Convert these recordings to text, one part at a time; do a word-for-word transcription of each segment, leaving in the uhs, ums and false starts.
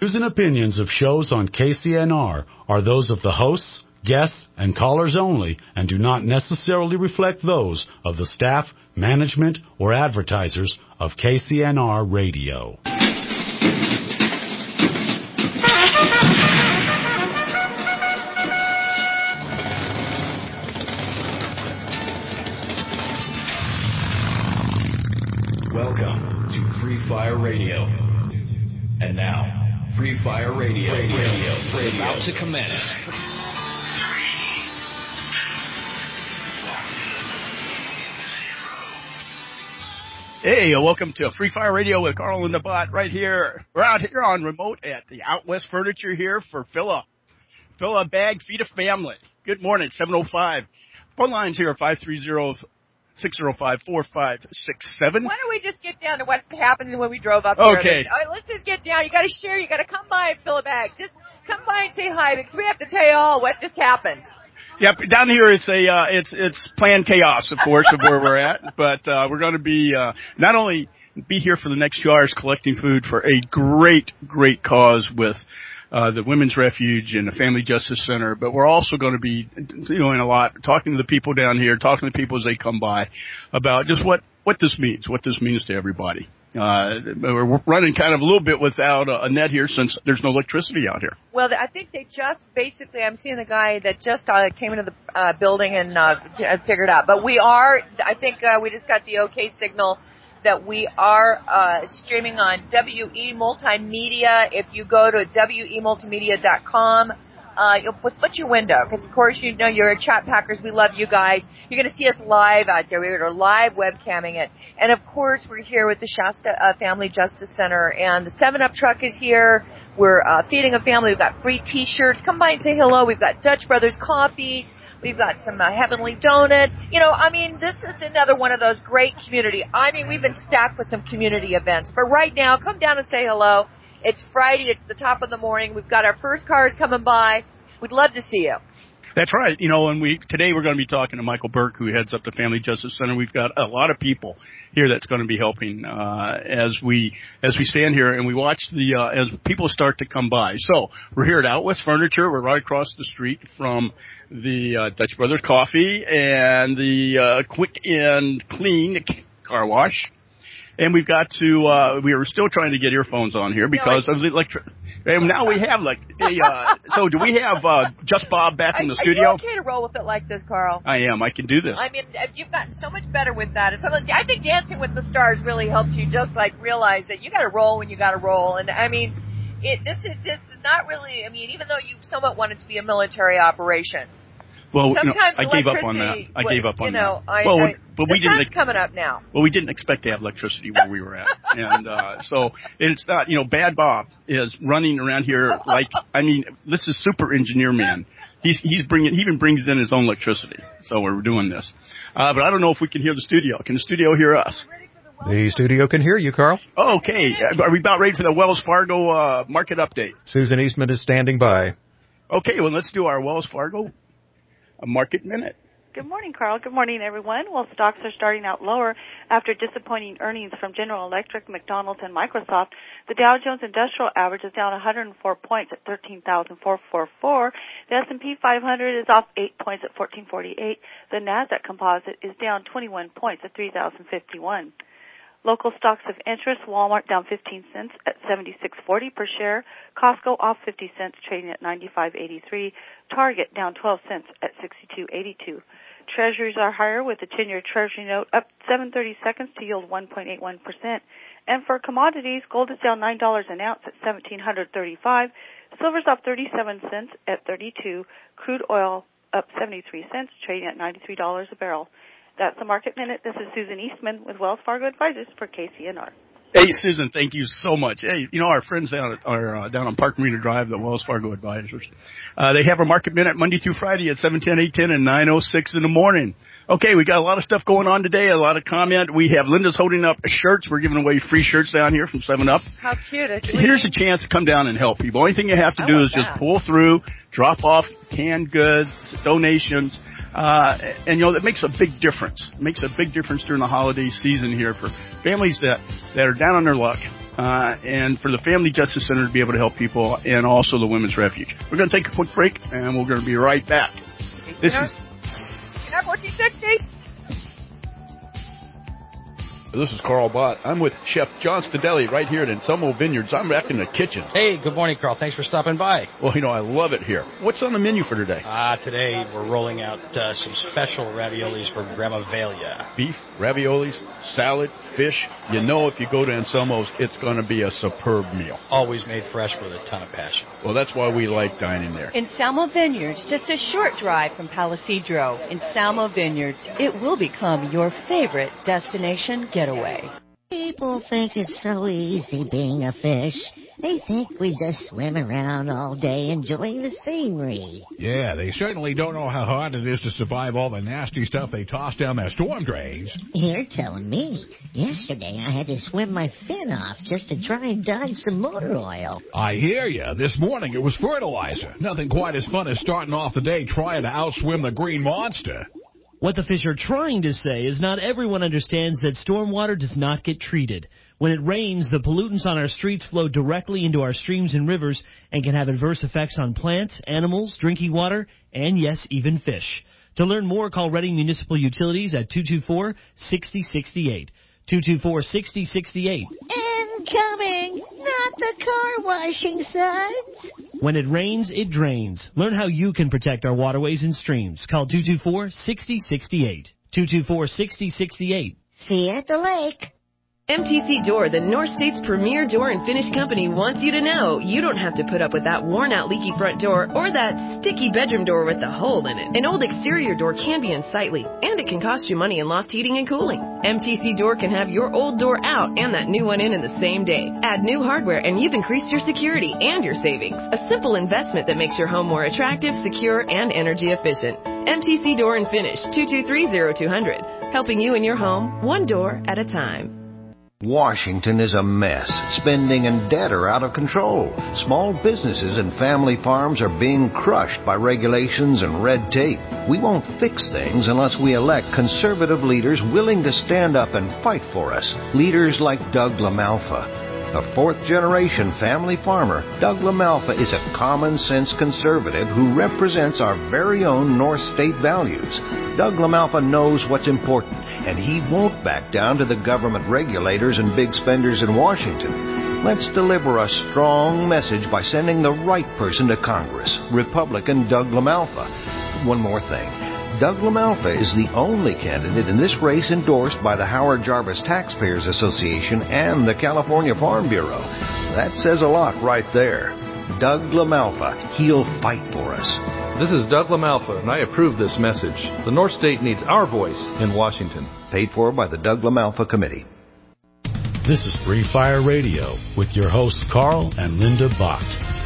Views and opinions of shows on K C N R are those of the hosts, guests, and callers only and do not necessarily reflect those of the staff, management, or advertisers of K C N R Radio. Welcome to Free Fire Radio. And now, Free Fire Radio, radio, radio, radio is about to commence. Hey, welcome to Free Fire Radio with Carl and the Bot right here. We're out here on remote at the Out West Furniture here for Fill a, fill a Bag, Feed a Family. Good morning, seven oh five. Phone lines here are five three zero, six oh five, four five six seven. Why don't we just get down to what happened when we drove up okay. here? Okay. Right, let's just get down. You got to share. You got to come by and fill a bag. Just come by and say hi because we have to tell you all what just happened. Yep, down here it's a uh, it's it's planned chaos, of course, of where we're at. But uh, we're going to be uh, not only be here for the next two hours collecting food for a great great cause with uh, the Women's Refuge and the Family Justice Center, but we're also going to be doing a lot, talking to the people down here, talking to people as they come by about just what what this means, what this means to everybody. Uh, we're running kind of a little bit without a net here since there's no electricity out here. Well, I think they just basically, I'm seeing the guy that just uh, came into the uh, building and uh, figured out. But we are, I think uh, we just got the okay signal that we are uh, streaming on W E Multimedia. If you go to W E multimedia dot com, uh, you'll split your window because, of course, you know you're chat packers. We love you guys. You're going to see us live out there. We're live webcamming it. And, of course, we're here with the Shasta uh, Family Justice Center. And the seven up truck is here. We're uh, feeding a family. We've got free T-shirts. Come by and say hello. We've got Dutch Brothers Coffee. We've got some uh, Heavenly Donuts. You know, I mean, this is another one of those great community. I mean, we've been stacked with some community events. But right now, come down and say hello. It's Friday. It's the top of the morning. We've got our first cars coming by. We'd love to see you. That's right. You know, and we today we're going to be talking to Michael Burke, who heads up the Family Justice Center. We've got a lot of people here that's going to be helping uh, as we as we stand here and we watch the uh, as people start to come by. So we're here at Out West Furniture. We're right across the street from the uh, Dutch Brothers Coffee and the uh, Quick and Clean Car Wash. And we've got to, uh, we are still trying to get earphones on here because no, I, of the electric. And now we have like, a, uh, so do we have, uh, Just Bob back in the are, studio? Are you okay to roll with it like this, Carl? I am. I can do this. I mean, you've gotten so much better with that. It's, I think Dancing with the Stars really helped you just like realize that you got to roll when you got to roll. And I mean, it, this is, this is not really, I mean, even though you somewhat want it to be a military operation. Well, sometimes no, I gave up on that. I would, gave up on you know, that. I, well, I, but we didn't. Ex- coming up now. Well, we didn't expect to have electricity where we were at, and uh, so it's not. You know, Bad Bob is running around here like. I mean, this is super engineer man. He's he's bringing. He even brings in his own electricity. So we're doing this, uh, but I don't know if we can hear the studio. Can the studio hear us? The studio can hear you, Carl. Oh, okay. Are we about ready for the Wells Fargo uh, market update? Susan Eastman is standing by. Okay, well, let's do our Wells Fargo a market minute. Good morning, Carl. Good morning, everyone. Well, stocks are starting out lower after disappointing earnings from General Electric, McDonald's, and Microsoft. The Dow Jones Industrial Average is down one hundred four points at thirteen thousand four hundred forty-four. The S and P five hundred is off eight points at fourteen forty-eight. The Nasdaq Composite is down twenty-one points at three thousand fifty-one. Local stocks of interest, Walmart down fifteen cents at seventy-six forty per share. Costco off fifty cents, trading at ninety-five eighty-three. Target down twelve cents at sixty-two eighty-two. Treasuries are higher with the ten-year Treasury note up seven thirty seconds to yield one point eight one percent. And for commodities, gold is down nine dollars an ounce at seventeen thirty-five. Silver's up thirty-seven cents at thirty-two. Crude oil up seventy-three cents, trading at ninety-three dollars a barrel. That's the Market Minute. This is Susan Eastman with Wells Fargo Advisors for K C N R. Hey, Susan, thank you so much. Hey, you know, our friends down at, are uh, down on Park Marina Drive, the Wells Fargo Advisors. Uh, they have a Market Minute Monday through Friday at seven ten, eight ten, and nine oh six in the morning. Okay, we got a lot of stuff going on today, a lot of comment. We have Linda's holding up shirts. We're giving away free shirts down here from seven up. How cute. Here's a chance to come down and help people. Only thing you have to I do is that. just pull through, drop off canned goods, donations. Uh, and, you know, that makes a big difference. It makes a big difference during the holiday season here for families that, that are down on their luck. uh, and for the Family Justice Center to be able to help people, and also the Women's Refuge. We're going to take a quick break, and we're going to be right back. This is fourteen sixty. This is Carl Bott. I'm with Chef John Stadelli right here at Anselmo Vineyards. I'm back in the kitchen. Hey, good morning, Carl. Thanks for stopping by. Well, you know, I love it here. What's on the menu for today? Ah, uh, today we're rolling out uh, some special raviolis for Grandma Velia. Beef, raviolis, salad, fish. You know, if you go to Anselmo's, it's going to be a superb meal. Always made fresh with a ton of passion. Well, that's why we like dining there. Anselmo Vineyards, just a short drive from Palisadro. Anselmo Vineyards, it will become your favorite destination getaway. People think it's so easy being a fish. They think we just swim around all day enjoying the scenery. Yeah, they certainly don't know how hard it is to survive all the nasty stuff they toss down their storm drains. You're telling me. Yesterday I had to swim my fin off just to try and dodge some motor oil. I hear ya. This morning it was fertilizer. Nothing quite as fun as starting off the day trying to outswim the green monster. What the fish are trying to say is not everyone understands that stormwater does not get treated. When it rains, the pollutants on our streets flow directly into our streams and rivers and can have adverse effects on plants, animals, drinking water, and yes, even fish. To learn more, call Reading Municipal Utilities at two two four, six zero six eight. two two four, six zero six eight. Incoming! Not the car washing suds! When it rains, it drains. Learn how you can protect our waterways and streams. Call two two four, six zero six eight. two two four, six zero six eight. See you at the lake. M T C Door, the North State's premier door and finish company, wants you to know you don't have to put up with that worn-out leaky front door or that sticky bedroom door with the hole in it. An old exterior door can be unsightly, and it can cost you money in lost heating and cooling. M T C Door can have your old door out and that new one in in the same day. Add new hardware and you've increased your security and your savings. A simple investment that makes your home more attractive, secure, and energy efficient. M T C Door and Finish, two two three, zero two zero zero. Helping you and your home, one door at a time. Washington is a mess. Spending and debt are out of control. Small businesses and family farms are being crushed by regulations and red tape. We won't fix things unless we elect conservative leaders willing to stand up and fight for us. Leaders like Doug LaMalfa. A fourth-generation family farmer, Doug LaMalfa is a common-sense conservative who represents our very own North State values. Doug LaMalfa knows what's important, and he won't back down to the government regulators and big spenders in Washington. Let's deliver a strong message by sending the right person to Congress, Republican Doug LaMalfa. One more thing. Doug LaMalfa is the only candidate in this race endorsed by the Howard Jarvis Taxpayers Association and the California Farm Bureau. That says a lot right there. Doug LaMalfa, he'll fight for us. This is Doug LaMalfa, and I approve this message. The North State needs our voice in Washington. Paid for by the Doug LaMalfa Committee. This is Free Fire Radio with your hosts Carl and Linda Bott.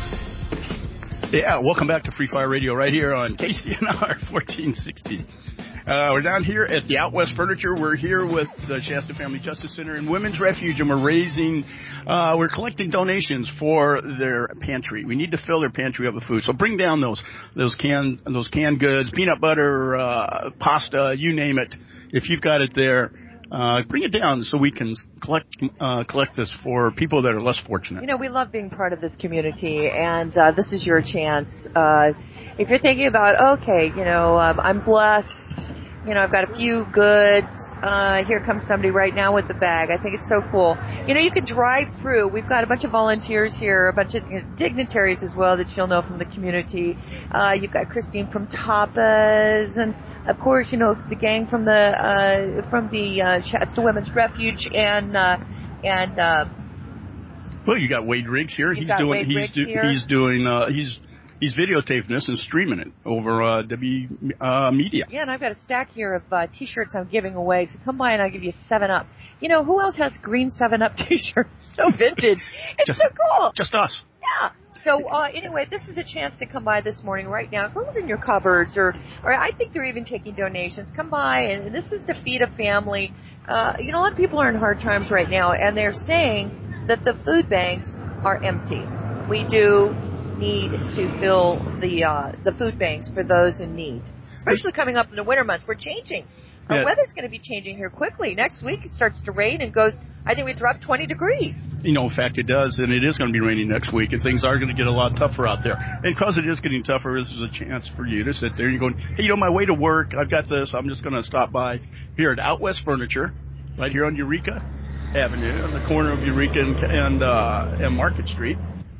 Yeah, welcome back to Free Fire Radio right here on K C N R fourteen sixty. Uh, we're down here at the Out West Furniture. We're here with the Shasta Family Justice Center and Women's Refuge, and we're raising, uh, we're collecting donations for their pantry. We need to fill their pantry up with food. So bring down those those canned those canned goods, peanut butter, uh, pasta, you name it. If you've got it there, uh, bring it down so we can collect uh, collect this for people that are less fortunate. You know, we love being part of this community, and uh, this is your chance. Uh, if you're thinking about, okay, you know, um, I'm blessed, you know, I've got a few goods. Uh, here comes somebody right now with the bag. I think it's so cool. You know, you could drive through. We've got a bunch of volunteers here, a bunch of you know, dignitaries as well that you'll know from the community. Uh, you've got Christine from Tapas, and of course, you know, the gang from the uh, from the uh, Shasta Women's Refuge, and uh, and uh, well, you got Wade Riggs here. He's doing Wade he's Riggs do, here. he's doing uh, he's he's videotaping this and streaming it over uh, W uh, Media. Yeah, and I've got a stack here of uh, T-shirts I'm giving away. So come by and I'll give you seven up. You know, who else has green seven up T-shirts? So vintage. It's just, so cool. Just us. Yeah. So uh, anyway, this is a chance to come by this morning right now. Go look in your cupboards, or, or I think they're even taking donations. Come by, and this is to feed a family. Uh, you know, a lot of people are in hard times right now, and they're saying that the food banks are empty. We do need to fill the uh, the food banks for those in need, especially coming up in the winter months. We're changing. Our yeah. weather's going to be changing here quickly. Next week it starts to rain and goes I think we dropped twenty degrees. You know, in fact, it does, and it is going to be raining next week, and things are going to get a lot tougher out there. And because it is getting tougher, this is a chance for you to sit there and you're going, hey, you know, my way to work, I've got this, I'm just going to stop by here at Out West Furniture, right here on Eureka Avenue, on the corner of Eureka and and, uh, and Market Street,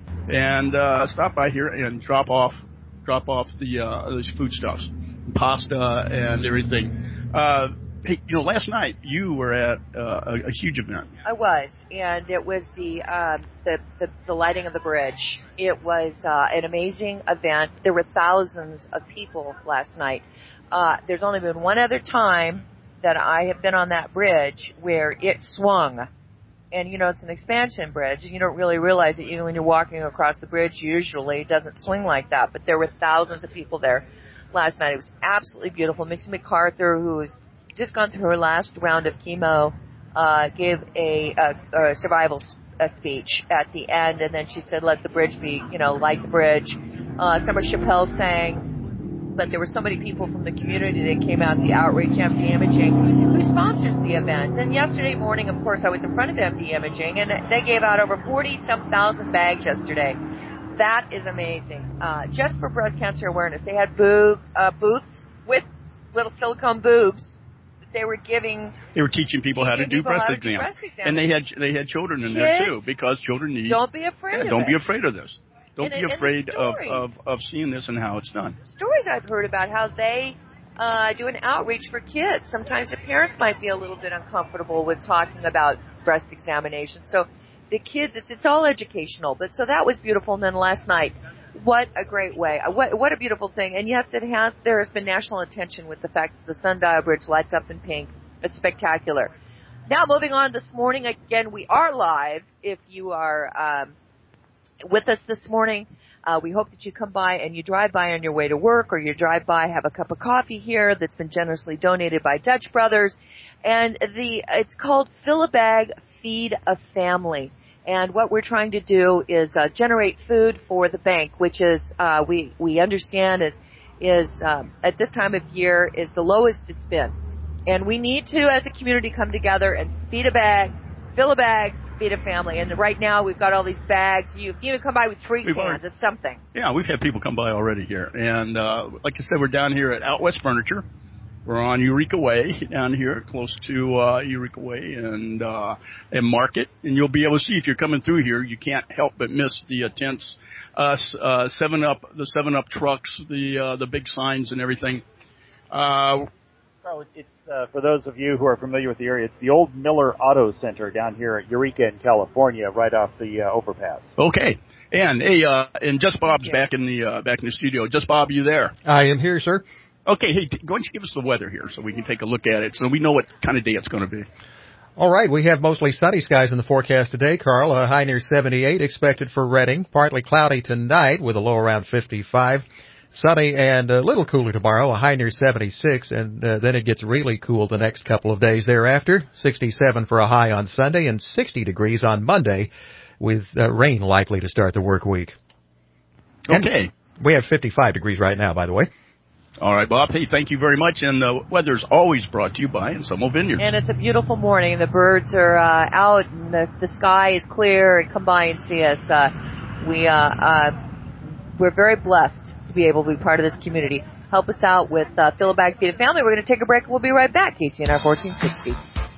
and uh, stop by here and drop off drop off the uh, those foodstuffs, pasta and everything. Uh, Hey, you know, last night you were at uh, a, a huge event. I was, and it was the, uh, the the the lighting of the bridge. It was uh, an amazing event. There were thousands of people last night. Uh, there's only been one other time that I have been on that bridge where it swung. And, you know, it's an expansion bridge, and you don't really realize it. You know, when you're walking across the bridge, usually it doesn't swing like that. But there were thousands of people there last night. It was absolutely beautiful. Missy McArthur, who was just gone through her last round of chemo, uh, gave a, a, a survival a speech at the end, and then she said, let the bridge be, you know, like the bridge. Uh, Summer Chappelle sang, but there were so many people from the community that came out, the Outreach M D Imaging, who sponsors the event. And yesterday morning, of course, I was in front of M D Imaging, and they gave out over forty-some thousand bags yesterday. That is amazing. Uh, just for breast cancer awareness, they had boob, uh, booths with little silicone boobs. They were giving. They were teaching people how to do breast how exams, breast exam. and they had they had children in Kids, there too, because children need. Don't be afraid yeah, of Don't it. be afraid of this. Don't And- be and afraid the of, stories. of of seeing this and how it's done. Stories I've heard about how they uh, do an outreach for kids. Sometimes the parents might be a little bit uncomfortable with talking about breast examination. So the kids, it's it's all educational. But so that was beautiful. And then last night, what a great way! What what a beautiful thing. And yes, it has. There has been national attention with the fact that the Sundial Bridge lights up in pink. It's spectacular. Now, moving on this morning, again, we are live. If you are um, with us this morning, uh, we hope that you come by and you drive by on your way to work, or you drive by, have a cup of coffee here that's been generously donated by Dutch Brothers. And the it's called Fill a Bag, Feed a Family. And what we're trying to do is uh, generate food for the bank, which is, uh, we, we understand is, is um, at this time of year, is the lowest it's been. And we need to, as a community, come together and feed a bag, fill a bag, feed a family. And right now, we've got all these bags. You can even come by with three We've cans. already- It's something. Yeah, we've had people come by already here, and uh, like I said, we're down here at Out West Furniture. We're on Eureka Way down here, close to uh, Eureka Way and uh, and Market, and you'll be able to see if you're coming through here. You can't help but miss the uh, tents, uh, uh, Seven Up, the Seven Up trucks, the uh, the big signs and everything. Uh, Carl, it's uh, for those of you who are familiar with the area, it's the old Miller Auto Center down here at Eureka in California, right off the uh, overpass. okay, and hey, uh, and Just Bob's back in the uh, back in the studio. Just Bob, you there? I am here, sir. Okay, hey, why don't you give us the weather here so we can take a look at it, so we know what kind of day it's going to be. All right, we have mostly sunny skies in the forecast today, Carl. A high near seventy-eight expected for Redding. Partly cloudy tonight with a low around fifty-five. Sunny and a little cooler tomorrow, a high near seventy-six, and uh, then it gets really cool the next couple of days thereafter. sixty-seven for a high on Sunday and sixty degrees on Monday, with uh, rain likely to start the work week. Okay. And we have fifty-five degrees right now, by the way. All right, Bob. Hey, thank you very much. And the weather's always brought to you by Ensemble Vineyards. And it's a beautiful morning. The birds are uh, out, and the, the sky is clear. Come by and see us. Uh, we, uh, uh, we're very blessed to be able to be part of this community. Help us out with uh, Fill a Bag, Feed a Family. We're going to take a break, and we'll be right back. K C N R fourteen sixty.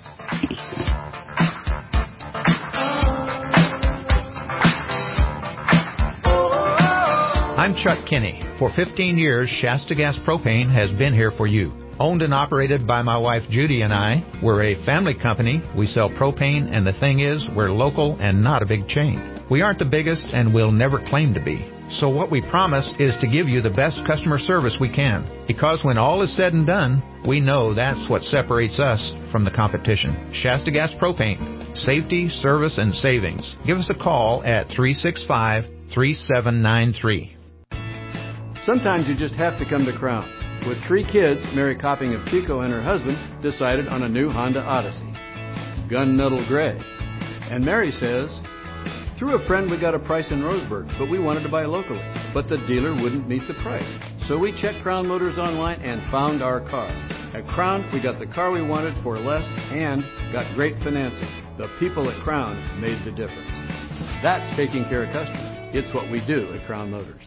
I'm Chuck Kinney. For fifteen years, Shasta Gas Propane has been here for you. Owned and operated by my wife Judy and I, we're a family company. We sell propane, and the thing is, we're local and not a big chain. We aren't the biggest, and we'll never claim to be. So what we promise is to give you the best customer service we can. Because when all is said and done, we know that's what separates us from the competition. Shasta Gas Propane. Safety, service, and savings. Give us a call at three six five, three seven nine three. Sometimes you just have to come to Crown. With three kids, Mary Copping of Chico and her husband decided on a new Honda Odyssey, gunmetal gray. And Mary says, through a friend we got a price in Roseburg, but we wanted to buy locally. But the dealer wouldn't meet the price. So we checked Crown Motors online and found our car. At Crown, we got the car we wanted for less and got great financing. The people at Crown made the difference. That's taking care of customers. It's what we do at Crown Motors.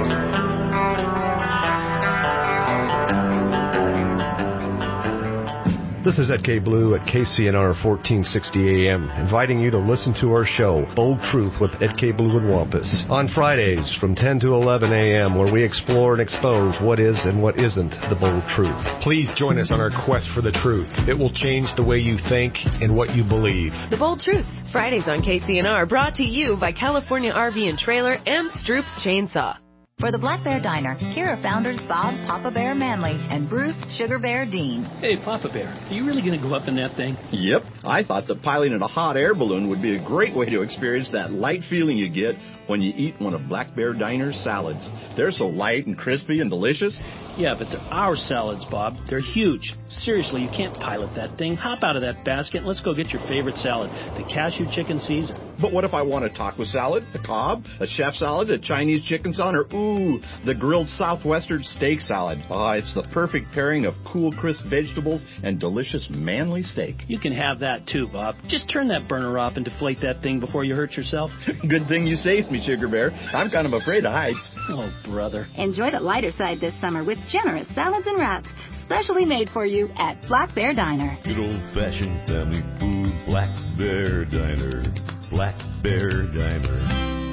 This is Ed K. Blue at K C N R fourteen sixty A M, inviting you to listen to our show, Bold Truth with Ed K. Blue and Wampus, on Fridays from ten to eleven A M, where we explore and expose what is and what isn't the bold truth. Please join us on our quest for the truth. It will change the way you think and what you believe. The Bold Truth, Fridays on K C N R, brought to you by California R V and Trailer and Stroop's Chainsaw. For the Black Bear Diner, here are founders Bob Papa Bear Manley and Bruce Sugar Bear Dean. Hey, Papa Bear, are you really going to go up in that thing? Yep. I thought that piloting a hot air balloon would be a great way to experience that light feeling you get when you eat one of Black Bear Diner's salads. They're so light and crispy and delicious. Yeah, but they're our salads, Bob. They're huge. Seriously, you can't pilot that thing. Hop out of that basket and let's go get your favorite salad, the cashew chicken Caesar. But what if I want a taco salad, a Cobb, a chef salad, a Chinese chicken salad, or, ooh, the grilled Southwestern steak salad? Ah, it's the perfect pairing of cool, crisp vegetables and delicious Manly steak. You can have that too, Bob. Just turn that burner off and deflate that thing before you hurt yourself. Good thing you saved me, Sugar Bear. I'm kind of afraid of heights. Oh, brother. Enjoy the lighter side this summer with generous salads and wraps, specially made for you at Black Bear Diner. Good old-fashioned family food, Black Bear Diner. Black Bear Diner.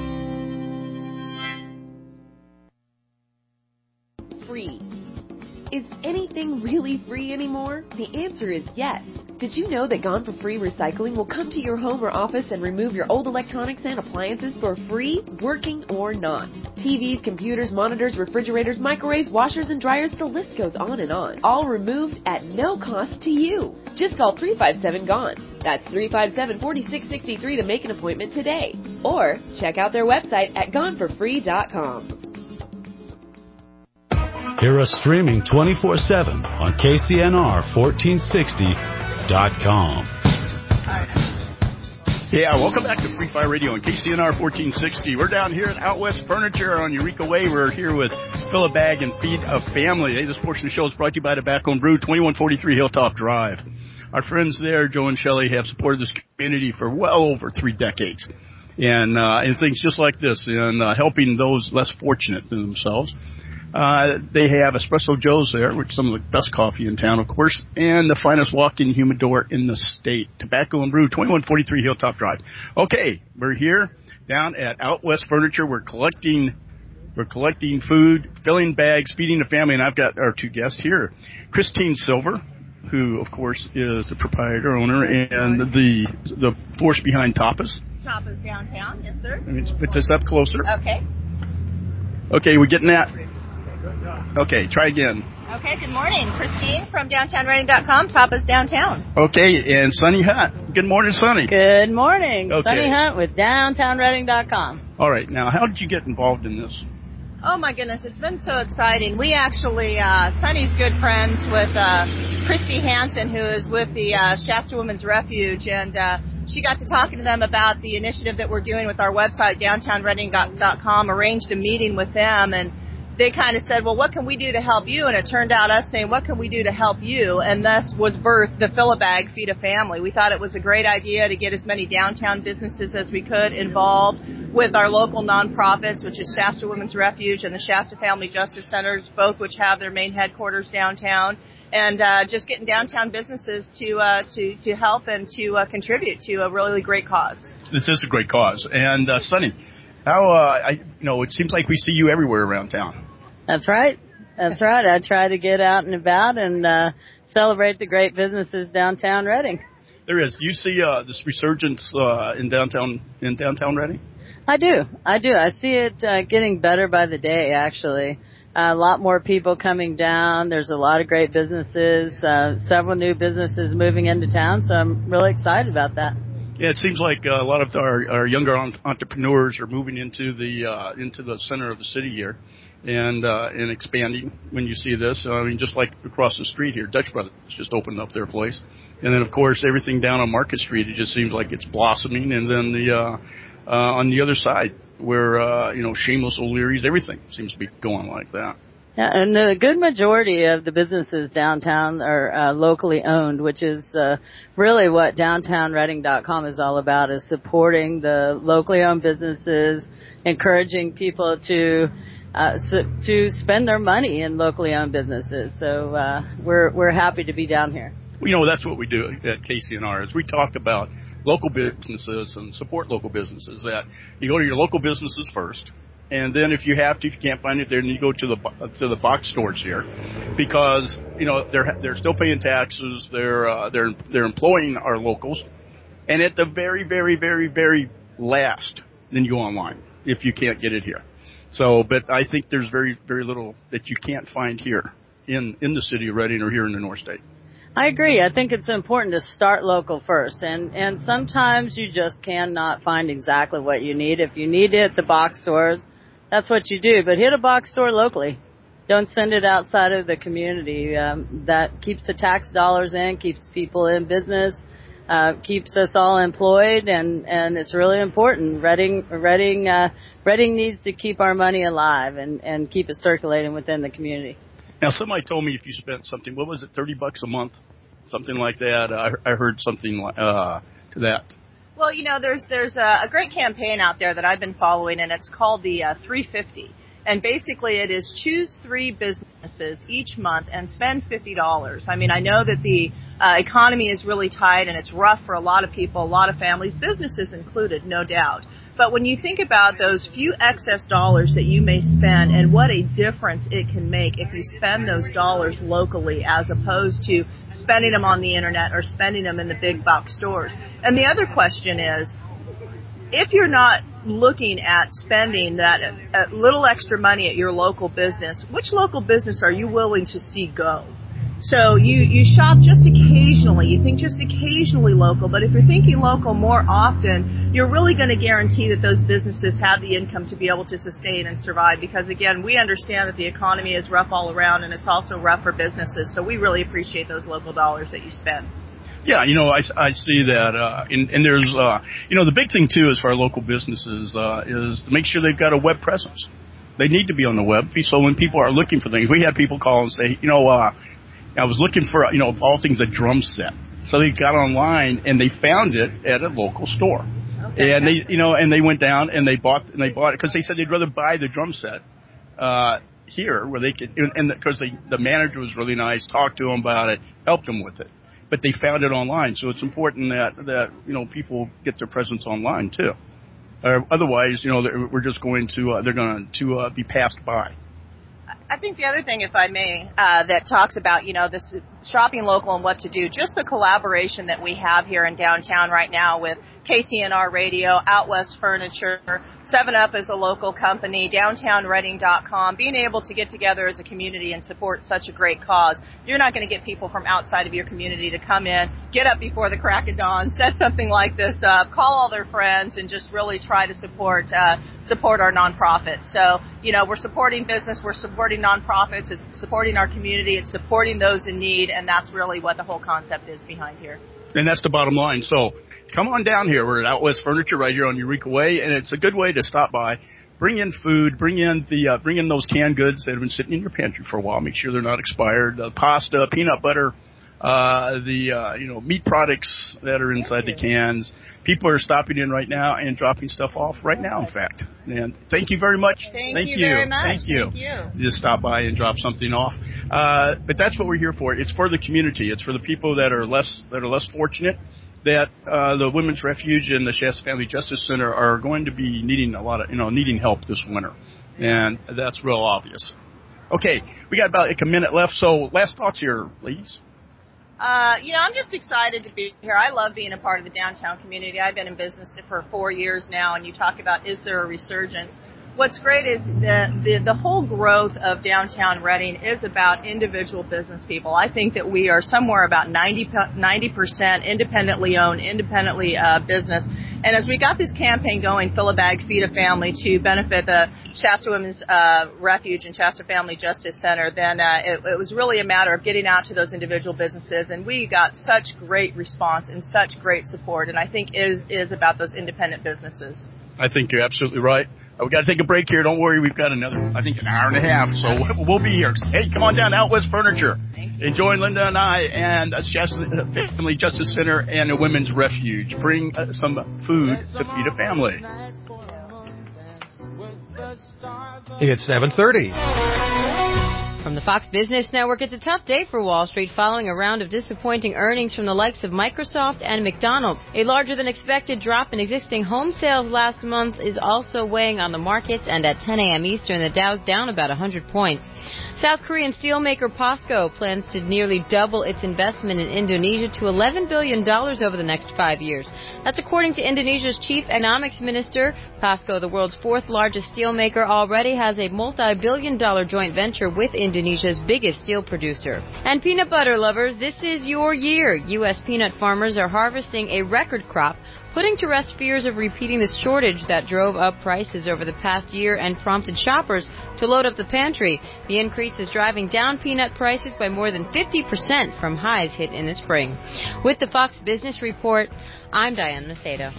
Free. Is anything really free anymore? The answer is yes. Did you know that Gone for Free Recycling will come to your home or office and remove your old electronics and appliances for free, working or not? T Vs, computers, monitors, refrigerators, microwaves, washers, and dryers, the list goes on and on. All removed at no cost to you. Just call three five seven GONE. That's three five seven, four six six three to make an appointment today. Or check out their website at gone for free dot com. Hear us streaming twenty-four seven on K C N R fourteen sixty dot com. Yeah, welcome back to Free Fire Radio on K C N R fourteen sixty. We're down here at Out West Furniture on Eureka Way. We're here with Fill a Bag and Feed a Family. Hey, this portion of the show is brought to you by Tobacco and Brew, twenty-one forty-three Hilltop Drive. Our friends there, Joe and Shelley, have supported this community for well over three decades. And, uh, and things just like this, and uh, helping those less fortunate than themselves. Uh, they have Espresso Joe's there, which is some of the best coffee in town, of course, and the finest walk-in humidor in the state. Tobacco and Brew, twenty-one forty-three Hilltop Drive. Okay, we're here down at Out West Furniture. We're collecting, we're collecting food, filling bags, feeding the family, and I've got our two guests here. Christine Silver, who, of course, is the proprietor, owner, and the the force behind Tapas. Tapas downtown, yes, sir. Let me put this up closer. Okay. Okay, we're getting that. Okay, try again. Okay, good morning. Christine from downtown reading dot com, Tapas Downtown. Okay, and Sunny Hunt. Good morning, Sunny. Good morning. Okay. Sunny Hunt with downtown reading dot com. All right, now, how did you get involved in this? Oh, my goodness, it's been so exciting. We actually, uh, Sunny's good friends with uh, Christy Hansen, who is with the uh, Shasta Women's Refuge, and uh, she got to talking to them about the initiative that we're doing with our website, downtown reading dot com, arranged a meeting with them, and they kind of said, well, what can we do to help you? And it turned out us saying, what can we do to help you? And thus was birthed the Fill a Bag, Feed a Family. We thought it was a great idea to get as many downtown businesses as we could involved with our local nonprofits, which is Shasta Women's Refuge and the Shasta Family Justice Centers, both which have their main headquarters downtown, and uh, just getting downtown businesses to uh, to to help and to uh, contribute to a really great cause. This is a great cause. And uh, Sunny, how uh, I you know it seems like we see you everywhere around town. That's right. That's right. I try to get out and about and uh, celebrate the great businesses downtown Reading. There is. You see uh, this resurgence uh, in downtown in downtown Reading? I do. I do. I see it uh, getting better by the day, actually. Uh, a lot more people coming down. There's a lot of great businesses, uh, several new businesses moving into town, so I'm really excited about that. Yeah, it seems like uh, a lot of our, our younger entrepreneurs are moving into the uh, into the center of the city here. And uh, and expanding when you see this. I mean, just like across the street here, Dutch Brothers just opened up their place. And then, of course, everything down on Market Street, it just seems like it's blossoming. And then the uh, uh, on the other side, where, uh, you know, Shameless O'Leary's, everything seems to be going like that. Yeah, and a good majority of the businesses downtown are uh, locally owned, which is uh, really what downtown reading dot com is all about, is supporting the locally owned businesses, encouraging people to uh, to spend their money in locally owned businesses. So uh, we're we're happy to be down here. You know, that's what we do at K C N R, is we talk about local businesses and support local businesses. That you go to your local businesses first. And then if you have to, if you can't find it there, then you go to the to the box stores here, because you know they're they're still paying taxes, they're uh, they're they're employing our locals, and at the very very very very last, then you go online if you can't get it here. So, but I think there's very very little that you can't find here in in the city of Reading or here in the North State. I agree. I think it's important to start local first, and and sometimes you just cannot find exactly what you need. If you need it at the box stores, that's what you do, but hit a box store locally. Don't send it outside of the community. Um, that keeps the tax dollars in, keeps people in business, uh, keeps us all employed, and, and it's really important. Reading, Reading, uh, Reading needs to keep our money alive and, and keep it circulating within the community. Now, somebody told me if you spent something, what was it, thirty bucks a month, something like that. I, I heard something uh, to that. Well, you know, there's there's a, a great campaign out there that I've been following, and it's called the uh, three fifty. And basically it is choose three businesses each month and spend fifty dollars. I mean, I know that the uh, economy is really tight and it's rough for a lot of people, a lot of families, businesses included, no doubt. But when you think about those few excess dollars that you may spend and what a difference it can make if you spend those dollars locally as opposed to spending them on the internet or spending them in the big box stores. And the other question is, if you're not looking at spending that uh, little extra money at your local business, which local business are you willing to see go? So you, you shop just occasionally. You think just occasionally local, but if you're thinking local more often, you're really going to guarantee that those businesses have the income to be able to sustain and survive, because, again, we understand that the economy is rough all around, and it's also rough for businesses, so we really appreciate those local dollars that you spend. Yeah, you know, I, I see that, uh, and, and there's, uh, you know, the big thing, too, is for our local businesses uh, is to make sure they've got a web presence. They need to be on the web, so when people are looking for things, we had people call and say, you know, uh, I was looking for, you know, all things a drum set. So they got online and they found it at a local store. Okay, and they, you know, and they went down and they bought and they bought it because they said they'd rather buy the drum set uh, here where they could, and because the, the manager was really nice, talked to them about it, helped them with it. But they found it online, so it's important that that you know people get their presence online too. Uh, otherwise, you know, we're just going to uh, they're going to uh, be passed by. I think the other thing, if I may, uh, that talks about, you know, this shopping local and what to do, just the collaboration that we have here in downtown right now with K C N R Radio, Out West Furniture, seven up is a local company, downtown reading dot com, being able to get together as a community and support such a great cause. You're not going to get people from outside of your community to come in, get up before the crack of dawn, set something like this up, call all their friends, and just really try to support uh, support our nonprofit. So, you know, we're supporting business, we're supporting nonprofits, it's supporting our community, it's supporting those in need, and that's really what the whole concept is behind here. And that's the bottom line. So come on down here. We're at Out West Furniture right here on Eureka Way, and it's a good way to stop by. Bring in food. Bring in the uh, bring in those canned goods that have been sitting in your pantry for a while. Make sure they're not expired. Uh, pasta, peanut butter, uh, the uh, you know meat products that are inside the cans. People are stopping in right now and dropping stuff off right now. In fact, and thank you very much. Thank, thank you, you very much. Thank you. Thank you. Just stop by and drop something off. Uh, but that's what we're here for. It's for the community. It's for the people that are less that are less fortunate. That uh, the Women's Refuge and the Shasta Family Justice Center are going to be needing a lot of, you know, needing help this winter, and that's real obvious. Okay, we got about like a minute left, so last thoughts here, please. Uh, you know, I'm just excited to be here. I love being a part of the downtown community. I've been in business for four years now, and you talk about, is there a resurgence? What's great is the, the the whole growth of downtown Reading is about individual business people. I think that we are somewhere about ninety percent independently owned, independently uh, business. And as we got this campaign going, Fill a Bag, Feed a Family, to benefit the Shasta Women's uh, Refuge and Shasta Family Justice Center, then uh, it, it was really a matter of getting out to those individual businesses. And we got such great response and such great support. And I think it is, is about those independent businesses. I think you're absolutely right. Uh, we got to take a break here. Don't worry, we've got another, I think, an hour and a half, so we'll be here. Hey, come on down to Out West Furniture. Join Linda and I and a Family Justice Center and a Women's Refuge. Bring uh, some food to feed a family. It's seven thirty. From the Fox Business Network, it's a tough day for Wall Street following a round of disappointing earnings from the likes of Microsoft and McDonald's. A larger-than-expected drop in existing home sales last month is also weighing on the markets, and at ten a.m. Eastern, the Dow's down about one hundred points. South Korean steelmaker POSCO plans to nearly double its investment in Indonesia to eleven billion dollars over the next five years. That's according to Indonesia's chief economics minister. POSCO, the world's fourth largest steelmaker, already has a multi-billion dollar joint venture with Indonesia's biggest steel producer. And peanut butter lovers, this is your year. U S peanut farmers are harvesting a record crop, putting to rest fears of repeating the shortage that drove up prices over the past year and prompted shoppers to load up the pantry. The increase is driving down peanut prices by more than fifty percent from highs hit in the spring. With the Fox Business Report, I'm Diane Macedo.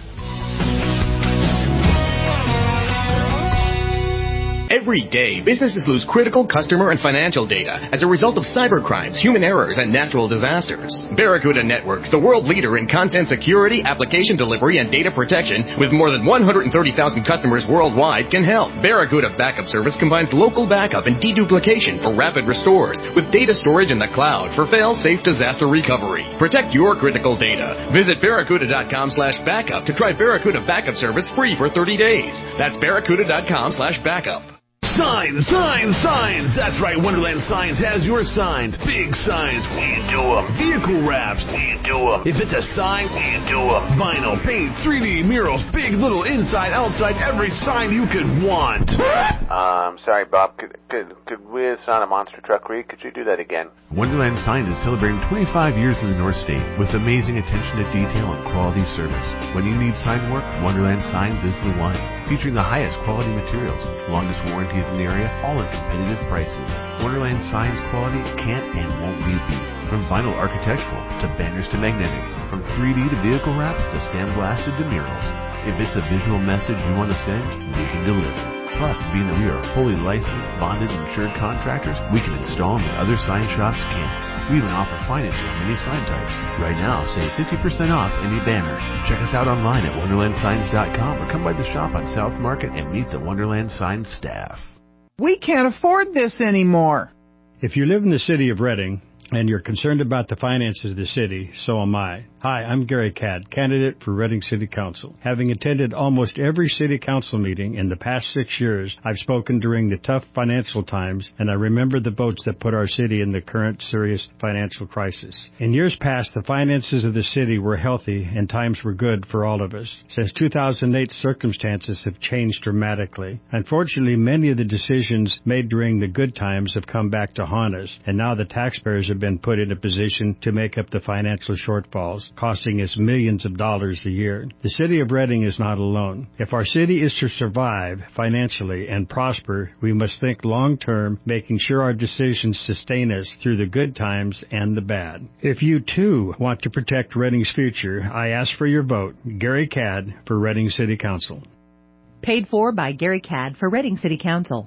Every day, businesses lose critical customer and financial data as a result of cybercrimes, human errors, and natural disasters. Barracuda Networks, the world leader in content security, application delivery, and data protection, with more than one hundred thirty thousand customers worldwide, can help. Barracuda Backup Service combines local backup and deduplication for rapid restores with data storage in the cloud for fail-safe disaster recovery. Protect your critical data. Visit barracuda.com slash backup to try Barracuda Backup Service free for thirty days. That's barracuda.com slash backup. Signs, signs, signs. That's right, Wonderland Signs has your signs. Big signs, we do them. Vehicle wraps, we do them. If it's a sign, we do them. Vinyl, paint, three D murals, big, little, inside, outside, every sign you could want. Um, sorry, Bob. Could, could, could we assign a monster truck read? Could you do that again? Wonderland Signs is celebrating twenty-five years in the North State with amazing attention to detail and quality service. When you need sign work, Wonderland Signs is the one. Featuring the highest quality materials, longest warranties in the area, all at competitive prices. Wonderland Signs quality can't and won't be beat. From vinyl architectural to banners to magnetics, from three D to vehicle wraps to sandblasted to murals. If it's a visual message you want to send, we can deliver. Plus, being that we are fully licensed, bonded, and insured contractors, we can install them that other sign shops can't. We even offer financing on many sign types. Right now, save fifty percent off any banner. Check us out online at wonderland signs dot com or come by the shop on South Market and meet the Wonderland Signs staff. We can't afford this anymore. If you live in the city of Reading and you're concerned about the finances of the city, so am I. Hi, I'm Gary Cadd, candidate for Reading City Council. Having attended almost every city council meeting in the past six years, I've spoken during the tough financial times, and I remember the votes that put our city in the current serious financial crisis. In years past, the finances of the city were healthy and times were good for all of us. Since two thousand eight, circumstances have changed dramatically. Unfortunately, many of the decisions made during the good times have come back to haunt us, and now the taxpayers have been put in a position to make up the financial shortfalls, costing us millions of dollars a year. The city of Reading is not alone. If our city is to survive financially and prosper, we must think long-term, making sure our decisions sustain us through the good times and the bad. If you, too, want to protect Reading's future, I ask for your vote. Gary Cadd for Reading City Council. Paid for by Gary Cadd for Reading City Council.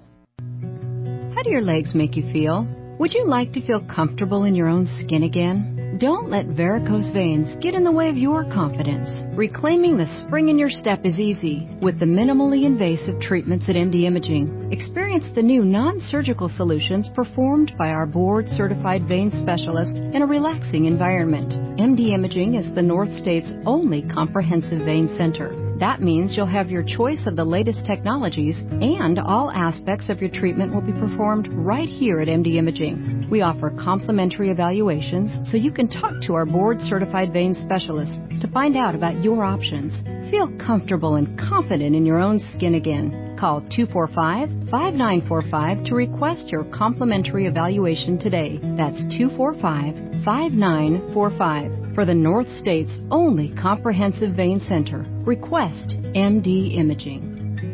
How do your legs make you feel? Would you like to feel comfortable in your own skin again? Don't let varicose veins get in the way of your confidence. Reclaiming the spring in your step is easy with the minimally invasive treatments at M D Imaging. Experience the new non-surgical solutions performed by our board-certified vein specialists in a relaxing environment. M D Imaging is the North State's only comprehensive vein center. That means you'll have your choice of the latest technologies, and all aspects of your treatment will be performed right here at M D Imaging. We offer complimentary evaluations so you can talk to our board-certified vein specialists to find out about your options. Feel comfortable and confident in your own skin again. Call two four five, five nine four five to request your complimentary evaluation today. That's two four five, five nine four five. For the North State's only comprehensive vein center, request M D Imaging.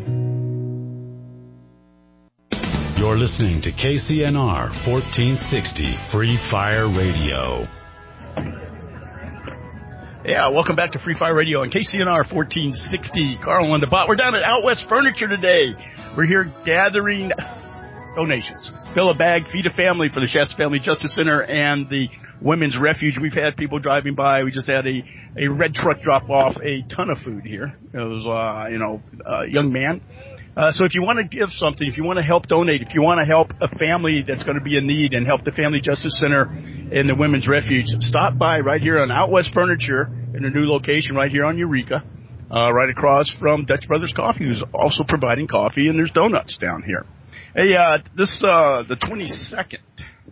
You're listening to K C N R fourteen sixty Free Fire Radio. Yeah, welcome back to Free Fire Radio on K C N R fourteen sixty. Carl on the bot. We're down at Out West Furniture today. We're here gathering donations. Fill a bag, feed a family for the Shasta Family Justice Center and the Women's Refuge. We've had people driving by. We just had a, a red truck drop off a ton of food here. It was, uh, you know, a young man. Uh, so if you want to give something, if you want to help donate, if you want to help a family that's going to be in need and help the Family Justice Center and the Women's Refuge, stop by right here on Out West Furniture in a new location right here on Eureka, uh, right across from Dutch Brothers Coffee, who's also providing coffee, and there's donuts down here. Hey, uh, this, uh, the twenty-second,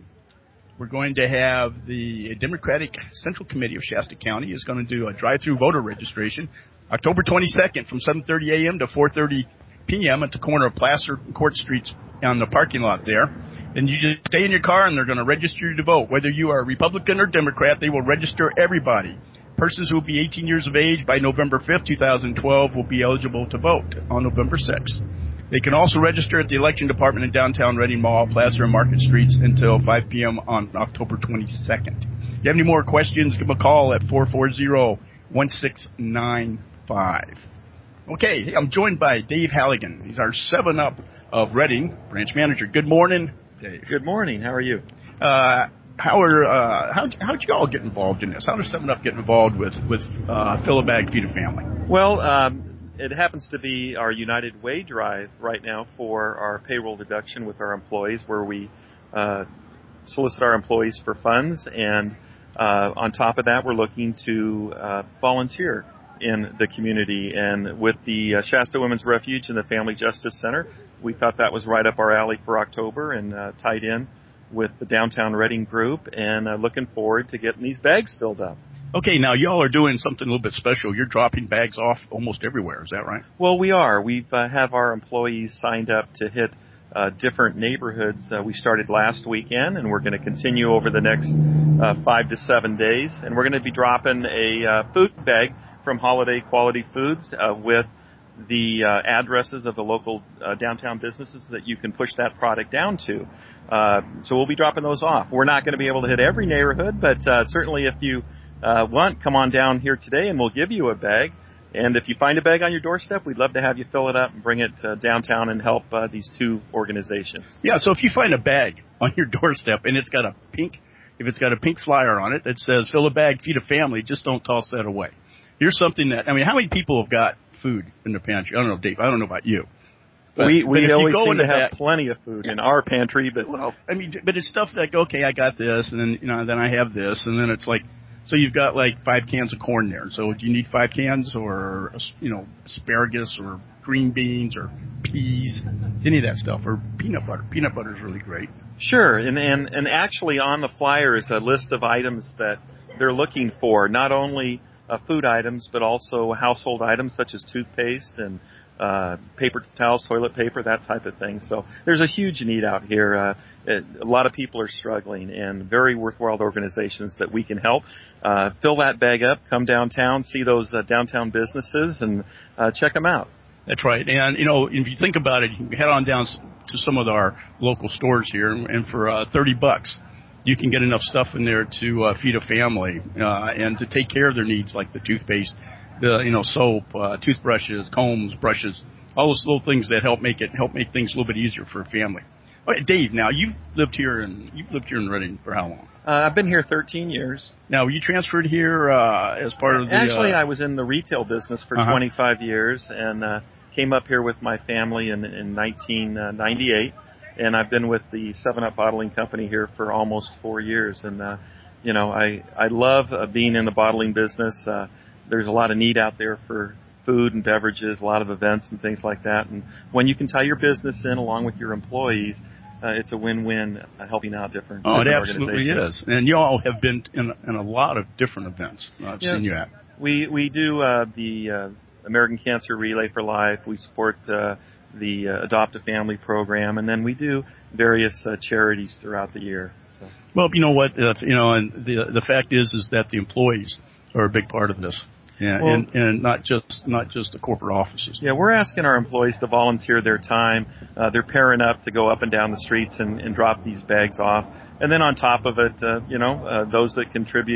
we're going to have the Democratic Central Committee of Shasta County is going to do a drive-through voter registration October twenty-second from seven thirty a.m. to four thirty p.m. at the corner of Placer and Court Streets on the parking lot there. And you just stay in your car, and they're going to register you to vote. Whether you are a Republican or Democrat, they will register everybody. Persons who will be eighteen years of age by November fifth, twenty twelve will be eligible to vote on November sixth. They can also register at the election department in downtown Reading Mall, Placer and Market Streets until five p.m. on October twenty-second. If you have any more questions, give them a call at four four zero, one six nine five. Okay, hey, I'm joined by Dave Halligan. He's our seven up of Reading branch manager. Good morning, Dave. Good morning. How are you? Uh, how are uh, how how'd you all get involved in this? How does seven up get involved with with uh, Fill a Bag, Feed a Family? Well, um, it happens to be our United Way drive right now for our payroll deduction with our employees, where we uh, solicit our employees for funds, and uh, on top of that, we're looking to uh, volunteer in the community. And with the uh, Shasta Women's Refuge and the Family Justice Center, we thought that was right up our alley for October, and uh, tied in with the Downtown Reading group, and uh, looking forward to getting these bags filled up. Okay, now y'all are doing something a little bit special. You're dropping bags off almost everywhere. Is that right? Well, we are. We uh, have our employees signed up to hit uh, different neighborhoods. Uh, we started last weekend, and we're going to continue over the next uh, five to seven days. And we're going to be dropping a uh, food bag from Holiday Quality Foods uh, with the uh, addresses of the local uh, downtown businesses that you can push that product down to. Uh, so we'll be dropping those off. We're not going to be able to hit every neighborhood, but uh, certainly if you uh, want, come on down here today and we'll give you a bag. And if you find a bag on your doorstep, we'd love to have you fill it up and bring it uh, downtown and help uh, these two organizations. Yeah, so if you find a bag on your doorstep and it's got a pink, if it's got a pink flyer on it that says fill a bag, feed a family, just don't toss that away. Here's something that, I mean, how many people have got food in the pantry? I don't know, Dave, I don't know about you. But, we we but always seem to have that, plenty of food in our pantry, but well, I mean, but it's stuff like, okay, I got this, and then you know, then I have this, and then it's like, so you've got like five cans of corn there. So do you need five cans, or you know, asparagus, or green beans, or peas, any of that stuff, or peanut butter? Peanut butter is really great. Sure, and and and actually on the flyer is a list of items that they're looking for, not only uh, food items, but also household items such as toothpaste and uh, paper towels, toilet paper, that type of thing. So there's a huge need out here. Uh, it, a lot of people are struggling, and very worthwhile organizations that we can help. Uh, fill that bag up, come downtown, see those uh, downtown businesses, and uh, check them out. That's right. And, you know, if you think about it, you can head on down to some of our local stores here, and for uh, thirty bucks, you can get enough stuff in there to uh, feed a family uh, and to take care of their needs, like the toothpaste, the you know soap, uh, toothbrushes, combs, brushes, all those little things that help make it help make things a little bit easier for a family. All right, Dave, now you've lived here in you've lived here in Reading for how long? Uh, I've been here thirteen years. Now, were you transferred here uh, as part of the? Actually, uh, I was in the retail business for uh-huh. twenty-five years, and uh, came up here with my family in, in nineteen ninety-eight. And I've been with the seven up Bottling Company here for almost four years. And, uh, you know, I, I love uh, being in the bottling business. Uh, there's a lot of need out there for food and beverages, a lot of events and things like that. And when you can tie your business in along with your employees, uh, it's a win-win uh, helping out different, oh, different it absolutely is. And you all have been in, in a lot of different events. I've yeah. seen you at. We, we do uh, the uh, American Cancer Relay for Life. We support uh, the uh, Adopt a Family program, and then we do various uh, charities throughout the year. So. Well, you know what, uh, you know, and the the fact is, is that the employees are a big part of this, yeah, well, and and not just not just the corporate offices. Yeah, we're asking our employees to volunteer their time. Uh, they're pairing up to go up and down the streets and, and drop these bags off, and then on top of it, uh, you know, uh, those that contribute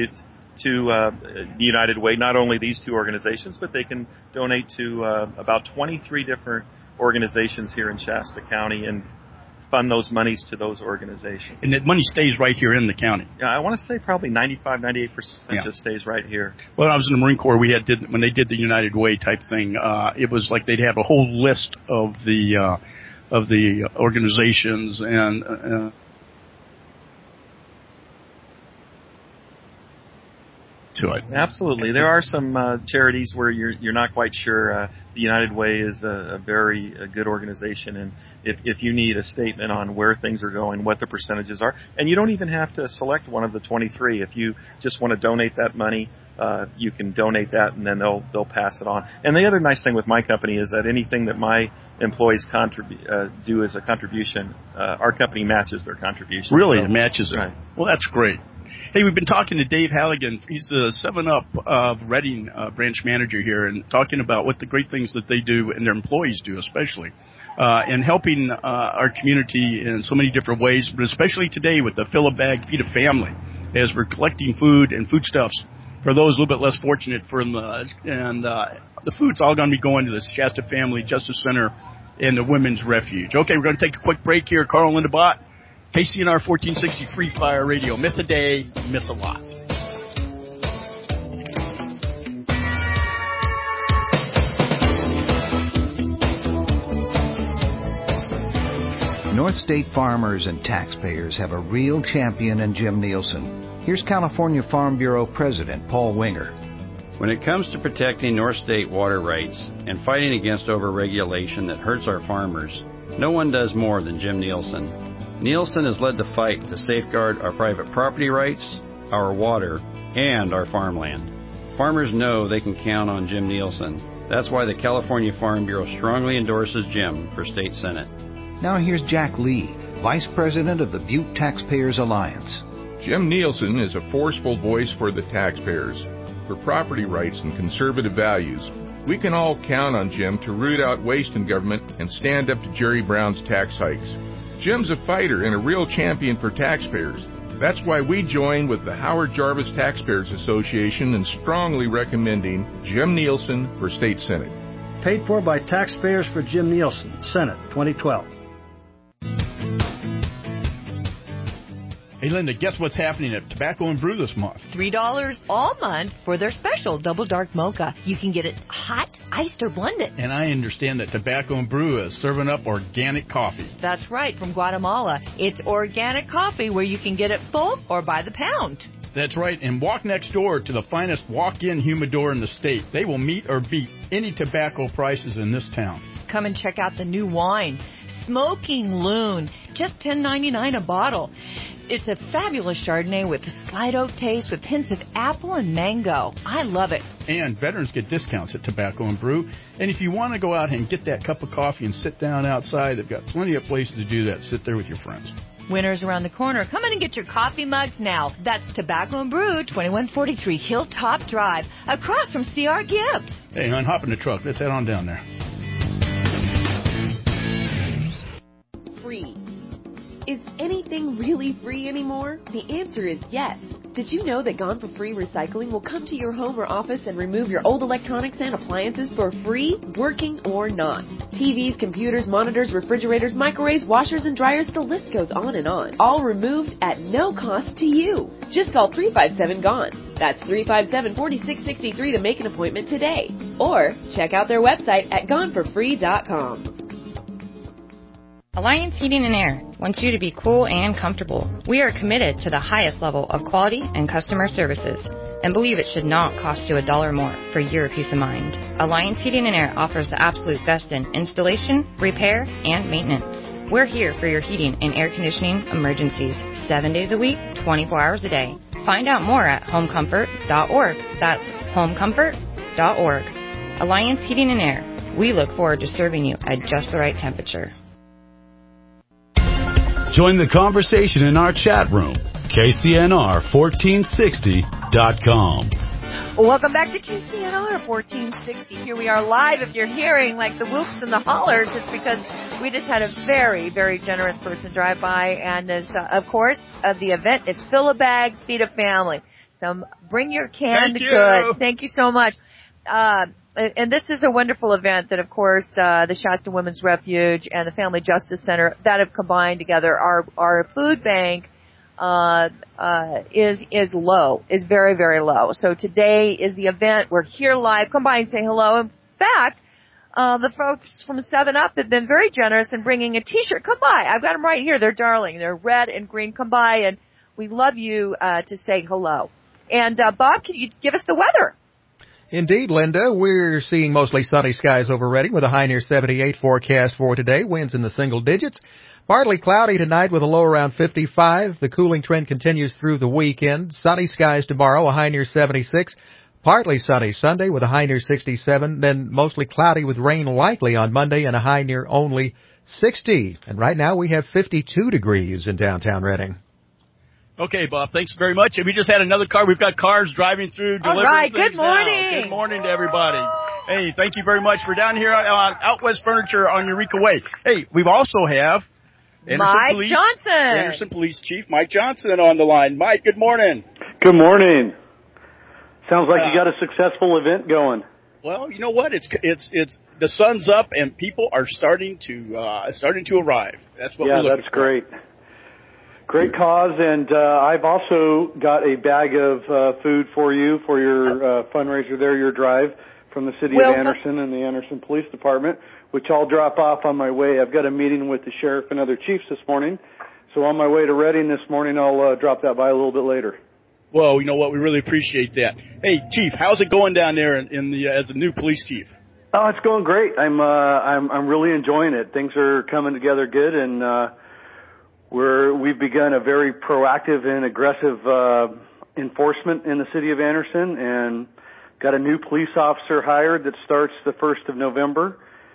to uh, the United Way, not only these two organizations, but they can donate to uh, about twenty-three different organizations here in Shasta County and fund those monies to those organizations. And that money stays right here in the county. Yeah, I want to say probably ninety-five, ninety-eight percent Yeah. just stays right here. When I was in the Marine Corps, we had did when they did the United Way type thing. Uh, it was like they'd have a whole list of the uh, of the organizations and. Uh, to it. Absolutely. There are some uh, charities where you're you're not quite sure. Uh, the United Way is a, a very a good organization, and if if you need a statement on where things are going, what the percentages are, and you don't even have to select one of the twenty-three. If you just want to donate that money, uh, you can donate that, and then they'll they'll pass it on. And the other nice thing with my company is that anything that my employees contribute uh, do as a contribution, uh, our company matches their contribution. Really, so, it matches it. Right. Well, that's great. Hey, we've been talking to Dave Halligan. He's the seven up uh, Reading uh, branch manager here, and talking about what the great things that they do and their employees do, especially, uh, and helping uh, our community in so many different ways, but especially today with the Fill a Bag, Feed a Family, as we're collecting food and foodstuffs for those a little bit less fortunate. From the, and uh, the food's all going to be going to the Shasta Family Justice Center and the Women's Refuge. Okay, we're going to take a quick break here. Carl and Linda Bott. K C N R fourteen sixty Free Fire Radio. Myth a day, myth a lot. North State farmers and taxpayers have a real champion in Jim Nielsen. Here's California Farm Bureau President Paul Winger. When it comes to protecting North State water rights and fighting against overregulation that hurts our farmers, no one does more than Jim Nielsen. Nielsen has led the fight to safeguard our private property rights, our water, and our farmland. Farmers know they can count on Jim Nielsen. That's why the California Farm Bureau strongly endorses Jim for State Senate. Now here's Jack Lee, Vice President of the Butte Taxpayers Alliance. Jim Nielsen is a forceful voice for the taxpayers. For property rights and conservative values, we can all count on Jim to root out waste in government and stand up to Jerry Brown's tax hikes. Jim's a fighter and a real champion for taxpayers. That's why we join with the Howard Jarvis Taxpayers Association in strongly recommending Jim Nielsen for State Senate. Paid for by Taxpayers for Jim Nielsen, Senate, twenty twelve. Hey, Linda, guess what's happening at Tobacco and Brew this month? three dollars all month for their special Double Dark Mocha. You can get it hot, iced, or blended. And I understand that Tobacco and Brew is serving up organic coffee. That's right, from Guatemala. It's organic coffee where you can get it bulk or by the pound. That's right, and walk next door to the finest walk-in humidor in the state. They will meet or beat any tobacco prices in this town. Come and check out the new wine, Smoking Loon, just ten ninety-nine a bottle. It's a fabulous Chardonnay with a slight oak taste with hints of apple and mango. I love it. And veterans get discounts at Tobacco and Brew. And if you want to go out and get that cup of coffee and sit down outside, they've got plenty of places to do that. Sit there with your friends. Winter's around the corner. Come in and get your coffee mugs now. That's Tobacco and Brew, twenty-one forty-three Hilltop Drive, across from C R Gibbs. Hey, hon, hop in the truck. Let's head on down there. Free. Is anything really free anymore? The answer is yes. Did you know that Gone for Free Recycling will come to your home or office and remove your old electronics and appliances for free, working or not? T Vs, computers, monitors, refrigerators, microwaves, washers, and dryers, the list goes on and on. All removed at no cost to you. Just call three five seven GONE. That's three five seven, four six six three to make an appointment today. Or check out their website at gone for free dot com. Alliance Heating and Air wants you to be cool and comfortable. We are committed to the highest level of quality and customer services and believe it should not cost you a dollar more for your peace of mind. Alliance Heating and Air offers the absolute best in installation, repair, and maintenance. We're here for your heating and air conditioning emergencies, seven days a week, twenty-four hours a day. Find out more at home comfort dot org. That's home comfort dot org. Alliance Heating and Air. We look forward to serving you at just the right temperature. Join the conversation in our chat room, K C N R fourteen sixty dot com. Welcome back to K C N R fourteen sixty. Here we are live. If you're hearing like the whoops and the hollers, it's because we just had a very, very generous person drive by. And as, uh, of course, uh, the event is Fill a Bag, Feed a Family. awesome. Bring your canned Thank you. goods. Thank you so much. Uh, and this is a wonderful event that, of course, uh, the Shasta Women's Refuge and the Family Justice Center that have combined together. Our our food bank uh, uh, is is low, is very very low. So today is the event. We're here live. Come by and say hello. In fact, uh, the folks from seven up have been very generous in bringing a T-shirt. Come by. I've got them right here. They're darling. They're red and green. Come by, and we love you uh, to say hello. And uh, Bob, can you give us the weather? Indeed, Linda. We're seeing mostly sunny skies over Reading with a high near seventy-eight forecast for today. Winds in the single digits. Partly cloudy tonight with a low around fifty-five. The cooling trend continues through the weekend. Sunny skies tomorrow, a high near seventy-six. Partly sunny Sunday with a high near sixty-seven. Then mostly cloudy with rain likely on Monday and a high near only sixty. And right now we have fifty-two degrees in downtown Reading. Okay, Bob, thanks very much. And we just had another car. We've got cars driving through, delivering All right, things good morning. now. Good morning to everybody. Hey, thank you very much for down here on Out West Furniture on Eureka Way. Hey, we also have Anderson Mike Police, Johnson. Anderson Police Chief Mike Johnson on the line. Mike, good morning. Good morning. Sounds like Uh, you got a successful event going. Well, you know what? It's it's it's the sun's up and people are starting to uh, starting to arrive. That's what yeah, we're looking that's for. great. Great cause, and uh, I've also got a bag of uh, food for you for your uh, fundraiser there, your drive from the city Well, of Anderson and the Anderson Police Department, which I'll drop off on my way. I've got a meeting with the sheriff and other chiefs this morning, so on my way to Reading this morning, I'll uh, drop that by a little bit later. Well, you know what? We really appreciate that. Hey, Chief, how's it going down there in, in the as a new police chief? Oh, it's going great. I'm uh, I'm I'm really enjoying it. Things are coming together good, and uh, we're we've begun a very proactive and aggressive uh, enforcement in the city of Anderson, and got a new police officer hired that starts the first of November.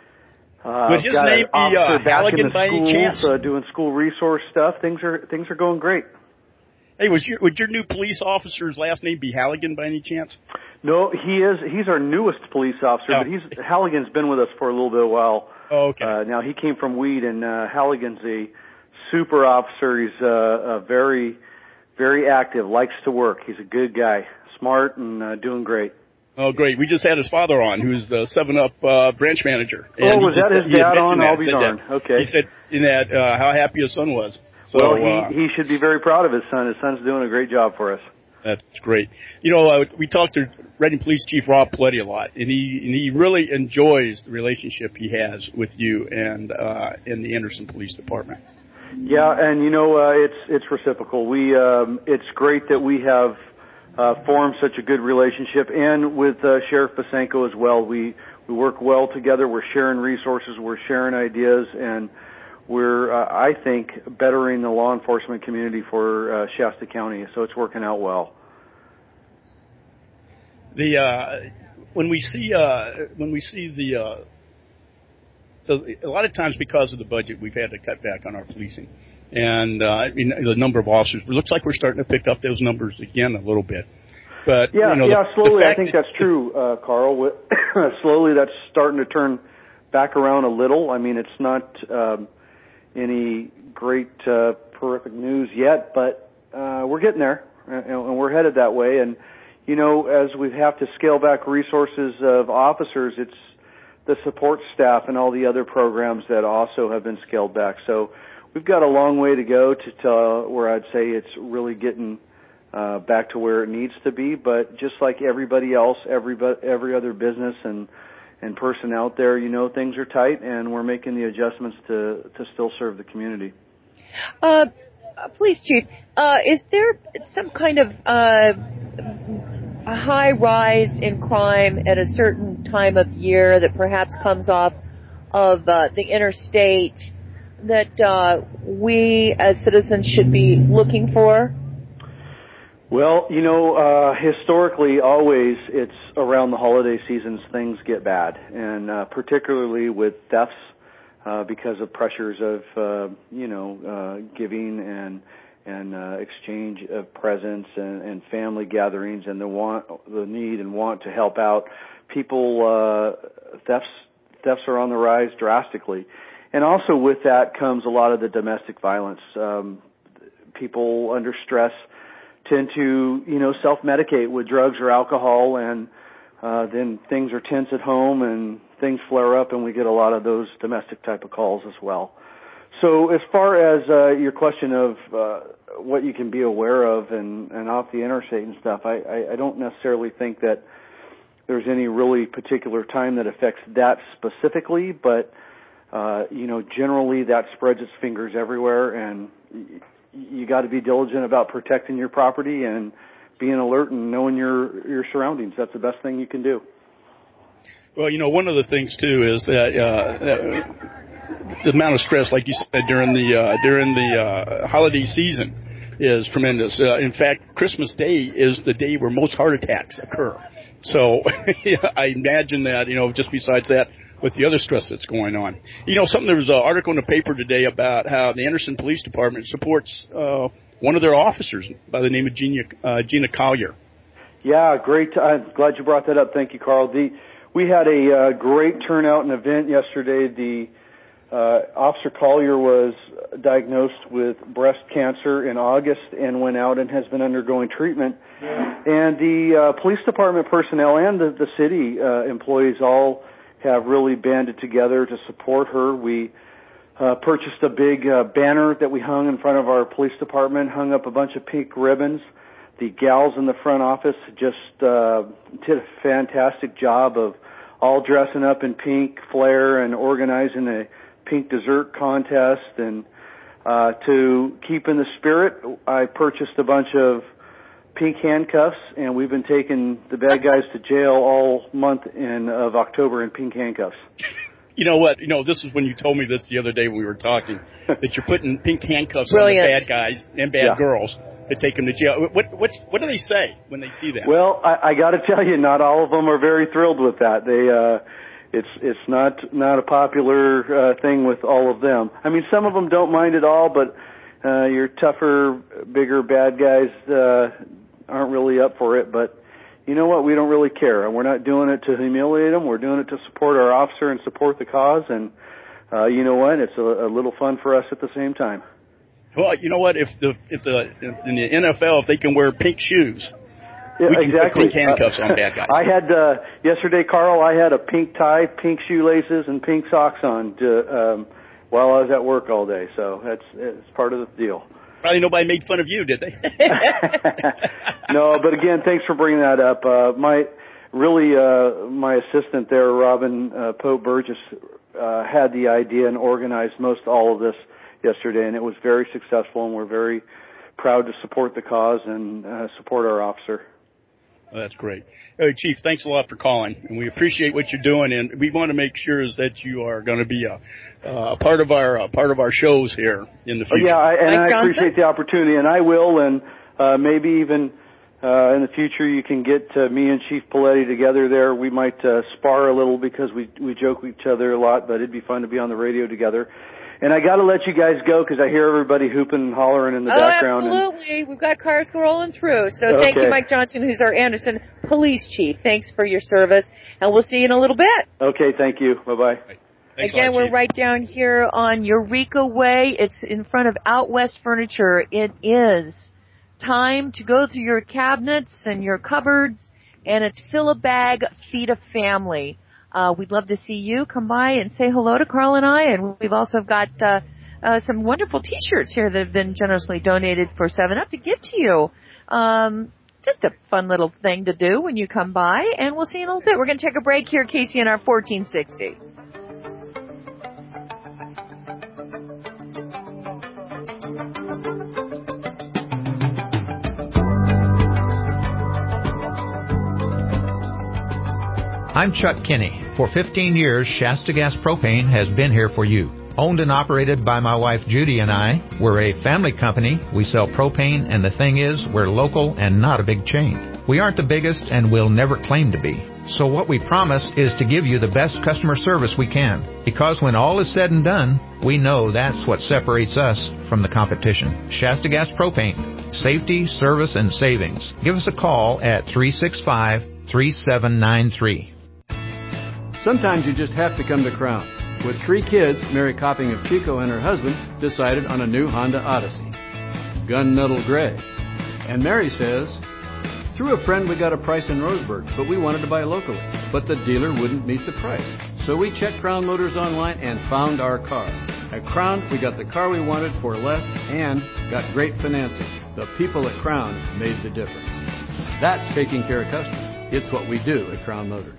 Uh, Would his got name an be uh, officer back in Halligan the by any schools, chance? uh, doing school resource stuff. Things are things are going great. Hey, was your would your new police officer's last name be Halligan by any chance? No, he is. He's our newest police officer, Oh. but he's Halligan's been with us for a little bit of a while. Oh, okay. Uh, now he came from Weed, and uh, Halligan's a super officer. He's uh, uh, very, very active. Likes to work. He's a good guy, smart, and uh, doing great. Oh, great. We just had his father on, who's the seven up uh, branch manager. Oh, And he was just that said- his he had dad on? mentioned that, I'll be said darned. that. Okay. He said in that uh, how happy his son was. So, well, he uh, he should be very proud of his son. His son's doing a great job for us. That's great. You know, uh, we talked to Reading Police Chief Rob Paletti a lot, and he and he really enjoys the relationship he has with you and uh, in the Anderson Police Department. Yeah, and you know, uh, it's it's reciprocal. We um, it's great that we have uh, formed such a good relationship, and with uh, Sheriff Basenko as well. We we work well together. We're sharing resources. We're sharing ideas, and we're uh, I think bettering the law enforcement community for uh, Shasta County. So it's working out well. The uh, when we see uh, when we see the, uh, the a lot of times because of the budget, we've had to cut back on our policing, and uh, I mean, the number of officers. It looks like we're starting to pick up those numbers again a little bit. But Yeah, you know, yeah, the, slowly. the I fact think that, that's true, uh, Carl. Slowly, that's starting to turn back around a little. I mean, it's not um, any great, uh, horrific news yet, but uh, we're getting there, and, and we're headed that way. And you know, as we have to scale back resources of officers, it's the support staff and all the other programs that also have been scaled back. So we've got a long way to go to, to where I'd say it's really getting uh, back to where it needs to be. But just like everybody else, every every other business and and person out there, you know, things are tight, and we're making the adjustments to to still serve the community. Uh, Police Chief, uh, is there some kind of uh, a high rise in crime at a certain time of year that perhaps comes off of uh, the interstate that uh, we as citizens should be looking for? Well, you know, uh, historically, always it's around the holiday seasons things get bad, and uh, particularly with thefts uh, because of pressures of, uh, you know, uh, giving and and uh, exchange of presents and, and family gatherings, and the want, the need and want to help out people. Uh, thefts thefts are on the rise drastically, and also with that comes a lot of the domestic violence. Um, people under stress tend to, you know, self-medicate with drugs or alcohol, and uh, then things are tense at home and things flare up, and we get a lot of those domestic type of calls as well. So as far as uh, your question of uh, what you can be aware of and, and off the interstate and stuff, I, I, I don't necessarily think that there's any really particular time that affects that specifically, but, uh, you know, generally that spreads its fingers everywhere, and y- you got to be diligent about protecting your property and being alert and knowing your, your surroundings. That's the best thing you can do. Well, you know, one of the things, too, is that, uh, that the amount of stress, like you said, during the uh, during the uh, holiday season is tremendous. Uh, in fact, Christmas Day is the day where most heart attacks occur. So yeah, I imagine that, you know, just besides that, with the other stress that's going on. You know, something, there was an article in the paper today about how the Anderson Police Department supports uh, one of their officers by the name of Gina, uh, Gina Collier. Yeah, great. I'm glad you brought that up. Thank you, Carl. The, we had a uh, great turnout and event yesterday. The uh, Officer Collier was diagnosed with breast cancer in August and went out and has been undergoing treatment. And the uh, police department personnel and the, the city uh, employees all have really banded together to support her. We uh, purchased a big uh, banner that we hung in front of our police department, hung up a bunch of pink ribbons. The gals in the front office just uh, did a fantastic job of all dressing up in pink flair and organizing a pink dessert contest. And uh, to keep in the spirit, I purchased a bunch of pink handcuffs, and we've been taking the bad guys to jail all month in of October in pink handcuffs. You know what? You know, this is when you told me this the other day when we were talking, that you're putting pink handcuffs Brilliant. on the bad guys and bad Yeah. girls to take them to jail. What what's, what do they say when they see that? Well, I, I got to tell you, not all of them are very thrilled with that. They, uh, it's it's not not a popular uh, thing with all of them. I mean, some of them don't mind at all, but uh, your tougher, bigger bad guys uh, aren't really up for it. But you know what? We don't really care, and we're not doing it to humiliate them. We're doing it to support our officer and support the cause. And uh, you know what? It's a, a little fun for us at the same time. Well, you know what? If the if the in the N F L, if they can wear pink shoes, yeah, we can exactly. put pink handcuffs uh, on bad guys. I had uh, yesterday, Carl. I had a pink tie, pink shoelaces, and pink socks on to, um, while I was at work all day. So that's it's part of the deal. Probably nobody made fun of you, did they? No, but again, thanks for bringing that up. Uh, my really uh, my assistant there, Robin uh, Pope Burgess, uh, had the idea and organized most all of this yesterday, and it was very successful, and we're very proud to support the cause and uh, support our officer. Oh, that's great. Hey, Chief, thanks a lot for calling, and we appreciate what you're doing, and we want to make sure is that you are going to be a, uh, a part of our uh, part of our shows here in the future. Oh, yeah, I, and Mike I Johnson? appreciate the opportunity, and I will, and uh, maybe even uh, in the future you can get uh, me and Chief Paletti together there. We might uh, spar a little because we we joke with each other a lot, but it'd be fun to be on the radio together. And I got to let you guys go because I hear everybody hooping and hollering in the oh, background. absolutely. We've got cars rolling through. So Okay. thank you, Mike Johnson, who's our Anderson Police Chief. Thanks for your service, and we'll see you in a little bit. And, okay, thank you. Bye-bye. Thanks Again, a lot, we're Chief. right down here on Eureka Way. It's in front of Out West Furniture. It is time to go through your cabinets and your cupboards, and it's fill a bag, feed a family. Uh, we'd love to see you come by and say hello to Carl and I, and we've also got uh, uh, some wonderful T-shirts here that have been generously donated for seven up to give to you. Um, just a fun little thing to do when you come by, and we'll see you in a little bit. We're going to take a break here, K C N R fourteen sixty. I'm Chuck Kinney. For fifteen years, Shasta Gas Propane has been here for you. Owned and operated by my wife Judy and I, we're a family company. We sell propane, and the thing is, we're local and not a big chain. We aren't the biggest and will never claim to be. So what we promise is to give you the best customer service we can. Because when all is said and done, we know that's what separates us from the competition. Shasta Gas Propane. Safety, service, and savings. Give us a call at three six five, three seven nine three. Sometimes you just have to come to Crown. With three kids, Mary Copping of Chico and her husband decided on a new Honda Odyssey. Gunmetal gray. And Mary says, through a friend we got a price in Roseburg, but we wanted to buy locally. But the dealer wouldn't meet the price. So we checked Crown Motors online and found our car. At Crown, we got the car we wanted for less and got great financing. The people at Crown made the difference. That's taking care of customers. It's what we do at Crown Motors.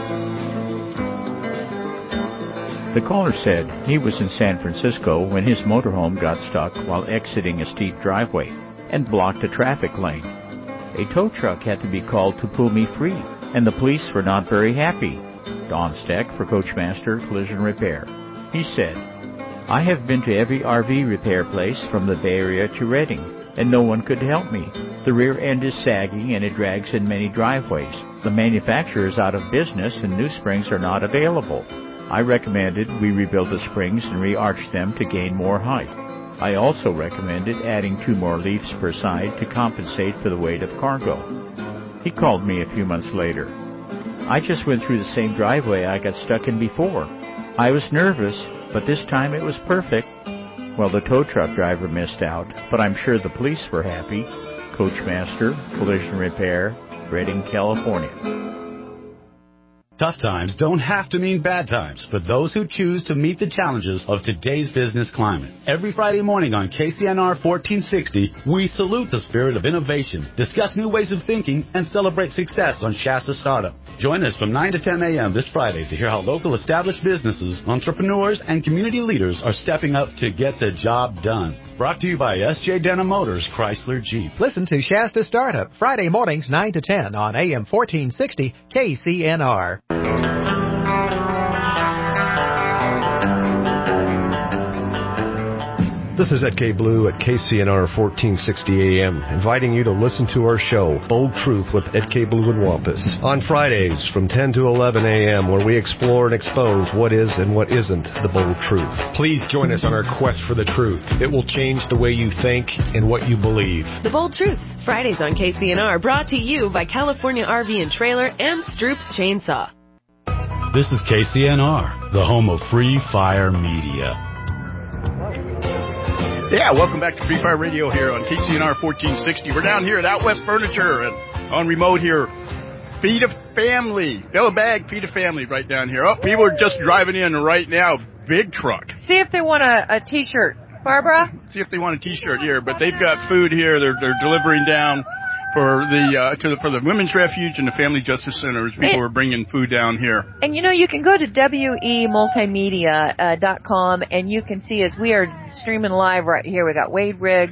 The caller said he was in San Francisco when his motorhome got stuck while exiting a steep driveway and blocked a traffic lane. A tow truck had to be called to pull me free, and the police were not very happy. Don Steck for Coachmaster Collision Repair. He said, I have been to every R V repair place from the Bay Area to Redding, and no one could help me. The rear end is sagging and it drags in many driveways. The manufacturer is out of business and new springs are not available. I recommended we rebuild the springs and re-arch them to gain more height. I also recommended adding two more leaves per side to compensate for the weight of cargo. He called me a few months later. I just went through the same driveway I got stuck in before. I was nervous, but this time it was perfect. Well, the tow truck driver missed out, but I'm sure the police were happy. Coachmaster Collision Repair, Redding, California. Tough times don't have to mean bad times for those who choose to meet the challenges of today's business climate. Every Friday morning on K C N R fourteen sixty, we salute the spirit of innovation, discuss new ways of thinking, and celebrate success on Shasta Startup. Join us from nine to ten a.m. this Friday to hear how local established businesses, entrepreneurs, and community leaders are stepping up to get the job done. Brought to you by S J Denham Motors, Chrysler Jeep. Listen to Shasta Startup Friday mornings nine to ten on A M fourteen sixty K C N R. This is Ed K. Blue at K C N R fourteen sixty A M, inviting you to listen to our show, Bold Truth with Ed K. Blue and Wampus, on Fridays from ten to eleven A M, where we explore and expose what is and what isn't the bold truth. Please join us on our quest for the truth. It will change the way you think and what you believe. The Bold Truth, Fridays on K C N R, brought to you by California R V and Trailer and Stroups Chainsaw. This is K C N R, the home of Free Fire Media. Yeah, welcome back to Free Fire Radio here on K C N R fourteen sixty. We're down here at Out West Furniture and on remote here. Feed a Family. Fill a bag, feed a family right down here. Oh, people are just driving in right now. Big truck. See if they want a, a T-shirt. Barbara? See if they want a T-shirt here. But they've got food here. They're they're delivering down for the uh, to the, for the Women's Refuge and the Family Justice Center as people are bringing food down here. And, you know, you can go to W E multimedia dot com and you can see us. We are streaming live right here. We got Wade Riggs.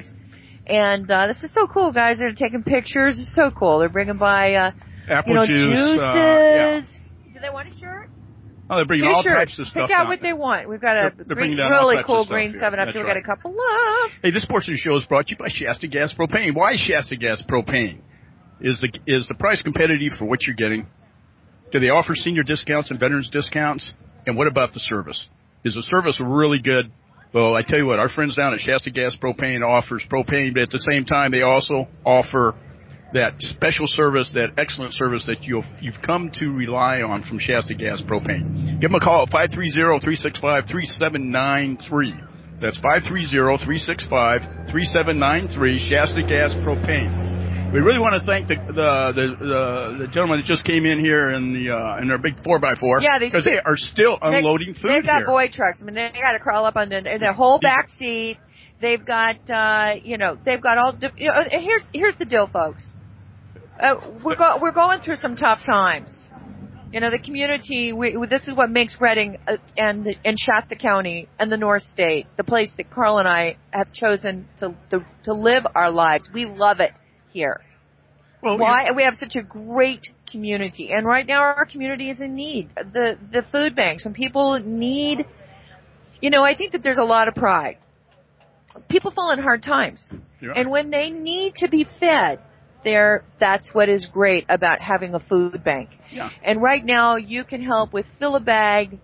And uh, this is so cool, guys. They're taking pictures. It's so cool. They're bringing by, uh, Apple you know, juice. juices. Uh, yeah. Do they want a shirt? Oh, they're bringing all types of stuff Pick out down what there. they want. We've got a They're, they're green, down all really types cool of green stuff seven up. That's We've right. got a couple left. Hey, this portion of the show is brought to you by Shasta Gas Propane. Why Shasta Gas Propane? Is the is the price competitive for what you're getting? Do they offer senior discounts and veterans discounts? And what about the service? Is the service really good? Well, I tell you what, our friends down at Shasta Gas Propane offers propane, but at the same time, they also offer that special service, that excellent service that you've, you've come to rely on from Shasta Gas Propane. Give them a call at five three zero, three six five, three seven nine three. That's five three zero, three six five, three seven nine three, Shasta Gas Propane. We really want to thank the the the, the, the gentleman that just came in here in the uh, in their big four by four. Yeah, because they are still unloading they, food They've got here. boy trucks. I mean, they got to crawl up on the, the whole back seat. They've got, uh, you know, they've got all. You know, and here's here's the deal, folks. Uh, we're go, we're going through some tough times. You know, the community. We, this is what makes Redding uh, and and Shasta County and the North State the place that Carl and I have chosen to to, to live our lives. We love it here. Well, Why we have such a great community, and right now our community is in need. The the food banks, when people need, you know, I think that there's a lot of pride. People fall in hard times, You're right. and when they need to be fed, there that's what is great about having a food bank. Yeah. And right now you can help with Fill a Bag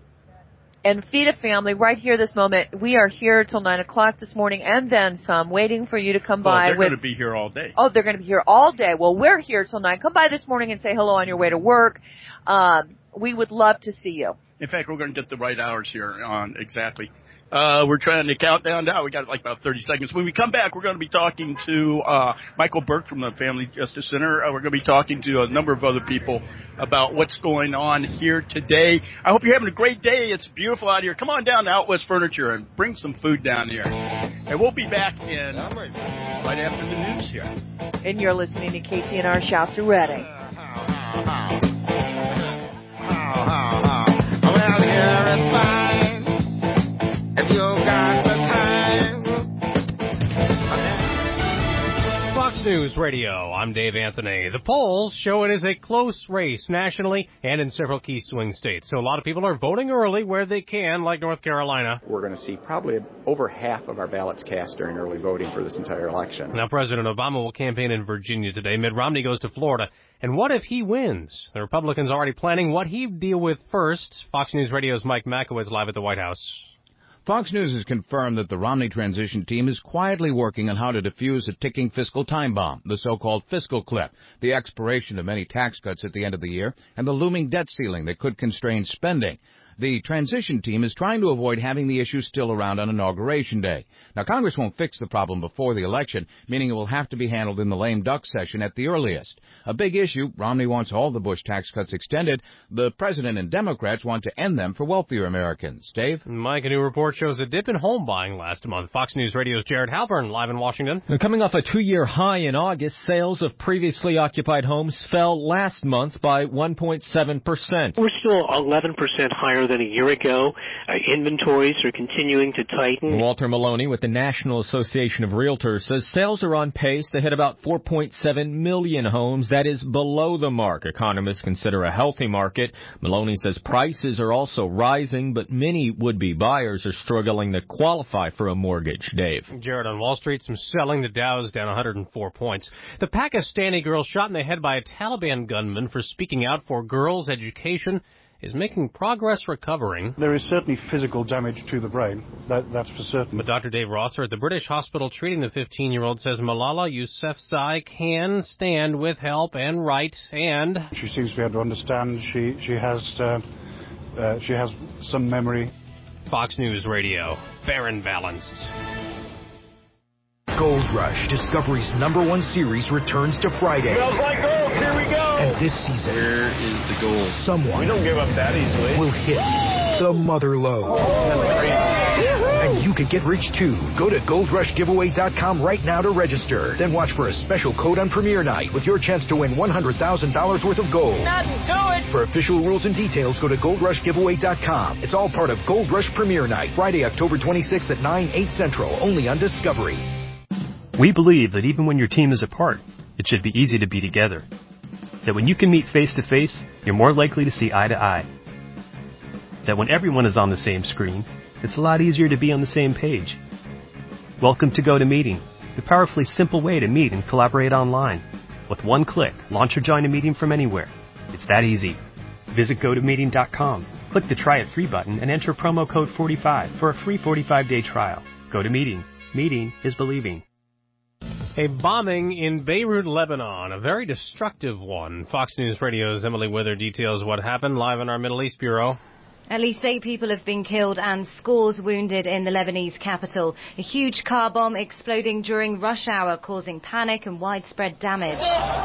and Feed a Family right here this moment. We are here till nine o'clock this morning and then some, waiting for you to come Oh, by. they're with, going to be here all day. Oh, they're going to be here all day. Well, we're here till nine. Come by this morning and say hello on your way to work. Um, we would love to see you. In fact, we're going to get the right hours here on exactly. Uh, we're trying to count down now. We got like about thirty seconds. When we come back, we're going to be talking to uh, Michael Burke from the Family Justice Center. Uh, we're going to be talking to a number of other people about what's going on here today. I hope you're having a great day. It's beautiful out here. Come on down to Out West Furniture and bring some food down here. And we'll be back in right after the news here. And you're listening to K T N R Shasta Redding. Well, here it's fine if you got the time. Fox News Radio, I'm Dave Anthony. The polls show it is a close race nationally and in several key swing states. So a lot of people are voting early where they can, like North Carolina. We're going to see probably over half of our ballots cast during early voting for this entire election. Now, President Obama will campaign in Virginia today. Mitt Romney goes to Florida. And what if he wins? The Republicans are already planning what he'd deal with first. Fox News Radio's Mike Makowitz live at the White House. Fox News has confirmed that the Romney transition team is quietly working on how to defuse a ticking fiscal time bomb, the so-called fiscal cliff, the expiration of many tax cuts at the end of the year, and the looming debt ceiling that could constrain spending. The transition team is trying to avoid having the issue still around on Inauguration Day. Now, Congress won't fix the problem before the election, meaning it will have to be handled in the lame duck session at the earliest. A big issue, Romney wants all the Bush tax cuts extended. The president and Democrats want to end them for wealthier Americans. Dave? Mike, a new report shows a dip in home buying last month. Fox News Radio's Jared Halpern live in Washington. Coming off a two-year high in August, sales of previously occupied homes fell last month by one point seven percent. We're still eleven percent higher than a year ago. Uh, inventories are continuing to tighten. Walter Maloney with the National Association of Realtors says sales are on pace to hit about four point seven million homes. That is below the mark economists consider a healthy market. Maloney says prices are also rising, but many would-be buyers are struggling to qualify for a mortgage. Dave? Jared, on Wall Street, some selling. The Dow's down one hundred four points. The Pakistani girl shot in the head by a Taliban gunman for speaking out for girls' education is making progress recovering. There is certainly physical damage to the brain, that, that's for certain. But Doctor Dave Rosser at the British hospital treating the fifteen-year-old says Malala Yousafzai can stand with help and right, and she seems to be able to understand. She she has uh, uh, she has some memory. Fox News Radio, fair and balanced. Gold Rush, Discovery's number one series, returns to Friday. Smells like gold. Here we go. And this season, where is the gold? Someone we don't give up that easily. Will hit the mother lode. And you could get rich too. Go to gold rush giveaway dot com right now to register. Then watch for a special code on premiere night with your chance to win one hundred thousand dollars worth of gold. Nothing to it. For official rules and details, go to gold rush giveaway dot com. It's all part of Gold Rush Premiere Night, Friday, October twenty-sixth at nine, eight Central, only on Discovery. We believe that even when your team is apart, it should be easy to be together. That when you can meet face to face, you're more likely to see eye to eye. That when everyone is on the same screen, it's a lot easier to be on the same page. Welcome to GoToMeeting, the powerfully simple way to meet and collaborate online. With one click, launch or join a meeting from anywhere. It's that easy. Visit go to meeting dot com, click the Try It Free button, and enter promo code forty-five for a free forty-five day trial. GoToMeeting. Meeting is believing. A bombing in Beirut, Lebanon, a very destructive one. Fox News Radio's Emily Wither details what happened live in our Middle East Bureau. At least eight people have been killed and scores wounded in the Lebanese capital. A huge car bomb exploding during rush hour, causing panic and widespread damage.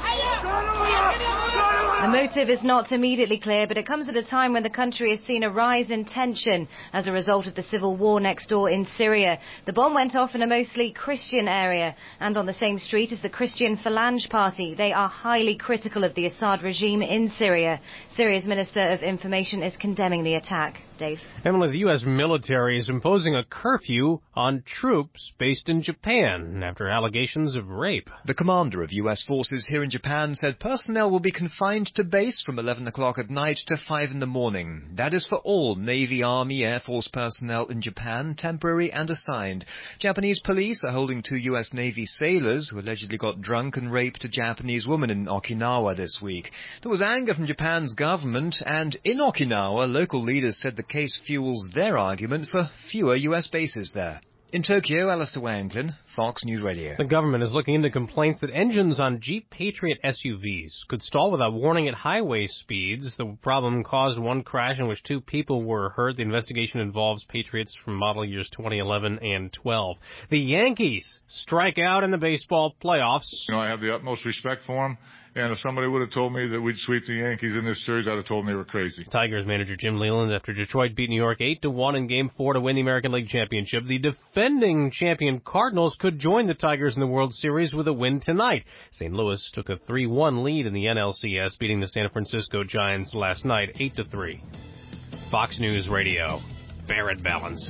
The motive is not immediately clear, but it comes at a time when the country has seen a rise in tension as a result of the civil war next door in Syria. The bomb went off in a mostly Christian area and on the same street as the Christian Phalange Party. They are highly critical of the Assad regime in Syria. Syria's Minister of Information is condemning the attack. Dave? Emily, the U S military is imposing a curfew on troops based in Japan after allegations of rape. The commander of U S forces here in Japan said personnel will be confined to base from eleven o'clock at night to five in the morning. That is for all Navy, Army, Air Force personnel in Japan, temporary and assigned. Japanese police are holding two U S Navy sailors who allegedly got drunk and raped a Japanese woman in Okinawa this week. There was anger from Japan's government, and in Okinawa, local leaders said the case fuels their argument for fewer U S bases there. In Tokyo, Alistair Wanglin, Fox News Radio. The government is looking into complaints that engines on Jeep Patriot S U Vs could stall without warning at highway speeds. The problem caused one crash in which two people were hurt. The investigation involves Patriots from model years twenty eleven and twelve. The Yankees strike out in the baseball playoffs. You know, I have the utmost respect for them. And if somebody would have told me that we'd sweep the Yankees in this series, I'd have told them they were crazy. Tigers manager Jim Leyland after Detroit beat New York eight to one in Game four to win the American League Championship. The defending champion Cardinals could join the Tigers in the World Series with a win tonight. Saint Louis took a three one lead in the N L C S, beating the San Francisco Giants last night eight to three. Fox News Radio. Fair and balanced.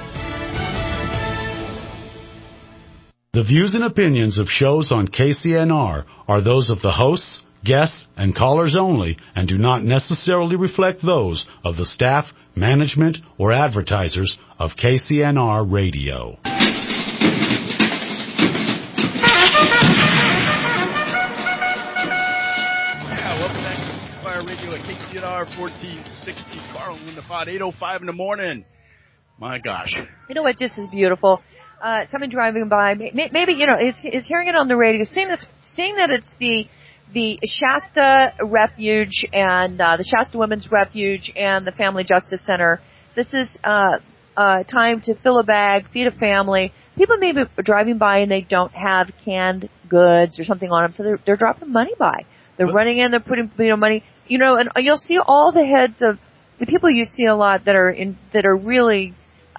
The views and opinions of shows on K C N R are those of the hosts, guests, and callers only and do not necessarily reflect those of the staff, management, or advertisers of K C N R Radio. Yeah, welcome back to Fire Radio at K C N R fourteen sixty. Carl in the pod, eight oh five in the morning. My gosh. You know what just is beautiful? Uh, someone driving by, maybe, you know, is, is hearing it on the radio, seeing this, seeing that it's the, the Shasta Refuge and, uh, the Shasta Women's Refuge and the Family Justice Center. This is, uh, uh, time to fill a bag, feed a family. People may be driving by and they don't have canned goods or something on them, so they're, they're dropping money by. They're running in, they're putting, you know, money, you know, and you'll see all the heads of the people you see a lot that are in, that are really,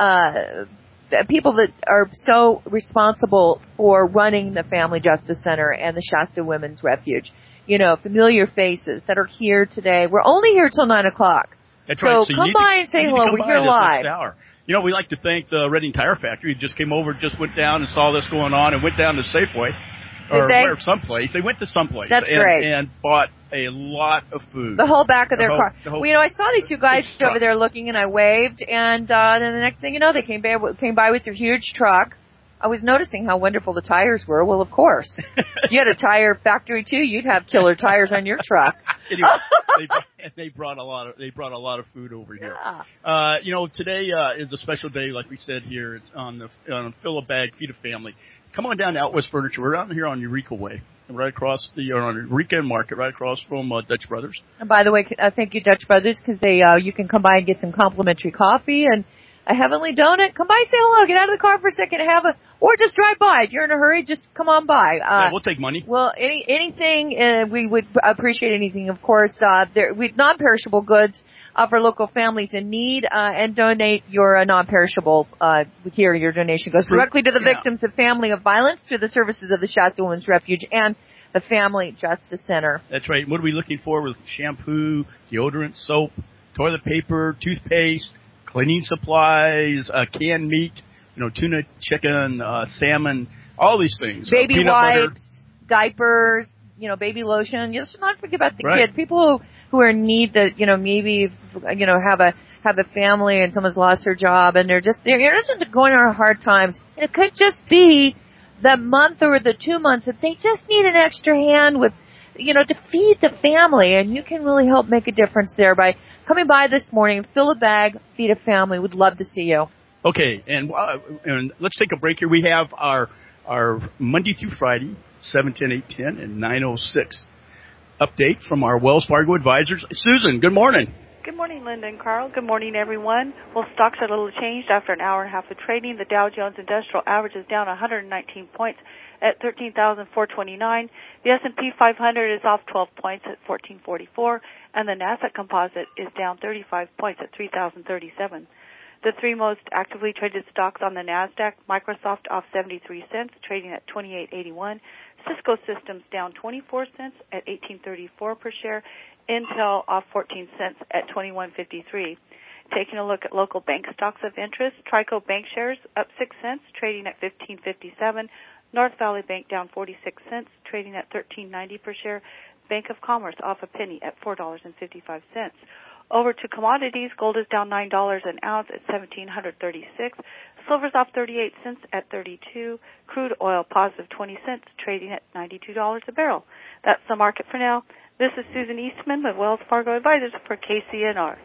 uh, people that are so responsible for running the Family Justice Center and the Shasta Women's Refuge. You know, familiar faces that are here today. We're only here till nine o'clock. That's so right. So come by and say hello. We're here live. Hour. You know, we like to thank the Reading Tire Factory. Who just came over, just went down and saw this going on and went down to Safeway. Did or they? Where, someplace. They went to someplace. That's and, great. And bought a lot of food. The whole back of their the whole, car. The whole, well, you know, I saw these two guys over there looking, and I waved, and uh, then the next thing you know, they came by, came by with their huge truck. I was noticing how wonderful the tires were. Well, of course. You had a tire factory, too. You'd have killer tires on your truck. Anyway, they, brought, they brought a lot of they brought a lot of food over here. Yeah. Uh, you know, today uh, is a special day, like we said here. It's on the on Fill a Bag, Feed a Family. Come on down to Out West Furniture. We're out here on Eureka Way, right across the or on Eureka Market, right across from uh, Dutch Brothers. And by the way, uh, thank you, Dutch Brothers, because they uh, you can come by and get some complimentary coffee and a heavenly donut. Come by, say hello, get out of the car for a second, have a, or just drive by. If you're in a hurry, just come on by. Uh, yeah, we'll take money. Well, any anything uh, we would appreciate anything. Of course, uh, there we non-perishable goods uh, for local families in need, uh, and donate your uh, non-perishable. Uh, here, your donation goes directly to the yeah. victims of family of violence through the services of the Shasta Women's Refuge and the Family Justice Center. That's right. What are we looking for with shampoo, deodorant, soap, toilet paper, toothpaste, cleaning supplies, uh, canned meat, you know, tuna, chicken, uh, salmon, all these things. Baby uh, peanut wipes, butter. diapers, you know, baby lotion. Just not forget about the Right. kids. People who, who are in need that, you know, maybe, you know, have a, have a family and someone's lost their job and they're just, they're just going on hard times. And it could just be the month or the two months that they just need an extra hand with, you know, to feed the family. And you can really help make a difference there by coming by this morning, fill a bag, feed a family. We'd love to see you. Okay, and uh, and let's take a break here. We have our our Monday through Friday, seven ten, eight ten, and nine oh six update from our Wells Fargo advisors. Susan, good morning. Good morning, Linda and Carl. Good morning, everyone. Well, stocks are a little changed after an hour and a half of trading. The Dow Jones Industrial Average is down one hundred nineteen points at thirteen thousand four hundred twenty-nine. The S and P five hundred is off twelve points at fourteen forty-four, and the Nasdaq Composite is down thirty-five points at three thousand thirty-seven. The three most actively traded stocks on the Nasdaq: Microsoft off seventy-three cents, trading at twenty-eight eighty-one. Cisco Systems down twenty-four cents at eighteen thirty-four per share. Intel off fourteen cents at twenty-one fifty-three. Taking a look at local bank stocks of interest: Trico Bank shares up six cents, trading at fifteen fifty-seven. North Valley Bank down forty-six cents, trading at thirteen ninety per share. Bank of Commerce off a penny at four dollars and fifty-five cents. Over to commodities, gold is down nine dollars an ounce at seventeen thirty-six. Silver's off thirty-eight cents at thirty-two. Crude oil positive twenty cents, trading at ninety-two dollars a barrel. That's the market for now. This is Susan Eastman with Wells Fargo Advisors for K C N R.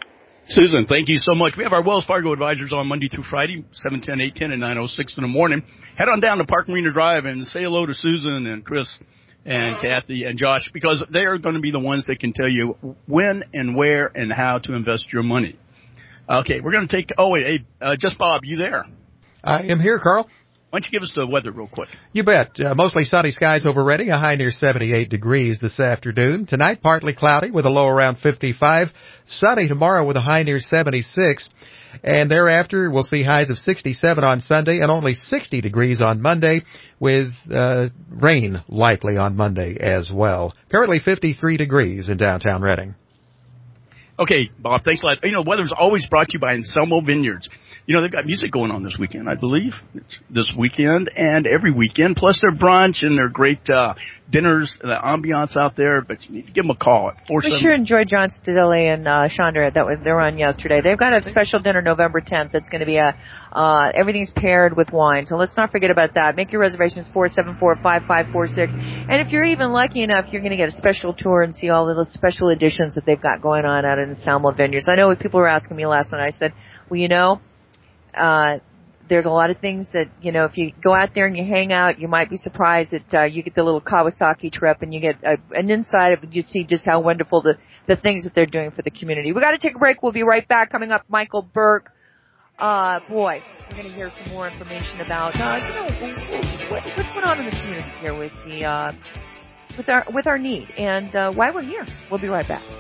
Susan, thank you so much. We have our Wells Fargo advisors on Monday through Friday, seven ten, eight ten, and nine oh six in the morning. Head on down to Park Marina Drive and say hello to Susan and Chris and Kathy and Josh, because they are going to be the ones that can tell you when and where and how to invest your money. Okay, we're going to take, oh, wait, hey, uh, just Bob, you there? I am here, Carl. Why don't you give us the weather real quick? You bet. Uh, mostly sunny skies over Reading, a high near seventy-eight degrees this afternoon. Tonight, partly cloudy with a low around fifty-five. Sunny tomorrow with a high near seventy-six. And thereafter, we'll see highs of sixty-seven on Sunday and only sixty degrees on Monday, with uh, rain likely on Monday as well. Currently fifty-three degrees in downtown Reading. Okay, Bob, thanks a lot. You know, weather's always brought to you by Anselmo Vineyards. You know, they've got music going on this weekend, I believe. It's this weekend and every weekend, plus their brunch and their great uh, dinners, the ambiance out there. But you need to give them a call at four seven. We sure enjoyed John Stidilli and uh, Chandra. That was they were on yesterday. They've got a special dinner November tenth. That's going to be a uh, everything's paired with wine. So let's not forget about that. Make your reservations four seven four, five five four six. And if you're even lucky enough, you're going to get a special tour and see all the little special editions that they've got going on out in Anselmo Vineyards. I know what people were asking me last night. I said, well, you know. Uh, there's a lot of things that, you know, if you go out there and you hang out, you might be surprised that uh, you get the little Kawasaki trip and you get a, an insight of it. You see just how wonderful the, the things that they're doing for the community. We got to take a break. We'll be right back. Coming up, Michael Burke. Uh, boy, we're going to hear some more information about, uh, you know, what, what's going on in the community here with the, uh, with our, with our need and, uh, why we're here. We'll be right back.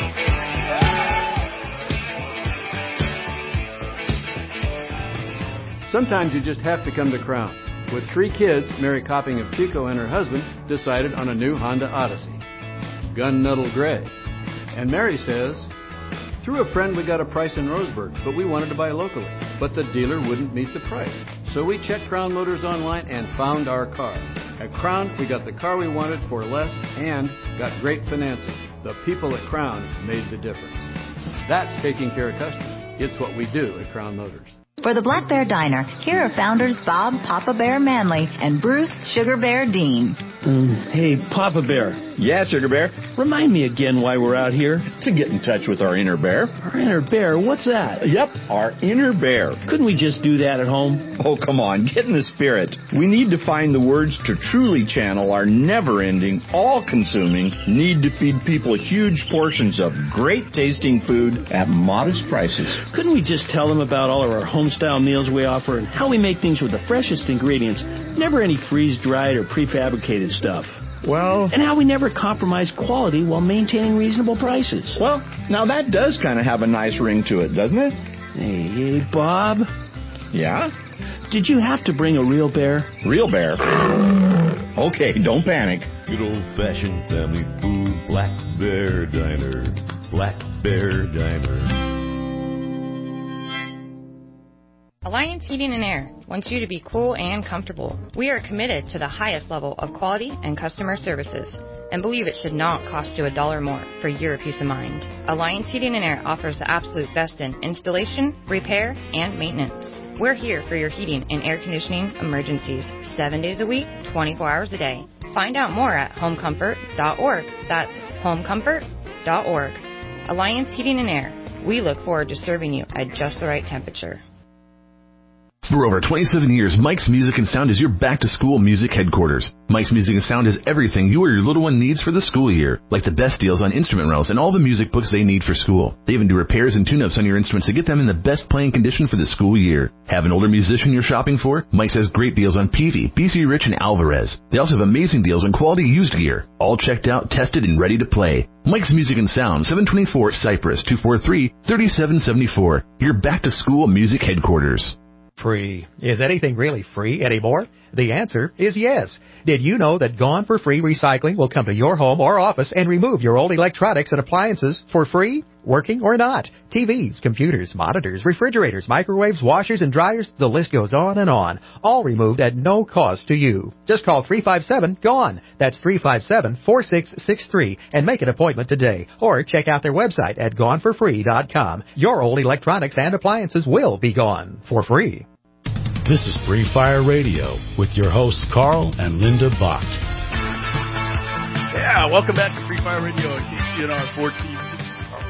Sometimes you just have to come to Crown. With three kids, Mary Copping of Chico and her husband decided on a new Honda Odyssey, Gun-Nuddle Gray. And Mary says, through a friend we got a price in Roseburg, but we wanted to buy locally. But the dealer wouldn't meet the price. So we checked Crown Motors online and found our car. At Crown, we got the car we wanted for less and got great financing. The people at Crown made the difference. That's taking care of customers. It's what we do at Crown Motors. For the Black Bear Diner, here are founders Bob Papa Bear Manley and Bruce Sugar Bear Dean. Um, hey, Papa Bear. Yeah, Sugar Bear. Remind me again why we're out here. To get in touch with our inner bear. Our inner bear? What's that? Yep, our inner bear. Couldn't we just do that at home? Oh, come on, get in the spirit. We need to find the words to truly channel our never-ending, all-consuming need to feed people huge portions of great-tasting food at modest prices. Couldn't we just tell them about all of our home-style meals we offer and how we make things with the freshest ingredients, never any freeze-dried or prefabricated stuff? Well... And how we never compromise quality while maintaining reasonable prices. Well, now that does kind of have a nice ring to it, doesn't it? Hey, hey, Bob? Yeah? Did you have to bring a real bear? Real bear? Okay, don't panic. Good old-fashioned family food, Black Bear Diner. Black Bear Diner. Alliance Heating and Air wants you to be cool and comfortable. We are committed to the highest level of quality and customer services and believe it should not cost you a dollar more for your peace of mind. Alliance Heating and Air offers the absolute best in installation, repair, and maintenance. We're here for your heating and air conditioning emergencies, seven days a week, twenty-four hours a day. Find out more at home comfort dot org. That's home comfort dot org. Alliance Heating and Air. We look forward to serving you at just the right temperature. For over twenty-seven years, Mike's Music and Sound is your back-to-school music headquarters. Mike's Music and Sound has everything you or your little one needs for the school year, like the best deals on instrument rentals and all the music books they need for school. They even do repairs and tune-ups on your instruments to get them in the best playing condition for the school year. Have an older musician you're shopping for? Mike's has great deals on Peavey, B C Rich, and Alvarez. They also have amazing deals on quality used gear, all checked out, tested, and ready to play. Mike's Music and Sound, seven twenty-four Cypress, two four three, three seven seven four. Your back-to-school music headquarters. Free. Is anything really free anymore? The answer is yes. Did you know that Gone for Free Recycling will come to your home or office and remove your old electronics and appliances for free, working or not? T Vs, computers, monitors, refrigerators, microwaves, washers, and dryers, the list goes on and on, all removed at no cost to you. Just call three five seven, G O N E. That's three five seven, four six six three and make an appointment today. Or check out their website at gone for free dot com. Your old electronics and appliances will be gone for free. This is Free Fire Radio with your hosts Carl and Linda Bach. Yeah, welcome back to Free Fire Radio at K C N R fourteen sixty.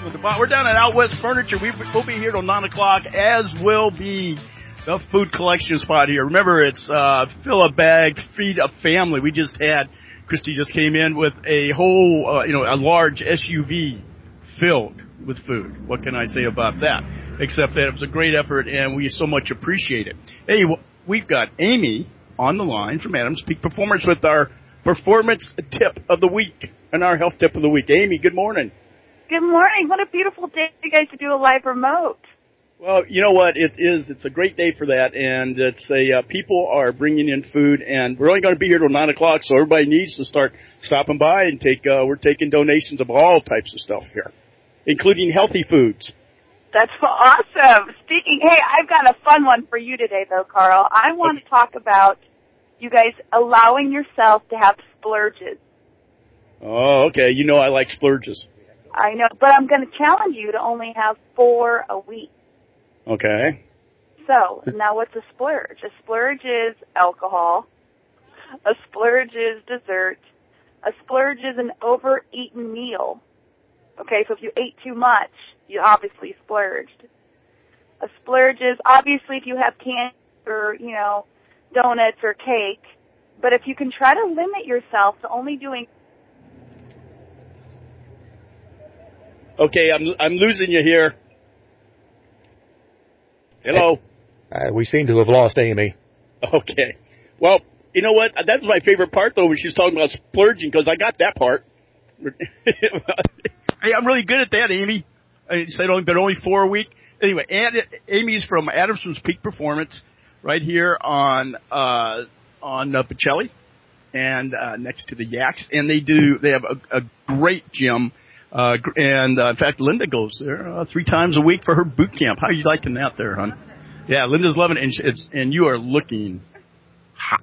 with the bot. We're down at Out West Furniture. We, we'll be here till nine o'clock, as will be the food collection spot here. Remember, it's uh, fill a bag, feed a family. We just had, Christy just came in with a whole, uh, you know, a large S U V filled with food. What can I say about that? Except that it was a great effort, and we so much appreciate it. Hey, we've got Amy on the line from Adams Peak Performance with our performance tip of the week and our health tip of the week. Amy, good morning. Good morning. What a beautiful day you guys to do a live remote. Well, you know what? It is. It's a great day for that, and it's a uh, people are bringing in food, and we're only going to be here till nine o'clock, so everybody needs to start stopping by and take. Uh, we're taking donations of all types of stuff here, including healthy foods. That's awesome. Speaking, hey, I've got a fun one for you today, though, Carl. I want okay. to talk about you guys allowing yourself to have splurges. Oh, okay. You know I like splurges. I know, but I'm going to challenge you to only have four a week. Okay. So, now what's a splurge? A splurge is alcohol. A splurge is dessert. A splurge is an overeaten meal. Okay, so if you ate too much, you obviously splurged. A splurge is obviously if you have candy or, you know, donuts or cake. But if you can try to limit yourself to only doing... Okay, I'm I'm losing you here. Hello? Uh, we seem to have lost Amy. Okay. Well, you know what? That's my favorite part, though, when she's talking about splurging, because I got that part. Hey, I'm really good at that, Amy. I said only, but only four a week. Anyway, and Amy's from Adamson's Peak Performance, right here on uh, on uh, Pacelli, and uh, next to the Yaks. And they do they have a, a great gym, uh, and uh, in fact, Linda goes there uh, three times a week for her boot camp. How are you liking that, there, hon? Yeah, Linda's loving it, and, it's, and you are looking hot.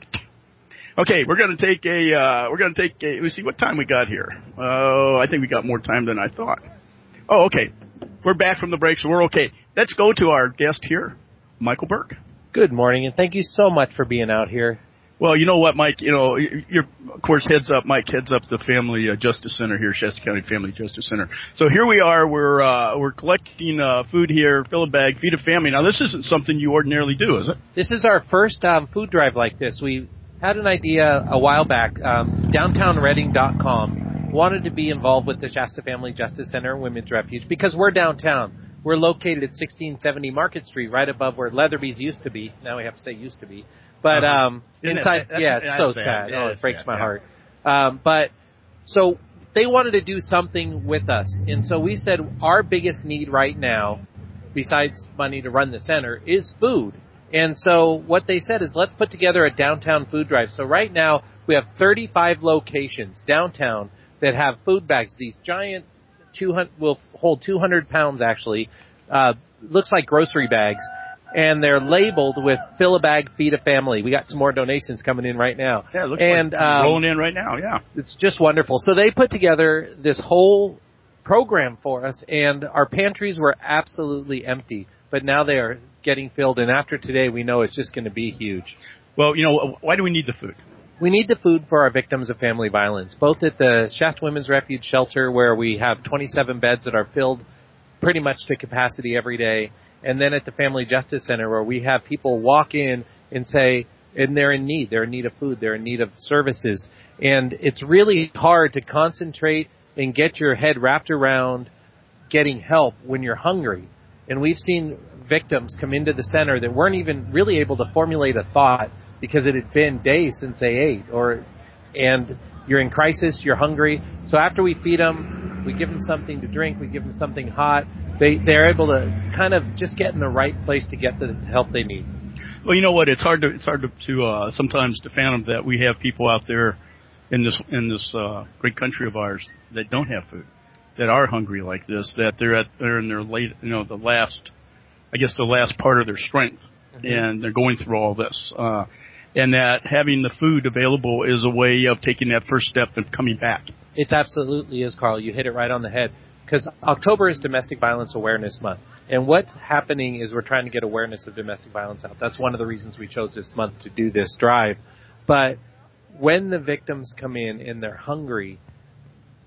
Okay, we're gonna take a. Uh, we're gonna take a. Let's see what time we got here. Oh, I think we got more time than I thought. Oh, okay. We're back from the break, so we're okay. Let's go to our guest here, Michael Burke. Good morning, and thank you so much for being out here. Well, you know what, Mike? You know, you're, of course, heads up. Mike heads up the Family uh, Justice Center here, Shasta County Family Justice Center. So here we are. We're uh, we're collecting uh, food here. Fill a bag, feed a family. Now, this isn't something you ordinarily do, is it? This is our first um, food drive like this. We had an idea a while back. Um, downtown reading dot com wanted to be involved with the Shasta Family Justice Center and Women's Refuge because we're downtown. We're located at sixteen seventy Market Street, right above where Leatherby's used to be. Now we have to say used to be. But um, inside, it, yeah, it's so sad. sad. Oh, it breaks sad, my yeah. heart. Um, but so they wanted to do something with us. And so we said our biggest need right now, besides money to run the center, is food. And so what they said is, let's put together a downtown food drive. So right now we have thirty-five locations downtown that have food bags. These giant, two hundred will hold two hundred pounds actually. Uh, looks like grocery bags, and they're labeled with "Fill a bag, feed a family." We got some more donations coming in right now. Yeah, it looks and, like um, rolling in right now. Yeah, it's just wonderful. So they put together this whole program for us, and our pantries were absolutely empty, but now they are getting filled, and after today, we know it's just going to be huge. Well, you know, why do we need the food? We need the food for our victims of family violence, both at the Shasta Women's Refuge Shelter, where we have twenty-seven beds that are filled pretty much to capacity every day, and then at the Family Justice Center, where we have people walk in and say, and they're in need, they're in need of food, they're in need of services, and it's really hard to concentrate and get your head wrapped around getting help when you're hungry. And we've seen victims come into the center that weren't even really able to formulate a thought because it had been days since they ate, or and you're in crisis, you're hungry. So after we feed them, we give them something to drink, we give them something hot. They they're able to kind of just get in the right place to get the help they need. Well, you know what? It's hard to it's hard to, to uh, sometimes to fathom that we have people out there in this in this uh, great country of ours that don't have food, that are hungry like this, that they're at they're in their late you know the last I guess the last part of their strength, mm-hmm. and they're going through all this. Uh, And that having the food available is a way of taking that first step and coming back. It absolutely is, Carl. You hit it right on the head. Because October is Domestic Violence Awareness Month. And what's happening is we're trying to get awareness of domestic violence out. That's one of the reasons we chose this month to do this drive. But when the victims come in and they're hungry,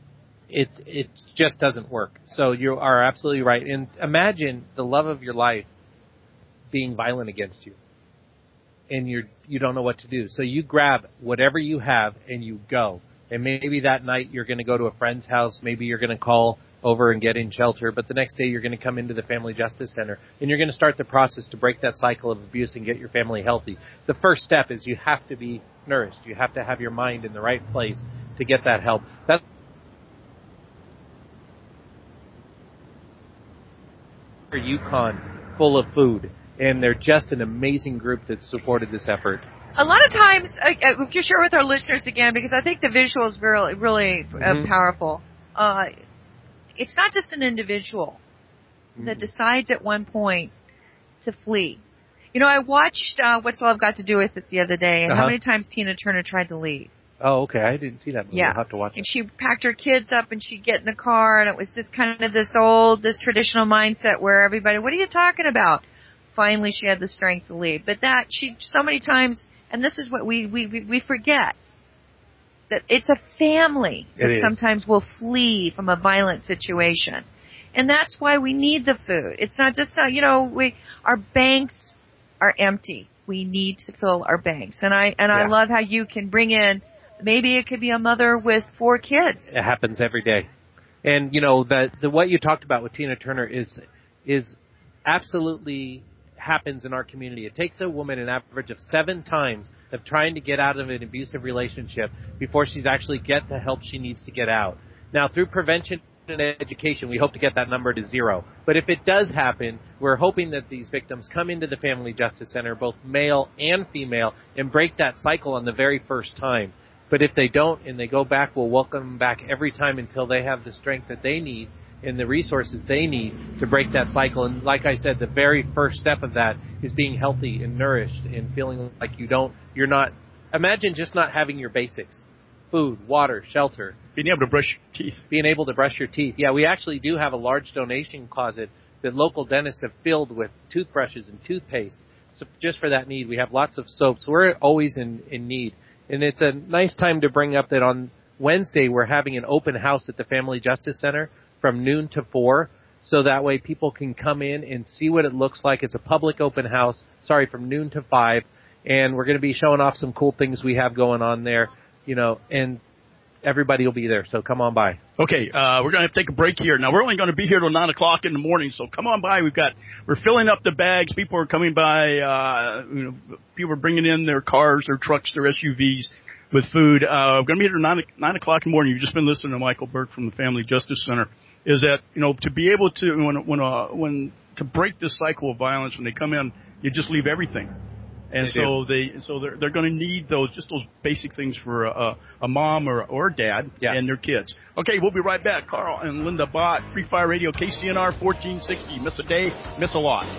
it it just doesn't work. So you are absolutely right. And imagine the love of your life being violent against you, and you're you don't know what to do. So you grab whatever you have and you go. And maybe that night you're going to go to a friend's house. Maybe you're going to call over and get in shelter. But the next day you're going to come into the Family Justice Center, and you're going to start the process to break that cycle of abuse and get your family healthy. The first step is you have to be nourished. You have to have your mind in the right place to get that help. That's Yukon full of food, and they're just an amazing group that supported this effort. A lot of times, uh, uh, if you share with our listeners again, because I think the visual is really, really uh, Mm-hmm. powerful. Uh, it's not just an individual mm-hmm. that decides at one point to flee. You know, I watched uh, What's Love Got to Do With It the other day, and Uh-huh. how many times Tina Turner tried to leave. Oh, okay. I didn't see that movie. Yeah. I'll have to watch and it. she packed her kids up, and she'd get in the car, and it was just kind of this old, this traditional mindset where everybody, what are you talking about? Finally, she had the strength to leave. But that, she, so many times, and this is what we, we, we forget, that it's a family that It is. sometimes will flee from a violent situation. And that's why we need the food. It's not just, uh, you know, we, our banks are empty. We need to fill our banks. And I, and I Yeah. love how you can bring in, maybe it could be a mother with four kids. It happens every day. And, you know, the, the what you talked about with Tina Turner is is absolutely happens in our community. It takes a woman an average of seven times of trying to get out of an abusive relationship before she's actually get the help she needs to get out. Now, through prevention and education, we hope to get that number to zero. But if it does happen, we're hoping that these victims come into the Family Justice Center, both male and female, and break that cycle on the very first time. But if they don't and they go back, we'll welcome them back every time until they have the strength that they need and the resources they need to break that cycle. And like I said, the very first step of that is being healthy and nourished and feeling like you don't, you're not, imagine just not having your basics. Food, water, shelter. Being able to brush your teeth. Being able to brush your teeth. Yeah, we actually do have a large donation closet that local dentists have filled with toothbrushes and toothpaste. So just for that need, we have lots of soaps. We're always in, in need. And it's a nice time to bring up that on Wednesday we're having an open house at the Family Justice Center from noon to four. So that way people can come in and see what it looks like. It's a public open house, sorry, from noon to five. And we're going to be showing off some cool things we have going on there, you know, and everybody will be there. So come on by. Okay, uh, we're going to have to take a break here. Now, we're only going to be here till nine o'clock in the morning, so come on by. We've got, we're filling up the bags. People are coming by, uh, you know, people are bringing in their cars, their trucks, their S U Vs with food. Uh, we're going to be here till nine, nine o'clock in the morning. You've just been listening to Michael Burke from the Family Justice Center. Is that, you know, to be able to, when, when, uh, when, to break this cycle of violence, when they come in, you just leave everything. And They so do. they, so they're, they're going to need those, just those basic things for a, a mom or, or a dad Yeah. and their kids. Okay, we'll be right back. Carl and Linda Bott, Free Fire Radio, K C N R fourteen sixty. Miss a day, miss a lot.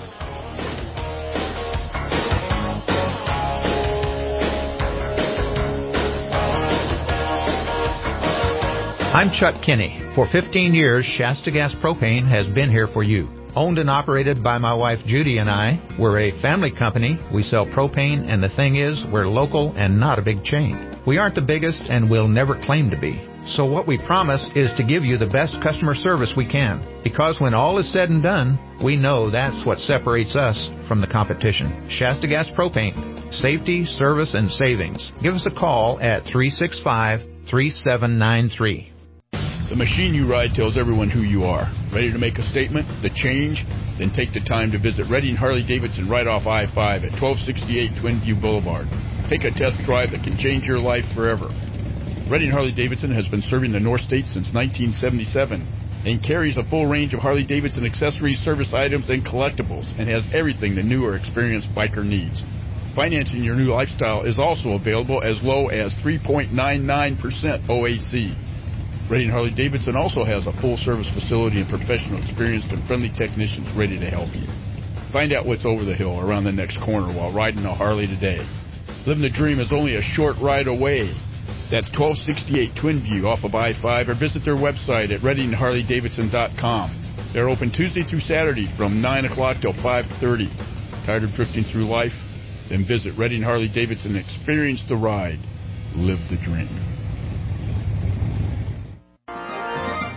I'm Chuck Kinney. For fifteen years, Shasta Gas Propane has been here for you. Owned and operated by my wife Judy and I, we're a family company. We sell propane, and the thing is, we're local and not a big chain. We aren't the biggest, and we'll never claim to be. So what we promise is to give you the best customer service we can. Because when all is said and done, we know that's what separates us from the competition. Shasta Gas Propane. Safety, service, and savings. Give us a call at three six five, three seven nine three. The machine you ride tells everyone who you are. Ready to make a statement? The change? Then take the time to visit Redding Harley-Davidson right off I five at twelve sixty-eight Twin View Boulevard. Take a test drive that can change your life forever. Redding Harley-Davidson has been serving the North States since nineteen seventy-seven and carries a full range of Harley-Davidson accessories, service items, and collectibles, and has everything the new or experienced biker needs. Financing your new lifestyle is also available as low as three point nine nine percent O A C. Redding Harley-Davidson also has a full-service facility and professional, experienced, and friendly technicians ready to help you. Find out what's over the hill around the next corner while riding a Harley today. Living the dream is only a short ride away. That's twelve sixty-eight Twin View off of I five, or visit their website at redding harley davidson dot com. They're open Tuesday through Saturday from nine o'clock till five thirty. Tired of drifting through life? Then visit Redding Harley-Davidson and experience the ride. Live the dream.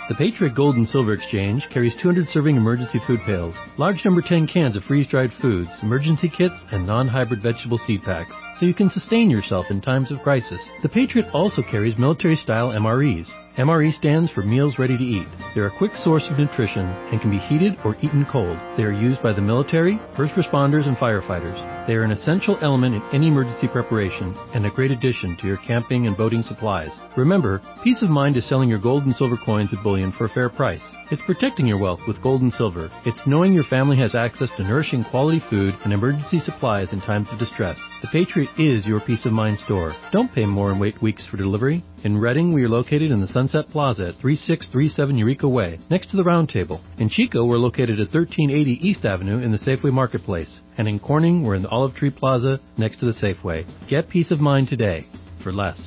The Patriot Gold and Silver Exchange carries two hundred serving emergency food pails, large number ten cans of freeze-dried foods, emergency kits, and non-hybrid vegetable seed packs, so you can sustain yourself in times of crisis. The Patriot also carries military-style M R Es. M R E stands for Meals Ready to Eat. They're a quick source of nutrition and can be heated or eaten cold. They are used by the military, first responders, and firefighters. They are an essential element in any emergency preparation and a great addition to your camping and boating supplies. Remember, peace of mind is selling your gold and silver coins at bullion for a fair price. It's protecting your wealth with gold and silver. It's knowing your family has access to nourishing quality food and emergency supplies in times of distress. The Patriot is your peace of mind store. Don't pay more and wait weeks for delivery. In Reading, we are located in the Sunset Plaza at thirty-six thirty-seven Eureka Way, next to the Round Table. In Chico, we're located at thirteen eighty East Avenue in the Safeway Marketplace. And in Corning, we're in the Olive Tree Plaza, next to the Safeway. Get peace of mind today, for less.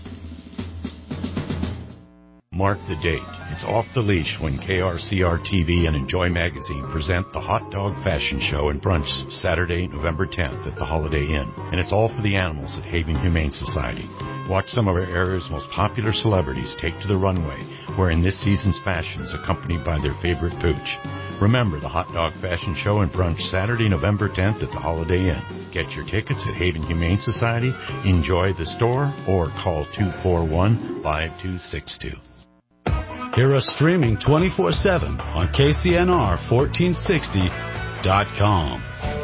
Mark the date. It's off the leash when K R C R T V and Enjoy Magazine present the Hot Dog Fashion Show and Brunch Saturday, November tenth at the Holiday Inn. And it's all for the animals at Haven Humane Society. Watch some of our area's most popular celebrities take to the runway, wearing this season's fashions accompanied by their favorite pooch. Remember the Hot Dog Fashion Show and Brunch Saturday, November tenth at the Holiday Inn. Get your tickets at Haven Humane Society, enjoy the store, or call two four one, five two six two. Hear us streaming twenty-four seven on K C N R fourteen sixty dot com.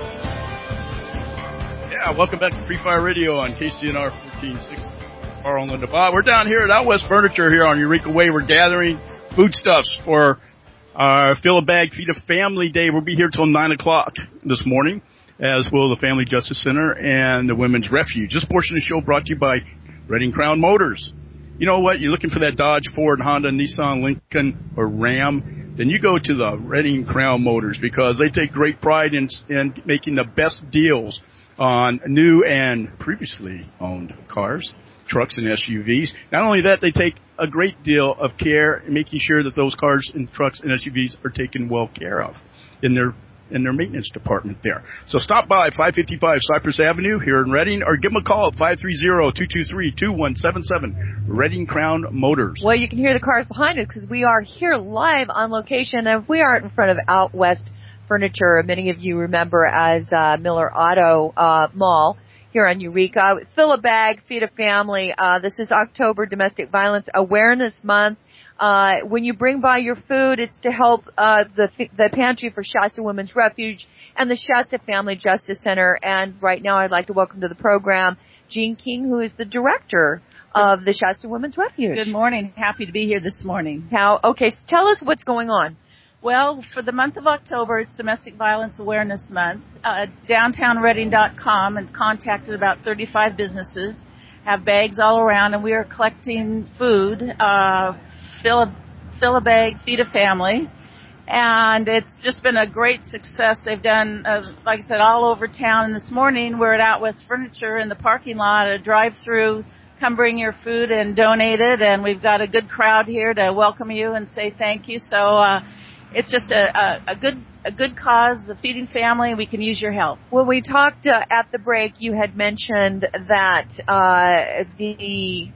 Yeah, welcome back to Free Fire Radio on K C N R fourteen sixty. Carl and Linda Bob. We're down here at Out West Furniture here on Eureka Way. We're gathering foodstuffs for our Fill a Bag, Feed a Family Day. We'll be here till nine o'clock this morning, as will the Family Justice Center and the Women's Refuge. This portion of the show brought to you by Reading Crown Motors. You know what? You're looking for that Dodge, Ford, Honda, Nissan, Lincoln, or Ram, then you go to the Reading Crown Motors, because they take great pride in, in making the best deals on new and previously owned cars, trucks, and S U Vs. Not only that, they take a great deal of care in making sure that those cars and trucks and S U Vs are taken well care of in their in their maintenance department there. So stop by five fifty-five Cypress Avenue here in Reading, or give them a call at five three zero, two two three, two one seven seven, Reading Crown Motors. Well, you can hear the cars behind us because we are here live on location, and we are in front of Out West Furniture. Many of you remember as uh, Miller Auto uh, Mall here on Eureka. Fill a Bag, Feed a Family. Uh, this is October Domestic Violence Awareness Month. Uh, when you bring by your food, it's to help uh, the the pantry for Shasta Women's Refuge and the Shasta Family Justice Center. And right now, I'd like to welcome to the program Jean King, who is the director of the Shasta Women's Refuge. Good morning. Happy to be here this morning. How? Okay, tell us what's going on. Well, for the month of October, it's Domestic Violence Awareness Month. Uh, downtown reading dot com and contacted about thirty-five businesses, have bags all around, and we are collecting food. Uh, Fill a, fill a bag, feed a family, and it's just been a great success. They've done, uh, like I said, all over town. And this morning we're at Out West Furniture in the parking lot, a drive-through. Come bring your food and donate it, and we've got a good crowd here to welcome you and say thank you. So uh, it's just a, a, a good a good cause, a feeding family. We can use your help. When we talked uh, at the break, you had mentioned that uh, the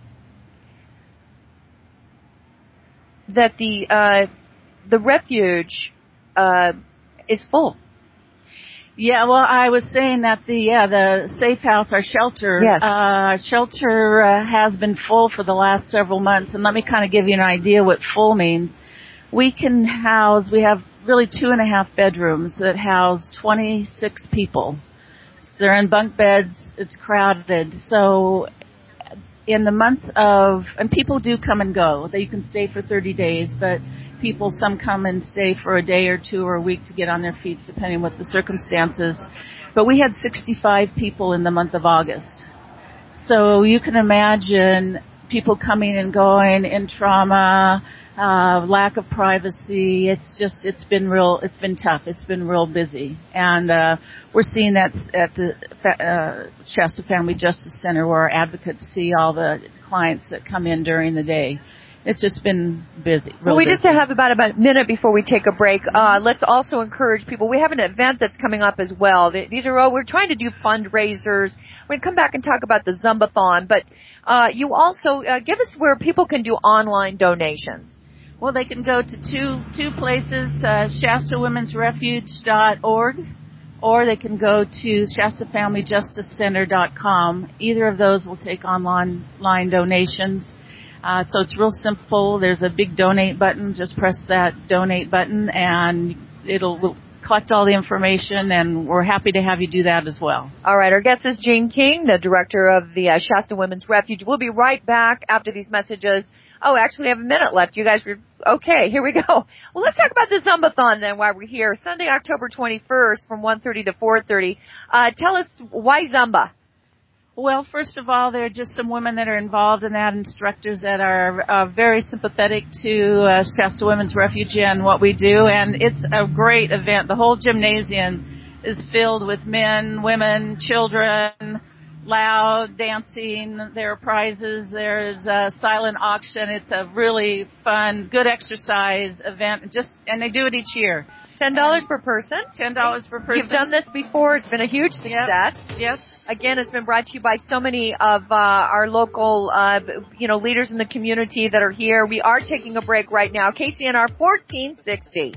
that the uh, the refuge uh, is full. Yeah, well, I was saying that the yeah the Safe House, our shelter, yes. uh, shelter uh, has been full for the last several months. And let me kind of give you an idea what full means. We can house, we have really two and a half bedrooms that house twenty-six people. They're in bunk beds. It's crowded. So in the month of, and people do come and go. They can stay for thirty days, but people, some come and stay for a day or two or a week to get on their feet, depending on what the circumstances. But we had sixty-five people in the month of August. So you can imagine people coming and going in trauma, uh, lack of privacy. It's just, it's been real, it's been tough. It's been real busy. And, uh, we're seeing that at the, uh, Shasta Family Justice Center, where our advocates see all the clients that come in during the day. It's just been busy. Well, we busy. just have about, about a minute before we take a break. Uh, let's also encourage people. We have an event that's coming up as well. These are all, we're trying to do fundraisers. We're going to come back and talk about the Zumbathon, but uh, you also uh, give us where people can do online donations. Well, they can go to two two places, uh, Shasta Women's Refuge dot org, or they can go to Shasta Family Justice Center dot com. Either of those will take online donations. Uh, so it's real simple. There's a big donate button. Just press that donate button, and it'll we'll collect all the information, and we're happy to have you do that as well. All right. Our guest is Jean King, the director of the uh, Shasta Women's Refuge. We'll be right back after these messages. Oh, actually, we have a minute left. You guys are okay. Here we go. Well, let's talk about the Zumbathon then while we're here. Sunday, October twenty-first from one thirty to four thirty. Uh, tell us why Zumba. Well, first of all, there are just some women that are involved in that, instructors that are uh, very sympathetic to uh, Shasta Women's Refuge and what we do, and it's a great event. The whole gymnasium is filled with men, women, children, loud dancing. There are prizes. There's a silent auction. It's a really fun, good exercise event. Just and they do it each year. Ten dollars per person. Ten dollars per person. You've done this before. It's been a huge success. Yep. Yes. Again, it's been brought to you by so many of uh, our local, uh, you know, leaders in the community that are here. We are taking a break right now. K C N R fourteen sixty.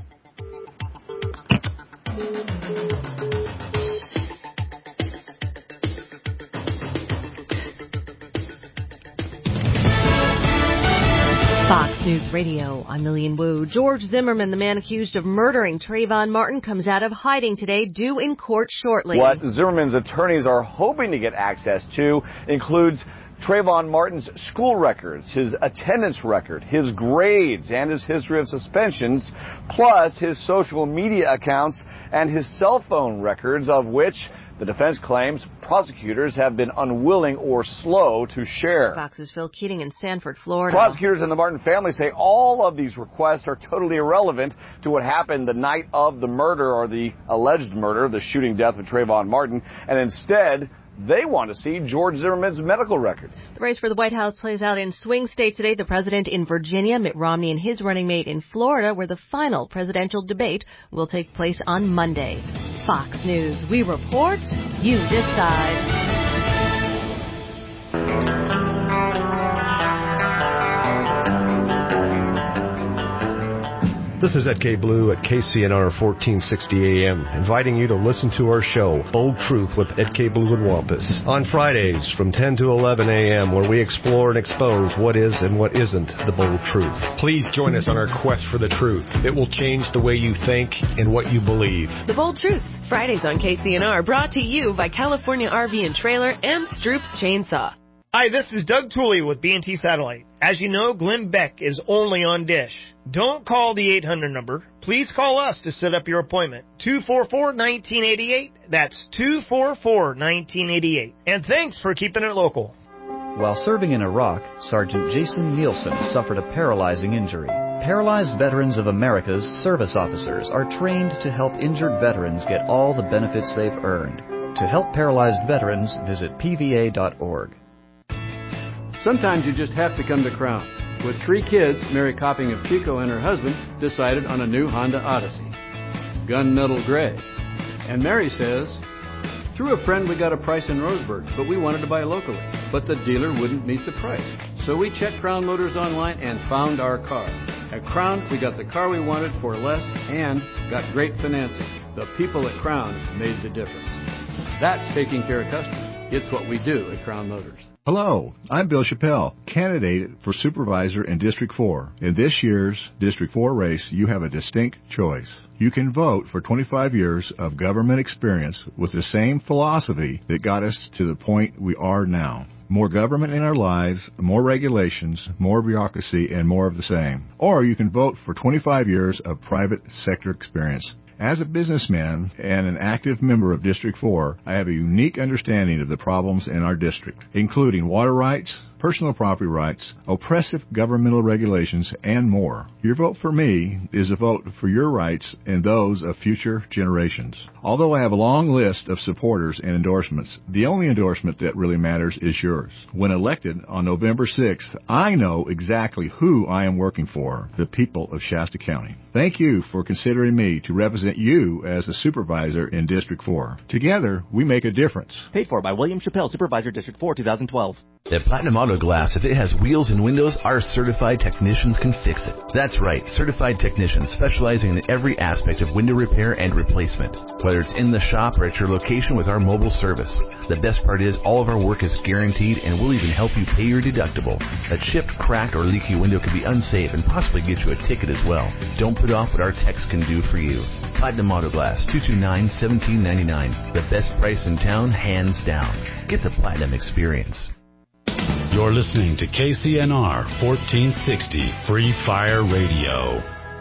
Fox News Radio, I'm Lillian Wu. George Zimmerman, the man accused of murdering Trayvon Martin, comes out of hiding today, due in court shortly. What Zimmerman's attorneys are hoping to get access to includes Trayvon Martin's school records, his attendance record, his grades, and his history of suspensions, plus his social media accounts and his cell phone records, of which the defense claims prosecutors have been unwilling or slow to share. Fox's Phil Keating in Sanford, Florida. Prosecutors and the Martin family say all of these requests are totally irrelevant to what happened the night of the murder, or the alleged murder, the shooting death of Trayvon Martin, and instead they want to see George Zimmerman's medical records. The race for the White House plays out in swing states today. The president in Virginia, Mitt Romney and his running mate in Florida, where the final presidential debate will take place on Monday. Fox News. We report, you decide. This is Ed K. Blue at K C N R fourteen sixty A M, inviting you to listen to our show, Bold Truth with Ed K. Blue and Wampus, on Fridays from ten to eleven A M, where we explore and expose what is and what isn't the bold truth. Please join us on our quest for the truth. It will change the way you think and what you believe. The Bold Truth, Fridays on K C N R, brought to you by California R V and Trailer and Stroop's Chainsaw. Hi, this is Doug Tooley with B and T Satellite. As you know, Glenn Beck is only on Dish. Don't call the eight hundred number. Please call us to set up your appointment. two four four, one nine eight eight. That's two four four, one nine eight eight. And thanks for keeping it local. While serving in Iraq, Sergeant Jason Nielsen suffered a paralyzing injury. Paralyzed Veterans of America's service officers are trained to help injured veterans get all the benefits they've earned. To help paralyzed veterans, visit P V A dot org. Sometimes you just have to come to Crown. With three kids, Mary Copping of Chico and her husband decided on a new Honda Odyssey, gunmetal gray. And Mary says, through a friend we got a price in Roseburg, but we wanted to buy locally. But the dealer wouldn't meet the price. So we checked Crown Motors online and found our car. At Crown, we got the car we wanted for less and got great financing. The people at Crown made the difference. That's taking care of customers. It's what we do at Crown Motors. Hello, I'm Bill Chappelle, candidate for supervisor in District four. In this year's District four race, you have a distinct choice. You can vote for twenty-five years of government experience with the same philosophy that got us to the point we are now. More government in our lives, more regulations, more bureaucracy, and more of the same. Or you can vote for twenty-five years of private sector experience. As a businessman and an active member of District four, I have a unique understanding of the problems in our district, including water rights, personal property rights, oppressive governmental regulations, and more. Your vote for me is a vote for your rights and those of future generations. Although I have a long list of supporters and endorsements, the only endorsement that really matters is yours. When elected on November sixth, I know exactly who I am working for, the people of Shasta County. Thank you for considering me to represent you as a supervisor in District four. Together, we make a difference. Paid for by William Chappelle, Supervisor, District four, two thousand twelve. At Platinum Auto Glass, if it has wheels and windows, our certified technicians can fix it. That's right, certified technicians specializing in every aspect of window repair and replacement. Whether it's in the shop or at your location with our mobile service. The best part is all of our work is guaranteed and we'll even help you pay your deductible. A chipped, cracked, or leaky window can be unsafe and possibly get you a ticket as well. Don't put off what our techs can do for you. Platinum Auto Glass, two two nine, one seven nine nine. The best price in town, hands down. Get the Platinum experience. You're listening to K C N R fourteen sixty Free Fire Radio.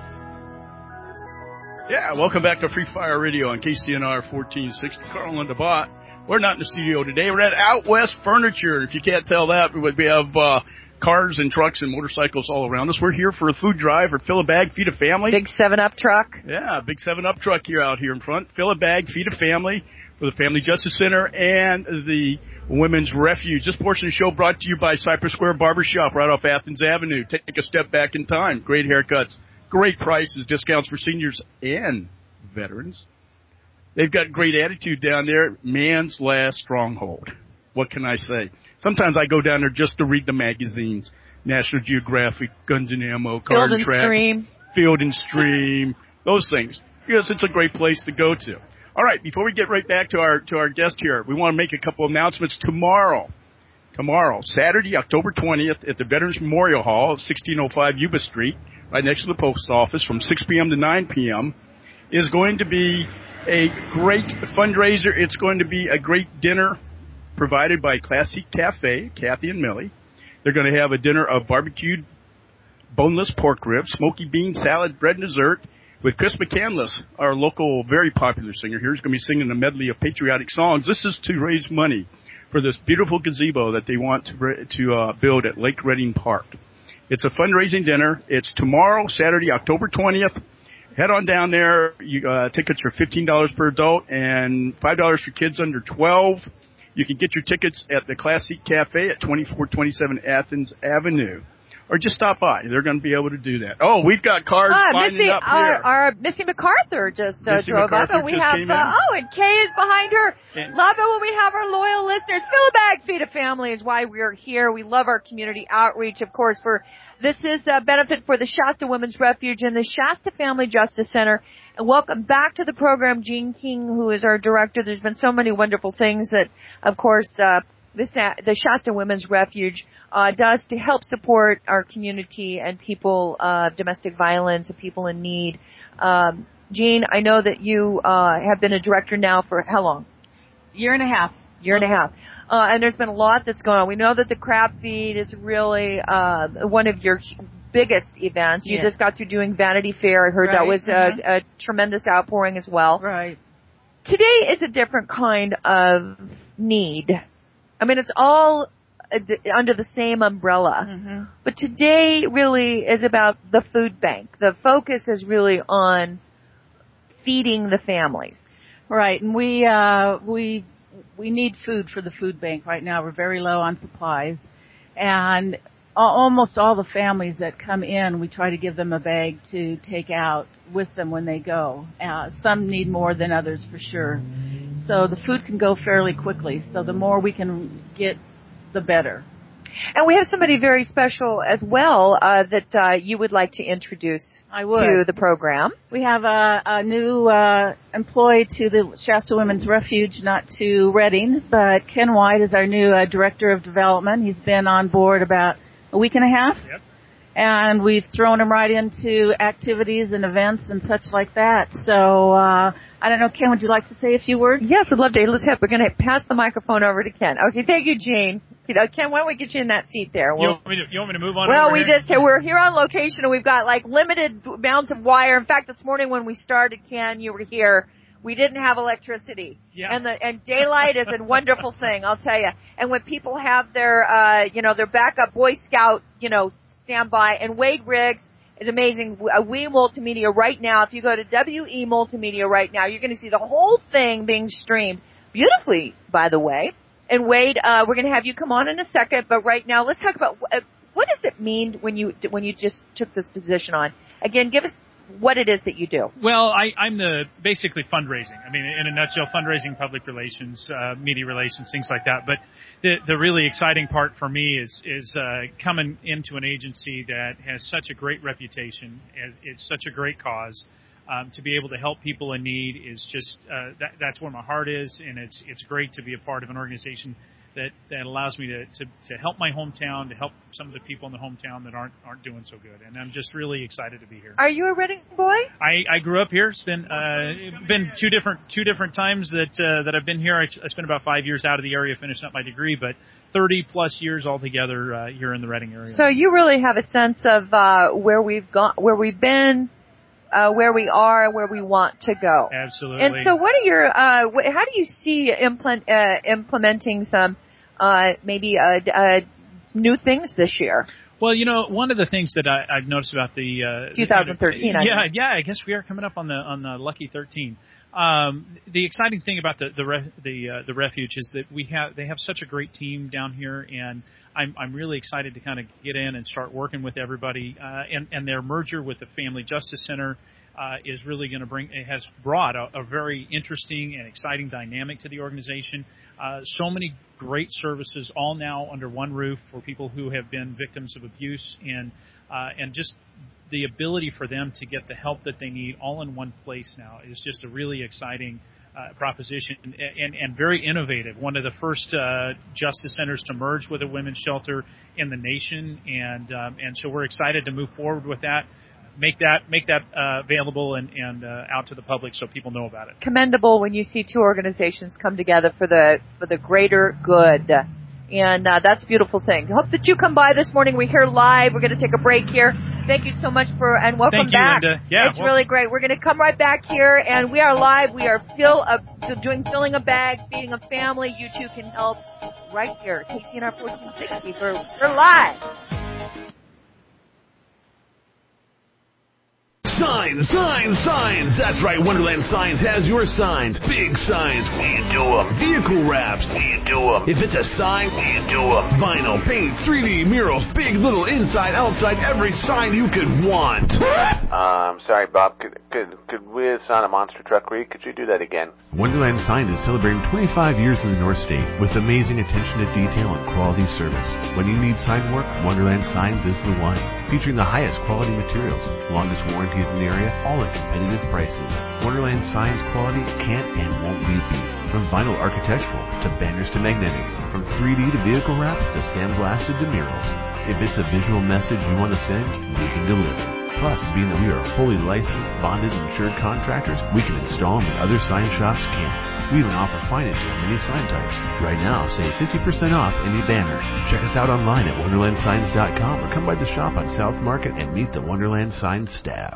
Yeah, welcome back to Free Fire Radio on K C N R fourteen sixty. Carl and DeBot. We're not in the studio today. We're at Out West Furniture. If you can't tell that, we have uh, cars and trucks and motorcycles all around us. We're here for a food drive or fill a bag, feed a family. Big seven up truck. Yeah, big seven up truck here out here in front. Fill a bag, feed a family for the Family Justice Center and the Women's Refuge. This portion of the show brought to you by Cypress Square Barbershop right off Athens Avenue. Take a step back in time. Great haircuts, great prices, discounts for seniors and veterans. They've got great attitude down there. Man's last stronghold. What can I say? Sometimes I go down there just to read the magazines. National Geographic, Guns and Ammo, Car Field and Track, Stream. Field and Stream, those things. Yes, it's a great place to go to. All right, before we get right back to our to our guest here, we want to make a couple of announcements. Tomorrow, tomorrow, Saturday, October twentieth, at the Veterans Memorial Hall, sixteen oh five Yuba Street, right next to the post office, from six p.m. to nine p.m., is going to be a great fundraiser. It's going to be a great dinner provided by Classic Cafe, Kathy and Millie. They're going to have a dinner of barbecued boneless pork ribs, smoky bean salad, bread, and dessert, with Chris McCandless, our local, very popular singer here. He's going to be singing a medley of patriotic songs. This is to raise money for this beautiful gazebo that they want to, to uh, build at Lake Redding Park. It's a fundraising dinner. It's tomorrow, Saturday, October twentieth. Head on down there. You, uh, tickets are fifteen dollars per adult and five dollars for kids under twelve. You can get your tickets at the Classic Cafe at twenty-four twenty-seven Athens Avenue. Or just stop by. They're going to be able to do that. Oh, we've got cars uh, lining Missy, up our, here. Our Missy MacArthur just uh, Missy drove MacArthur up, and we just have came uh, in. oh, and Kay is behind her. And love it when we have our loyal listeners. Fill a bag, feed a family is why we're here. We love our community outreach, of course. For this is a benefit for the Shasta Women's Refuge and the Shasta Family Justice Center. And welcome back to the program, Gene King, who is our director. There's been so many wonderful things that, of course, uh, this the Shasta Women's Refuge Uh, does to help support our community and people, uh, domestic violence and people in need. Um, Jean, I know that you, uh, have been a director now for how long? Year and a half. Year and a half. Uh, and there's been a lot that's going on. We know that the crab feed is really, uh, one of your biggest events. You Yes. just got through doing Vanity Fair. I heard Right. that was Mm-hmm. a, a tremendous outpouring as well. Right. Today is a different kind of need. I mean, it's all under the same umbrella. Mm-hmm. But today really is about the food bank. The focus is really on feeding the families. Right, and we uh, we we need food for the food bank right now. We're very low on supplies, and almost all the families that come in, we try to give them a bag to take out with them when they go. Uh, some need more than others for sure. So the food can go fairly quickly. So the more we can get, the better. And we have somebody very special as well uh, that uh, you would like to introduce I would. to the program. We have a, a new uh, employee to the Shasta Women's Refuge, not to Redding, but Ken White is our new uh, Director of Development. He's been on board about a week and a half. Yep. And we've thrown him right into activities and events and such like that. So, uh, I don't know, Ken, would you like to say a few words? Yes, I'd love to. Let's have, we're going to pass the microphone over to Ken. Okay, thank you, Jean. Uh, Ken, why don't we get you in that seat there? You want me to, you want me to move on? Well, over we here? just, we're here on location and we've got like limited amounts of wire. In fact, this morning when we started, Ken, you were here. We didn't have electricity. Yeah. And the, and daylight is a wonderful thing, I'll tell you. And when people have their, uh, you know, their backup Boy Scout, you know, standby, and Wade Riggs is amazing. Uh, We Multimedia right now, if you go to W E Multimedia right now, you're going to see the whole thing being streamed beautifully, by the way. And Wade, uh, we're going to have you come on in a second, but right now let's talk about uh, what does it mean when you, when you just took this position on? Again, give us what it is that you do. Well, I, I'm the basically fundraising. I mean, in a nutshell, fundraising, public relations, uh, media relations, things like that. But the the really exciting part for me is is uh, coming into an agency that has such a great reputation. It's such a great cause. Um, to be able to help people in need is just uh, that, that's where my heart is, and it's it's great to be a part of an organization that, that allows me to, to, to help my hometown, to help some of the people in the hometown that aren't aren't doing so good. And I'm just really excited to be here. Are you a Reading boy? I, I grew up here. It's been uh, been two different two different times that uh, that I've been here. I, I spent about five years out of the area finishing up my degree, but thirty plus years altogether uh, here in the Reading area. So you really have a sense of uh, where we've gone, where we've been. Uh, where we are, where we want to go. Absolutely. And so what are your, uh, wh- how do you see implement, uh, implementing some, uh, maybe, uh, uh, new things this year? Well, you know, one of the things that I, I've noticed about the, uh, twenty thirteen, the, I yeah, mean. yeah, I guess we are coming up on the, on the lucky thirteen. Um, the exciting thing about the, the, re, the, uh, the refuge is that we have, they have such a great team down here, and I'm, I'm really excited to kind of get in and start working with everybody, uh, and, and their merger with the Family Justice Center, uh, is really going to bring, it has brought a, a very interesting and exciting dynamic to the organization. Uh, so many great services all now under one roof for people who have been victims of abuse, and, uh, and just the ability for them to get the help that they need all in one place now is just a really exciting uh, proposition and, and, and very innovative. One of the first uh, justice centers to merge with a women's shelter in the nation, and um, and so we're excited to move forward with that, make that make that uh, available and, and uh, out to the public so people know about it. Commendable when you see two organizations come together for the for the greater good. And uh, that's a beautiful thing. Hope that you come by this morning. We're here live. We're going to take a break here. Thank you so much for, and welcome Thank you, back. Linda. Yeah, it's well, really great. We're going to come right back here, and we are live. We are fill a, doing filling a bag, feeding a family. You too can help right here. K C N R fourteen sixty. We're, we're live. Signs, signs, signs. That's right, Wonderland Signs has your signs. Big signs, we do them. Vehicle wraps, we do them. If it's a sign, we do them. Vinyl, paint, three D murals, big, little, inside, outside, every sign you could want. Um, sorry, Bob. Could could could we assign a monster truck read? Could you do that again? Wonderland Signs is celebrating twenty-five years in the North State with amazing attention to detail and quality service. When you need sign work, Wonderland Signs is the one. Featuring the highest quality materials, longest warranties in the area, all at competitive prices. Wonderland Signs quality can't and won't be beat. From vinyl architectural to banners to magnetics, from three D to vehicle wraps to sandblasted to murals. If it's a visual message you want to send, we can deliver. Plus, being that we are fully licensed, bonded, and insured contractors, we can install them when other sign shops can't. We even offer financing on many sign types. Right now, save fifty percent off any banner. Check us out online at wonderland signs dot com or come by the shop on South Market and meet the Wonderland Signs staff.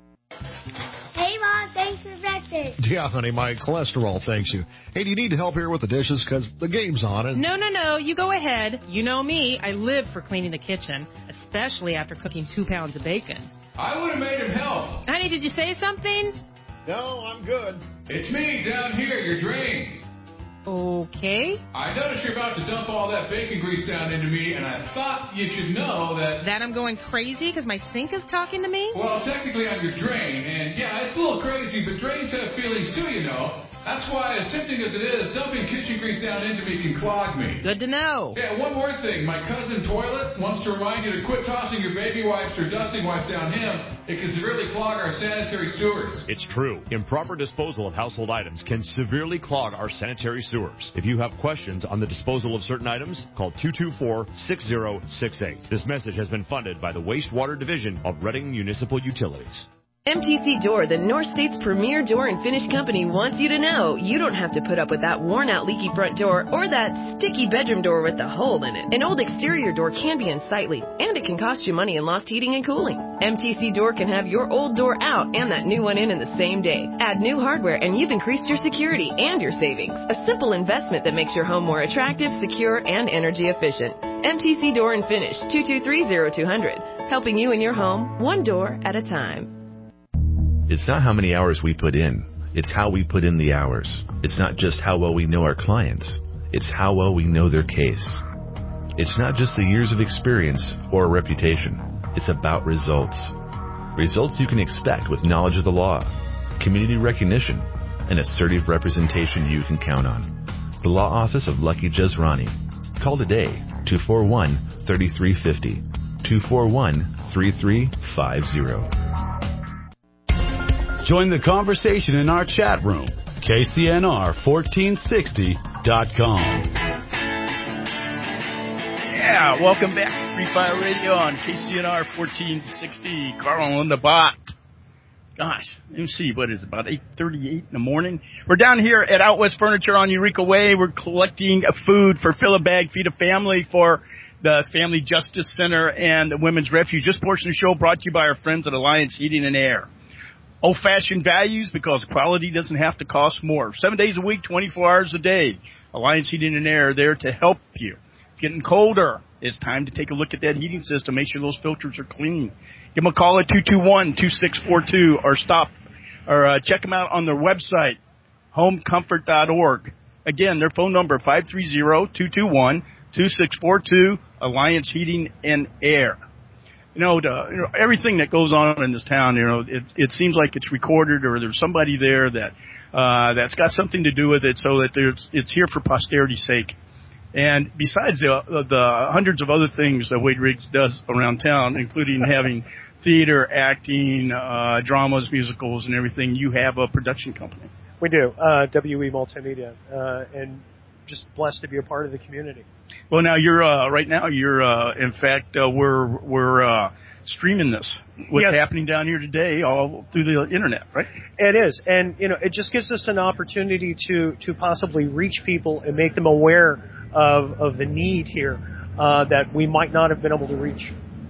Hey, Mom, thanks for breakfast. Yeah, honey, my cholesterol thanks you. Hey, do you need help here with the dishes? Because the game's on. And No, no, no. You go ahead. You know me. I live for cleaning the kitchen, especially after cooking two pounds of bacon. I would have made him help. Honey, did you say something? No, I'm good. It's me down here, your drain. Okay. I noticed you're about to dump all that bacon grease down into me, and I thought you should know that... That I'm going crazy because my sink is talking to me? Well, technically I'm your drain, and yeah, it's a little crazy, but drains have feelings too, you know. That's why, as tempting as it is, dumping kitchen grease down into me can clog me. Good to know. Yeah, one more thing. My cousin Toilet wants to remind you to quit tossing your baby wipes or dusting wipes down him. It can severely clog our sanitary sewers. It's true. Improper disposal of household items can severely clog our sanitary sewers. If you have questions on the disposal of certain items, call two two four, six zero six eight. This message has been funded by the Wastewater Division of Reading Municipal Utilities. M T C Door, the North State's premier door and finish company, wants you to know you don't have to put up with that worn-out leaky front door or that sticky bedroom door with the hole in it. An old exterior door can be unsightly, and it can cost you money in lost heating and cooling. M T C Door can have your old door out and that new one in in the same day. Add new hardware and you've increased your security and your savings. A simple investment that makes your home more attractive, secure, and energy efficient. M T C Door and Finish, two two three, zero two zero zero. Helping you and your home, one door at a time. It's not how many hours we put in. It's how we put in the hours. It's not just how well we know our clients. It's how well we know their case. It's not just the years of experience or a reputation. It's about results. results you can expect with knowledge of the law, community recognition, and assertive representation you can count on. The Law Office of Lucky Jezrani. Call today, two four one, three three five zero, two four one, three three five zero. Join the conversation in our chat room, K C N R fourteen sixty dot com. Yeah, welcome back to Free Fire Radio on K C N R fourteen sixty. Carl on the bot. Gosh, let me see, what is it, about eight thirty-eight in the morning? We're down here at Out West Furniture on Eureka Way. We're collecting food for Fill a Bag, Feed a Family for the Family Justice Center and the Women's Refuge. This portion of the show brought to you by our friends at Alliance Heating and Air. Old-fashioned values because quality doesn't have to cost more. Seven days a week, twenty-four hours a day. Alliance Heating and Air are there to help you. It's getting colder. It's time to take a look at that heating system. Make sure those filters are clean. Give them a call at two two one, two six four two or stop or uh, check them out on their website, home comfort dot org. Again, their phone number, five three zero, two two one, two six four two, Alliance Heating and Air. You know, the, you know, everything that goes on in this town, you know, it, it seems like it's recorded or there's somebody there that uh, that's got something to do with it so that there's, it's here for posterity's sake. And besides the, the hundreds of other things that Wade Riggs does around town, including having theater, acting, uh, dramas, musicals, and everything, you have a production company. We do, uh, W E Multimedia, uh, and just blessed to be a part of the community. Well, now you're uh, right now. You're uh, in fact uh, we're we're uh, streaming this. What's yes. happening down here today, all through the internet, right? It is, and you know, it just gives us an opportunity to to possibly reach people and make them aware of of the need here uh, that we might not have been able to reach.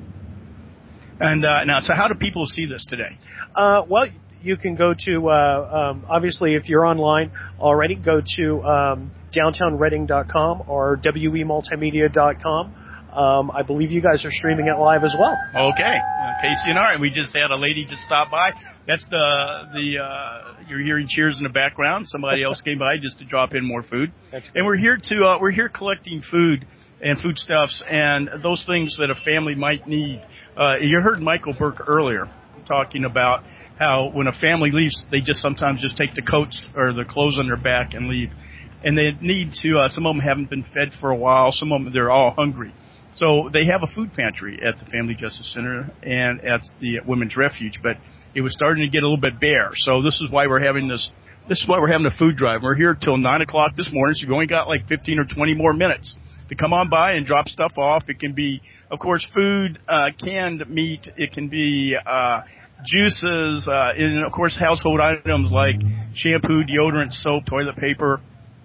And uh, now, so how do people see this today? Uh, well, you can go to uh, um, obviously if you're online already, go to um, downtown reading dot com or W E multimedia dot com. Um, I believe you guys are streaming it live as well. Okay, uh, K C N R, and we just had a lady just stop by. That's the the uh, you're hearing cheers in the background. Somebody else came by just to drop in more food. That's and we're here to uh, we're here collecting food and foodstuffs and those things that a family might need. Uh, you heard Michael Burke earlier talking about how when a family leaves, they just sometimes just take the coats or the clothes on their back and leave. And they need to, uh, some of them haven't been fed for a while. Some of them, they're all hungry. So they have a food pantry at the Family Justice Center and at the Women's Refuge, but it was starting to get a little bit bare. So this is why we're having this, this is why we're having a food drive. We're here till nine o'clock this morning, so you've only got like fifteen or twenty more minutes to come on by and drop stuff off. It can be, of course, food, uh, canned meat. It can be, uh, juices, uh, and of course household items like shampoo, deodorant, soap, toilet paper,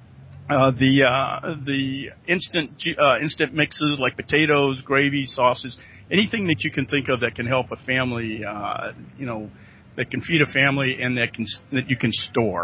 uh, the, uh, the instant, uh, instant mixes like potatoes, gravy, sauces, anything that you can think of that can help a family, uh, you know, that can feed a family and that can, that you can store.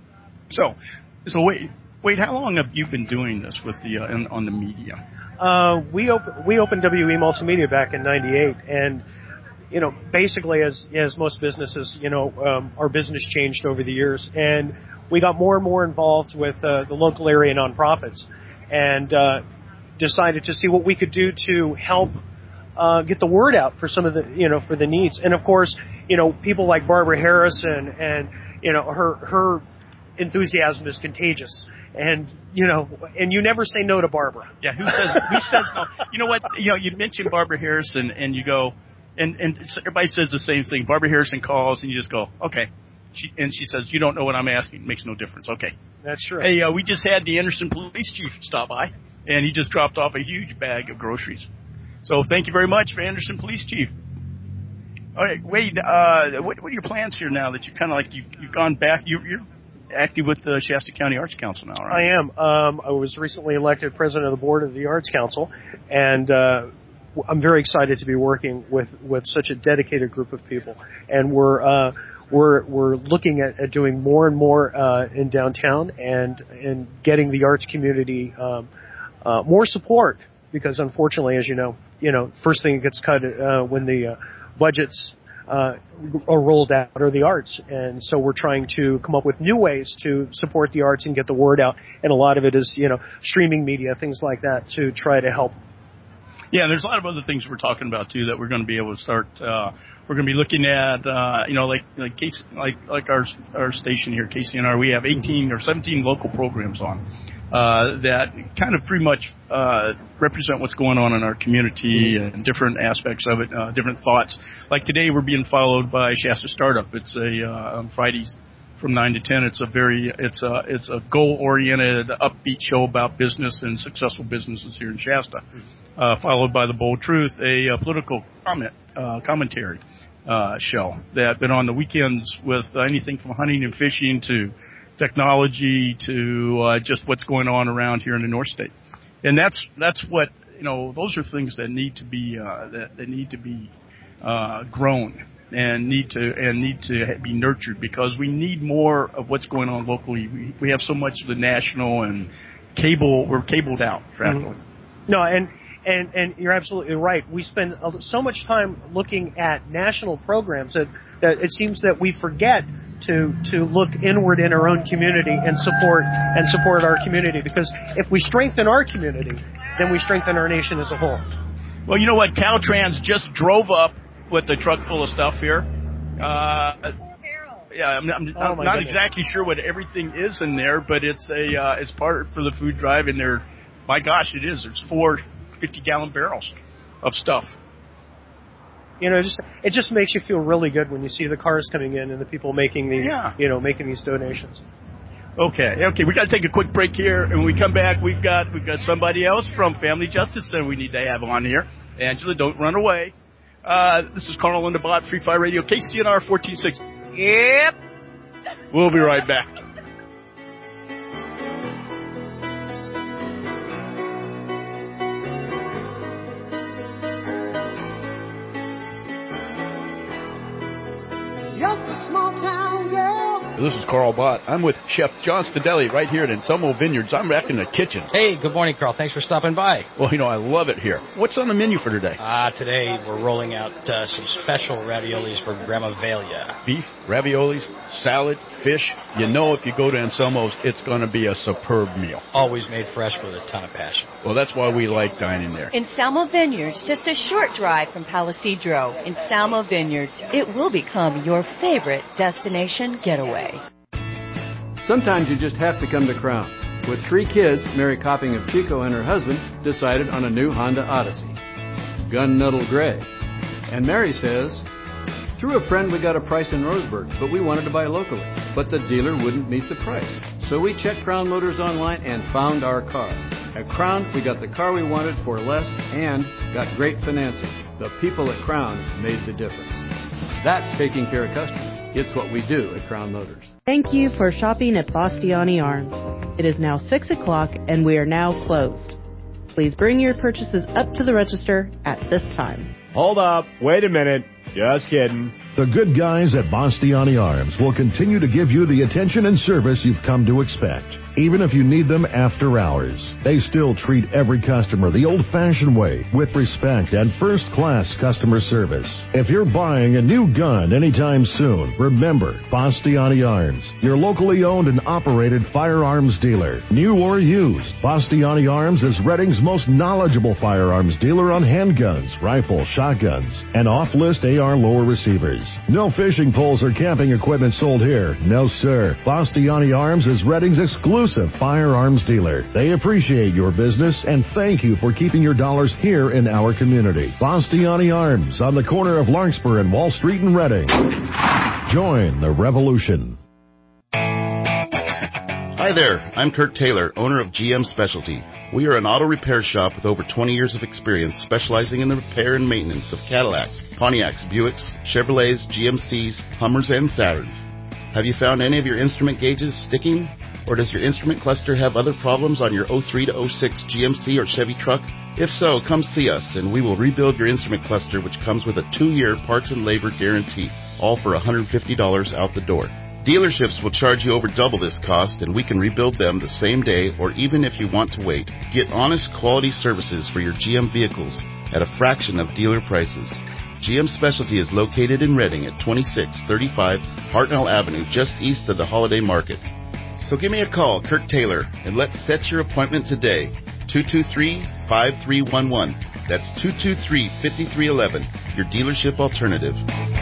So, so wait, wait, how long have you been doing this with the, uh, on, on the media? Uh, we op- we opened W E Multimedia back in ninety-eight, and you know, basically, as as most businesses, you know, um, our business changed over the years, and we got more and more involved with uh, the local area nonprofits, and uh, decided to see what we could do to help uh, get the word out for some of the, you know, for the needs. And of course, you know, people like Barbara Harrison, and you know, her her enthusiasm is contagious. And you know, and you never say no to Barbara. Yeah, who says who says no? You know what? You know, you mentioned Barbara Harrison, and you go. And, and everybody says the same thing. Barbara Harrison calls, and you just go, okay. She, and she says, you don't know what I'm asking. Makes no difference. Okay. That's true. Hey, uh, we just had the Anderson Police Chief stop by, and he just dropped off a huge bag of groceries. So thank you very much for Anderson Police Chief. All right, Wade, uh, what, what are your plans here now that you kind of like, you, you've gone back, you, you're active with the Shasta County Arts Council now, right? I am. Um, I was recently elected president of the board of the Arts Council, and uh, I'm very excited to be working with, with such a dedicated group of people. And we're uh, we're we're looking at, at doing more and more uh, in downtown, and and getting the arts community um, uh, more support, because unfortunately, as you know, you know, first thing that gets cut uh, when the uh, budgets uh, are rolled out are the arts, and so we're trying to come up with new ways to support the arts and get the word out. And a lot of it is, you know, streaming media, things like that, to try to help. Yeah, there's a lot of other things we're talking about too that we're going to be able to start. Uh, we're going to be looking at, uh, you know, like like case, like like our our station here, K C N R. We have eighteen or seventeen local programs on uh, that kind of pretty much uh, represent what's going on in our community and different aspects of it, uh, different thoughts. Like today, we're being followed by Shasta Startup. It's a uh, on Fridays from nine to ten. It's a very it's a it's a goal oriented, upbeat show about business and successful businesses here in Shasta. Uh, followed by The Bold Truth, a, uh political comment uh, commentary uh, show that been on the weekends with uh, anything from hunting and fishing to technology to uh, just what's going on around here in the North State. And that's that's what you know. Those are things that need to be uh, that, that need to be uh, grown and need to and need to be nurtured, because we need more of what's going on locally. We, we have so much of the national and cable. We're cabled out practically. Mm-hmm. No, and. And, and you're absolutely right. We spend so much time looking at national programs that, that it seems that we forget to to look inward in our own community and support and support our community. Because if we strengthen our community, then we strengthen our nation as a whole. Well, you know what? Caltrans just drove up with a truck full of stuff here. Uh, yeah, I'm, I'm, oh I'm not goodness. exactly sure what everything is in there, but it's a uh, it's part for the food drive. And there, my gosh, it is. There's four fifty-gallon barrels of stuff. You know, it just, it just makes you feel really good when you see the cars coming in and the people making these, yeah. you know, making these donations. Okay, okay, we got to take a quick break here, and when we come back, we've got we've got somebody else from Family Justice Center we need to have on here. Angela, don't run away. Uh, this is Carl Lindenbot, Free Fire Radio, K C N R fourteen sixty. Yep. We'll be right back. This is Carl Bott. I'm with Chef John Stadelli right here at Anselmo Vineyards. I'm back in the kitchen. Hey, good morning, Carl. Thanks for stopping by. Well, you know, I love it here. What's on the menu for today? Ah, uh, today we're rolling out uh, some special raviolis for Grandma Velia. Beef, raviolis, salad, fish. You know, if you go to Anselmo's, it's going to be a superb meal. Always made fresh with a ton of passion. Well, that's why we like dining there. Anselmo Vineyards, just a short drive from Palisadro. Anselmo Vineyards, it will become your favorite destination getaway. Sometimes you just have to come to Crown. With three kids, Mary Copping of Chico and her husband decided on a new Honda Odyssey, Gun-Nuddle Gray. And Mary says, through a friend we got a price in Roseburg, but we wanted to buy locally. But the dealer wouldn't meet the price. So we checked Crown Motors online and found our car. At Crown, we got the car we wanted for less and got great financing. The people at Crown made the difference. That's taking care of customers. It's what we do at Crown Motors. Thank you for shopping at Bastiani Arms. It is now six o'clock and we are now closed. Please bring your purchases up to the register at this time. Hold up. Wait a minute. Just kidding. The good guys at Bastiani Arms will continue to give you the attention and service you've come to expect, even if you need them after hours. They still treat every customer the old-fashioned way, with respect and first-class customer service. If you're buying a new gun anytime soon, remember Bastiani Arms, your locally owned and operated firearms dealer, new or used. Bastiani Arms is Redding's most knowledgeable firearms dealer on handguns, rifles, shotguns, and off-list A R lower receivers. No fishing poles or camping equipment sold here. No, sir. Bastiani Arms is Redding's exclusive firearms dealer. They appreciate your business and thank you for keeping your dollars here in our community. Bastiani Arms on the corner of Larkspur and Wall Street in Redding. Join the revolution. Hi there, I'm Kurt Taylor, owner of G M Specialty. We are an auto repair shop with over twenty years of experience specializing in the repair and maintenance of Cadillacs, Pontiacs, Buicks, Chevrolets, G M Cs, Hummers, and Saturns. Have you found any of your instrument gauges sticking? Or does your instrument cluster have other problems on your oh three to oh six G M C or Chevy truck? If so, come see us and we will rebuild your instrument cluster, which comes with a two-year parts and labor guarantee, all for one hundred fifty dollars out the door. Dealerships will charge you over double this cost, and we can rebuild them the same day or even if you want to wait. Get honest, quality services for your G M vehicles at a fraction of dealer prices. G M Specialty is located in Redding at twenty-six thirty-five Hartnell Avenue, just east of the Holiday Market. So give me a call, Kirk Taylor, and let's set your appointment today, two two three, five three one one. That's two two three, five three one one, your dealership alternative.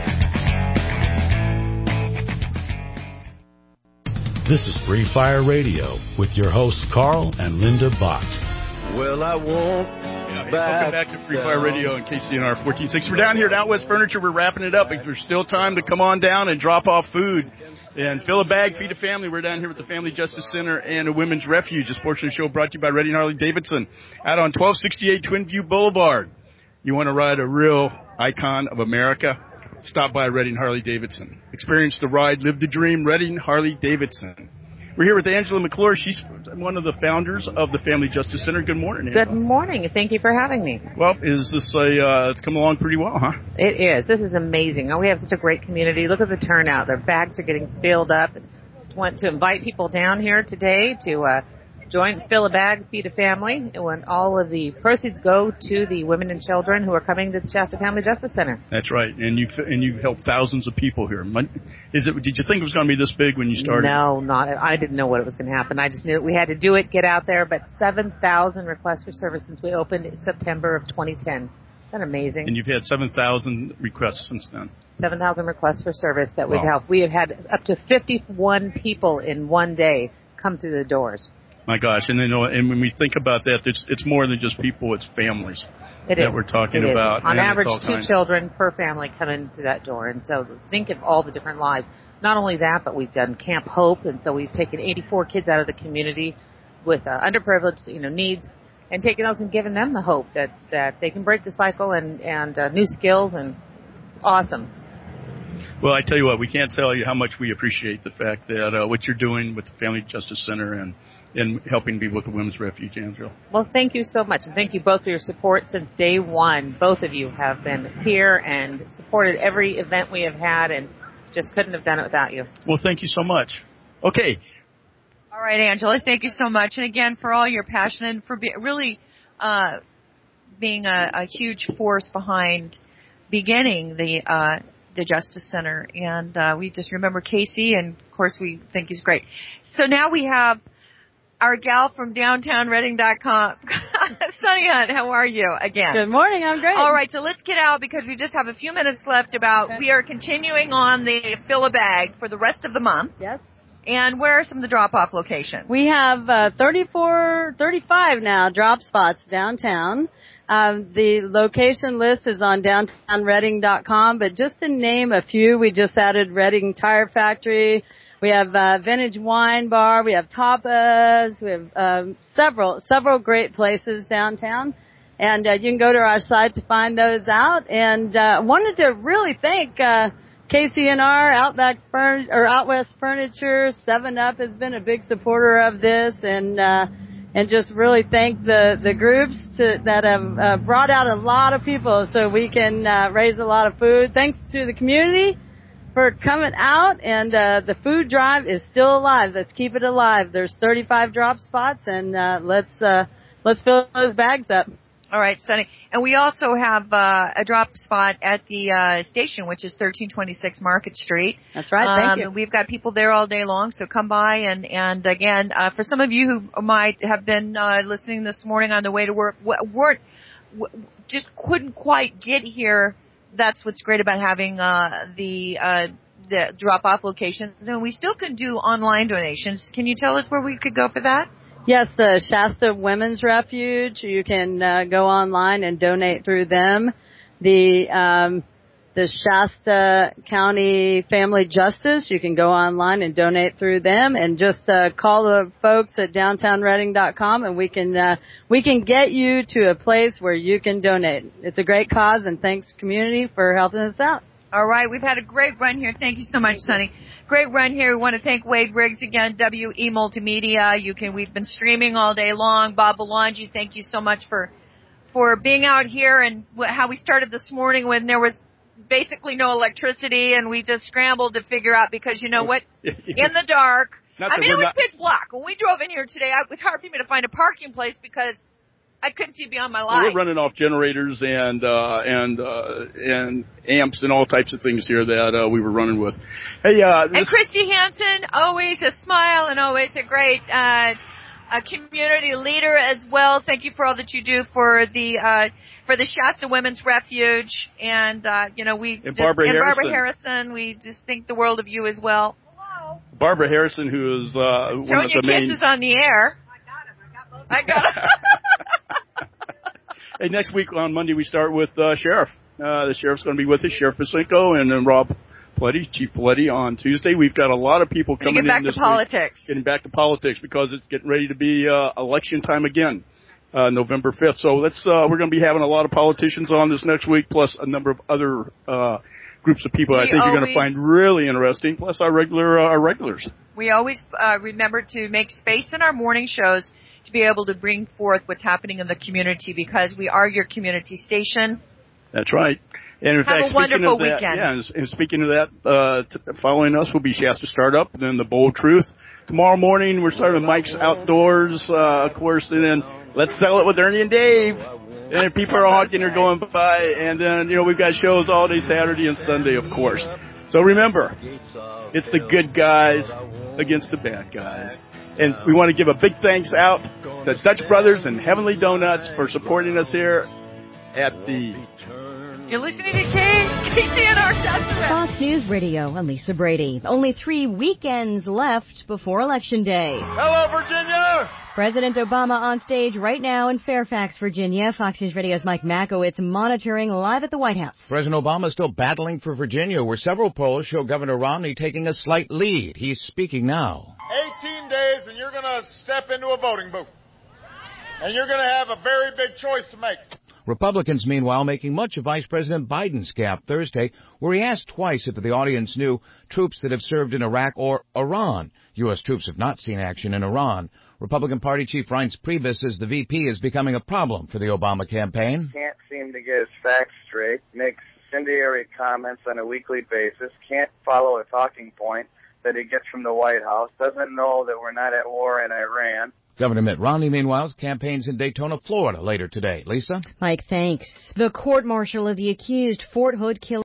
This is Free Fire Radio with your hosts Carl and Linda Bott. Well, I won't. Yeah, welcome back to Free Fire Radio and K C N R fourteen sixty. We're down here at Out West Furniture. We're wrapping it up. But there's still time to come on down and drop off food and fill a bag, feed a family. We're down here with the Family Justice Center and a Women's Refuge. This portion of the show brought to you by Redding Harley Davidson out on twelve sixty-eight Twin View Boulevard. You want to ride a real icon of America? Stop by Redding Harley Davidson. Experience the ride, live the dream. Redding Harley Davidson. We're here with Angela McClure. She's one of the founders of the Family Justice Center. Good morning, Angela. Good morning. Thank you for having me. Well, is this a, uh, it's come along pretty well, huh? It is. This is amazing. Oh, we have such a great community. Look at the turnout. Their bags are getting filled up. Just want to invite people down here today to uh, join, fill a bag, feed a family. And when all of the proceeds go to the women and children who are coming to the Shasta Family Justice Center. That's right. And you've, and you've helped thousands of people here. Is it, did you think it was going to be this big when you started? No, not. I didn't know what it was going to happen. I just knew that we had to do it, get out there. But seven thousand requests for service since we opened in September of twenty ten. Isn't that amazing? And you've had seven thousand requests since then. seven thousand requests for service that we've Wow. helped. We have had up to fifty-one people in one day come through the doors. My gosh, and you know, and when we think about that, it's it's more than just people; it's families It that is. we're talking It is. about. On and average, it's all two kinds. children per family come into that door, and so think of all the different lives. Not only that, but we've done Camp Hope, and so we've taken eighty-four kids out of the community with uh, underprivileged, you know, needs, and taken those and given them the hope that that they can break the cycle and and uh, new skills, and it's awesome. Well, I tell you what, we can't tell you how much we appreciate the fact that uh, what you're doing with the Family Justice Center and and helping people with the Women's Refuge, Angela. Well, thank you so much, and thank you both for your support since day one. Both of you have been here and supported every event we have had, and just couldn't have done it without you. Well, thank you so much. Okay. All right, Angela, thank you so much. And again, for all your passion and for be, really uh, being a, a huge force behind beginning the uh, the Justice Center. And uh, we just remember Casey, and, of course, we think he's great. So now we have our gal from downtown redding dot com. Sunny Hunt, how are you again? Good morning, I'm great. All right, so let's get out because we just have a few minutes left about Okay. we are continuing on the fill a bag for the rest of the month. Yes. And where are some of the drop-off locations? We have uh, thirty-four, thirty-five now drop spots downtown. Um, the location list is on downtown redding dot com, but just to name a few, we just added Redding Tire Factory. We have uh, Vintage Wine Bar. We have Tapas. We have um, several several great places downtown. And uh, you can go to our site to find those out. And uh, wanted to really thank uh, K C N R, Outback Furn- or Out West Furniture, seven up has been a big supporter of this, and uh, and just really thank the the groups to, that have uh, brought out a lot of people so we can uh, raise a lot of food. Thanks to the community for coming out, and uh, the food drive is still alive. Let's keep it alive. There's thirty-five drop spots, and uh, let's uh, let's fill those bags up. All right, Sunny. And we also have uh, a drop spot at the uh, station, which is thirteen twenty-six Market Street. That's right. Thank um, you. We've got people there all day long, so come by. And, and again, uh, for some of you who might have been uh, listening this morning on the way to work, w- weren't, w- just couldn't quite get here, that's what's great about having uh, the uh, the drop-off locations. And we still can do online donations. Can you tell us where we could go for that? Yes, the Shasta Women's Refuge. You can uh, go online and donate through them. The um, the Shasta County Family Justice. You can go online and donate through them, and just uh, call the folks at downtown redding dot com, and we can uh, we can get you to a place where you can donate. It's a great cause, and thanks community for helping us out. All right, we've had a great run here. Thank you so much, Sunny. Great run here. We want to thank Wade Riggs again, W E Multimedia. You can, we've been streaming all day long. Bob Belangi, thank you so much for, for being out here and wh- how we started this morning when there was basically no electricity and we just scrambled to figure out because you know what? In the dark. Not I that mean, it we're was not- pitch black. When we drove in here today, it was hard for me to find a parking place because I couldn't see beyond my Well, light. we're running off generators and uh, and uh, and amps and all types of things here that uh, we were running with. Hey, uh, And this, Christy Hansen, always a smile and always a great uh, a community leader as well. Thank you for all that you do for the uh, for the Shasta Women's Refuge, and uh, you know we and just, Barbara and Harrison. Barbara Harrison. We just think the world of you as well. Barbara Harrison, who is uh, one Throwing of your the main. kisses on the air. I got it. Hey, next week on Monday we start with uh, Sheriff. Uh, the Sheriff's going to be with us, Sheriff Pacinko, and then Rob Paletti, Chief Paletti on Tuesday. We've got a lot of people coming in back this to politics. week. Getting back to politics because it's getting ready to be uh, election time again, uh, November fifth. So let's uh, we're going to be having a lot of politicians on this next week, plus a number of other uh, groups of people We I think you're going to always- find really interesting, plus our regular uh, our regulars. We always uh, remember to make space in our morning shows to be able to bring forth what's happening in the community because we are your community station. That's right. And in Have fact, a wonderful speaking of that, weekend. yeah, and- and speaking of that, uh, t- following us will be Shasta Startup, and then the Bold Truth. Tomorrow morning, we're starting with Mike's Outdoors, uh, of course, and then Let's Sell It with Ernie and Dave. And people are honking or going by, and then, you know, we've got shows all day Saturday and Sunday, of course. So remember, it's the good guys against the bad guys. And we want to give a big thanks out to Dutch Brothers and Heavenly Donuts for supporting us here at the You're listening to K C N R Shasta. Fox News Radio, I'm Lisa Brady. Only three weekends left before Election Day. Hello, Virginia! President Obama on stage right now in Fairfax, Virginia. Fox News Radio's Mike Makowitz monitoring live at the White House. President Obama is still battling for Virginia, where several polls show Governor Romney taking a slight lead. He's speaking now. eighteen days and you're going to step into a voting booth. And you're going to have a very big choice to make. Republicans, meanwhile, making much of Vice President Biden's gaffe Thursday, where he asked twice if the audience knew troops that have served in Iraq or Iran. U S troops have not seen action in Iran. Republican Party Chief Reince Priebus says the V P is becoming a problem for the Obama campaign. Can't seem to get his facts straight, makes incendiary comments on a weekly basis, can't follow a talking point that he gets from the White House, doesn't know that we're not at war in Iran. Governor Mitt Romney, meanwhile, campaigns in Daytona, Florida later today. Lisa? Mike, thanks. The court-martial of the accused Fort Hood killer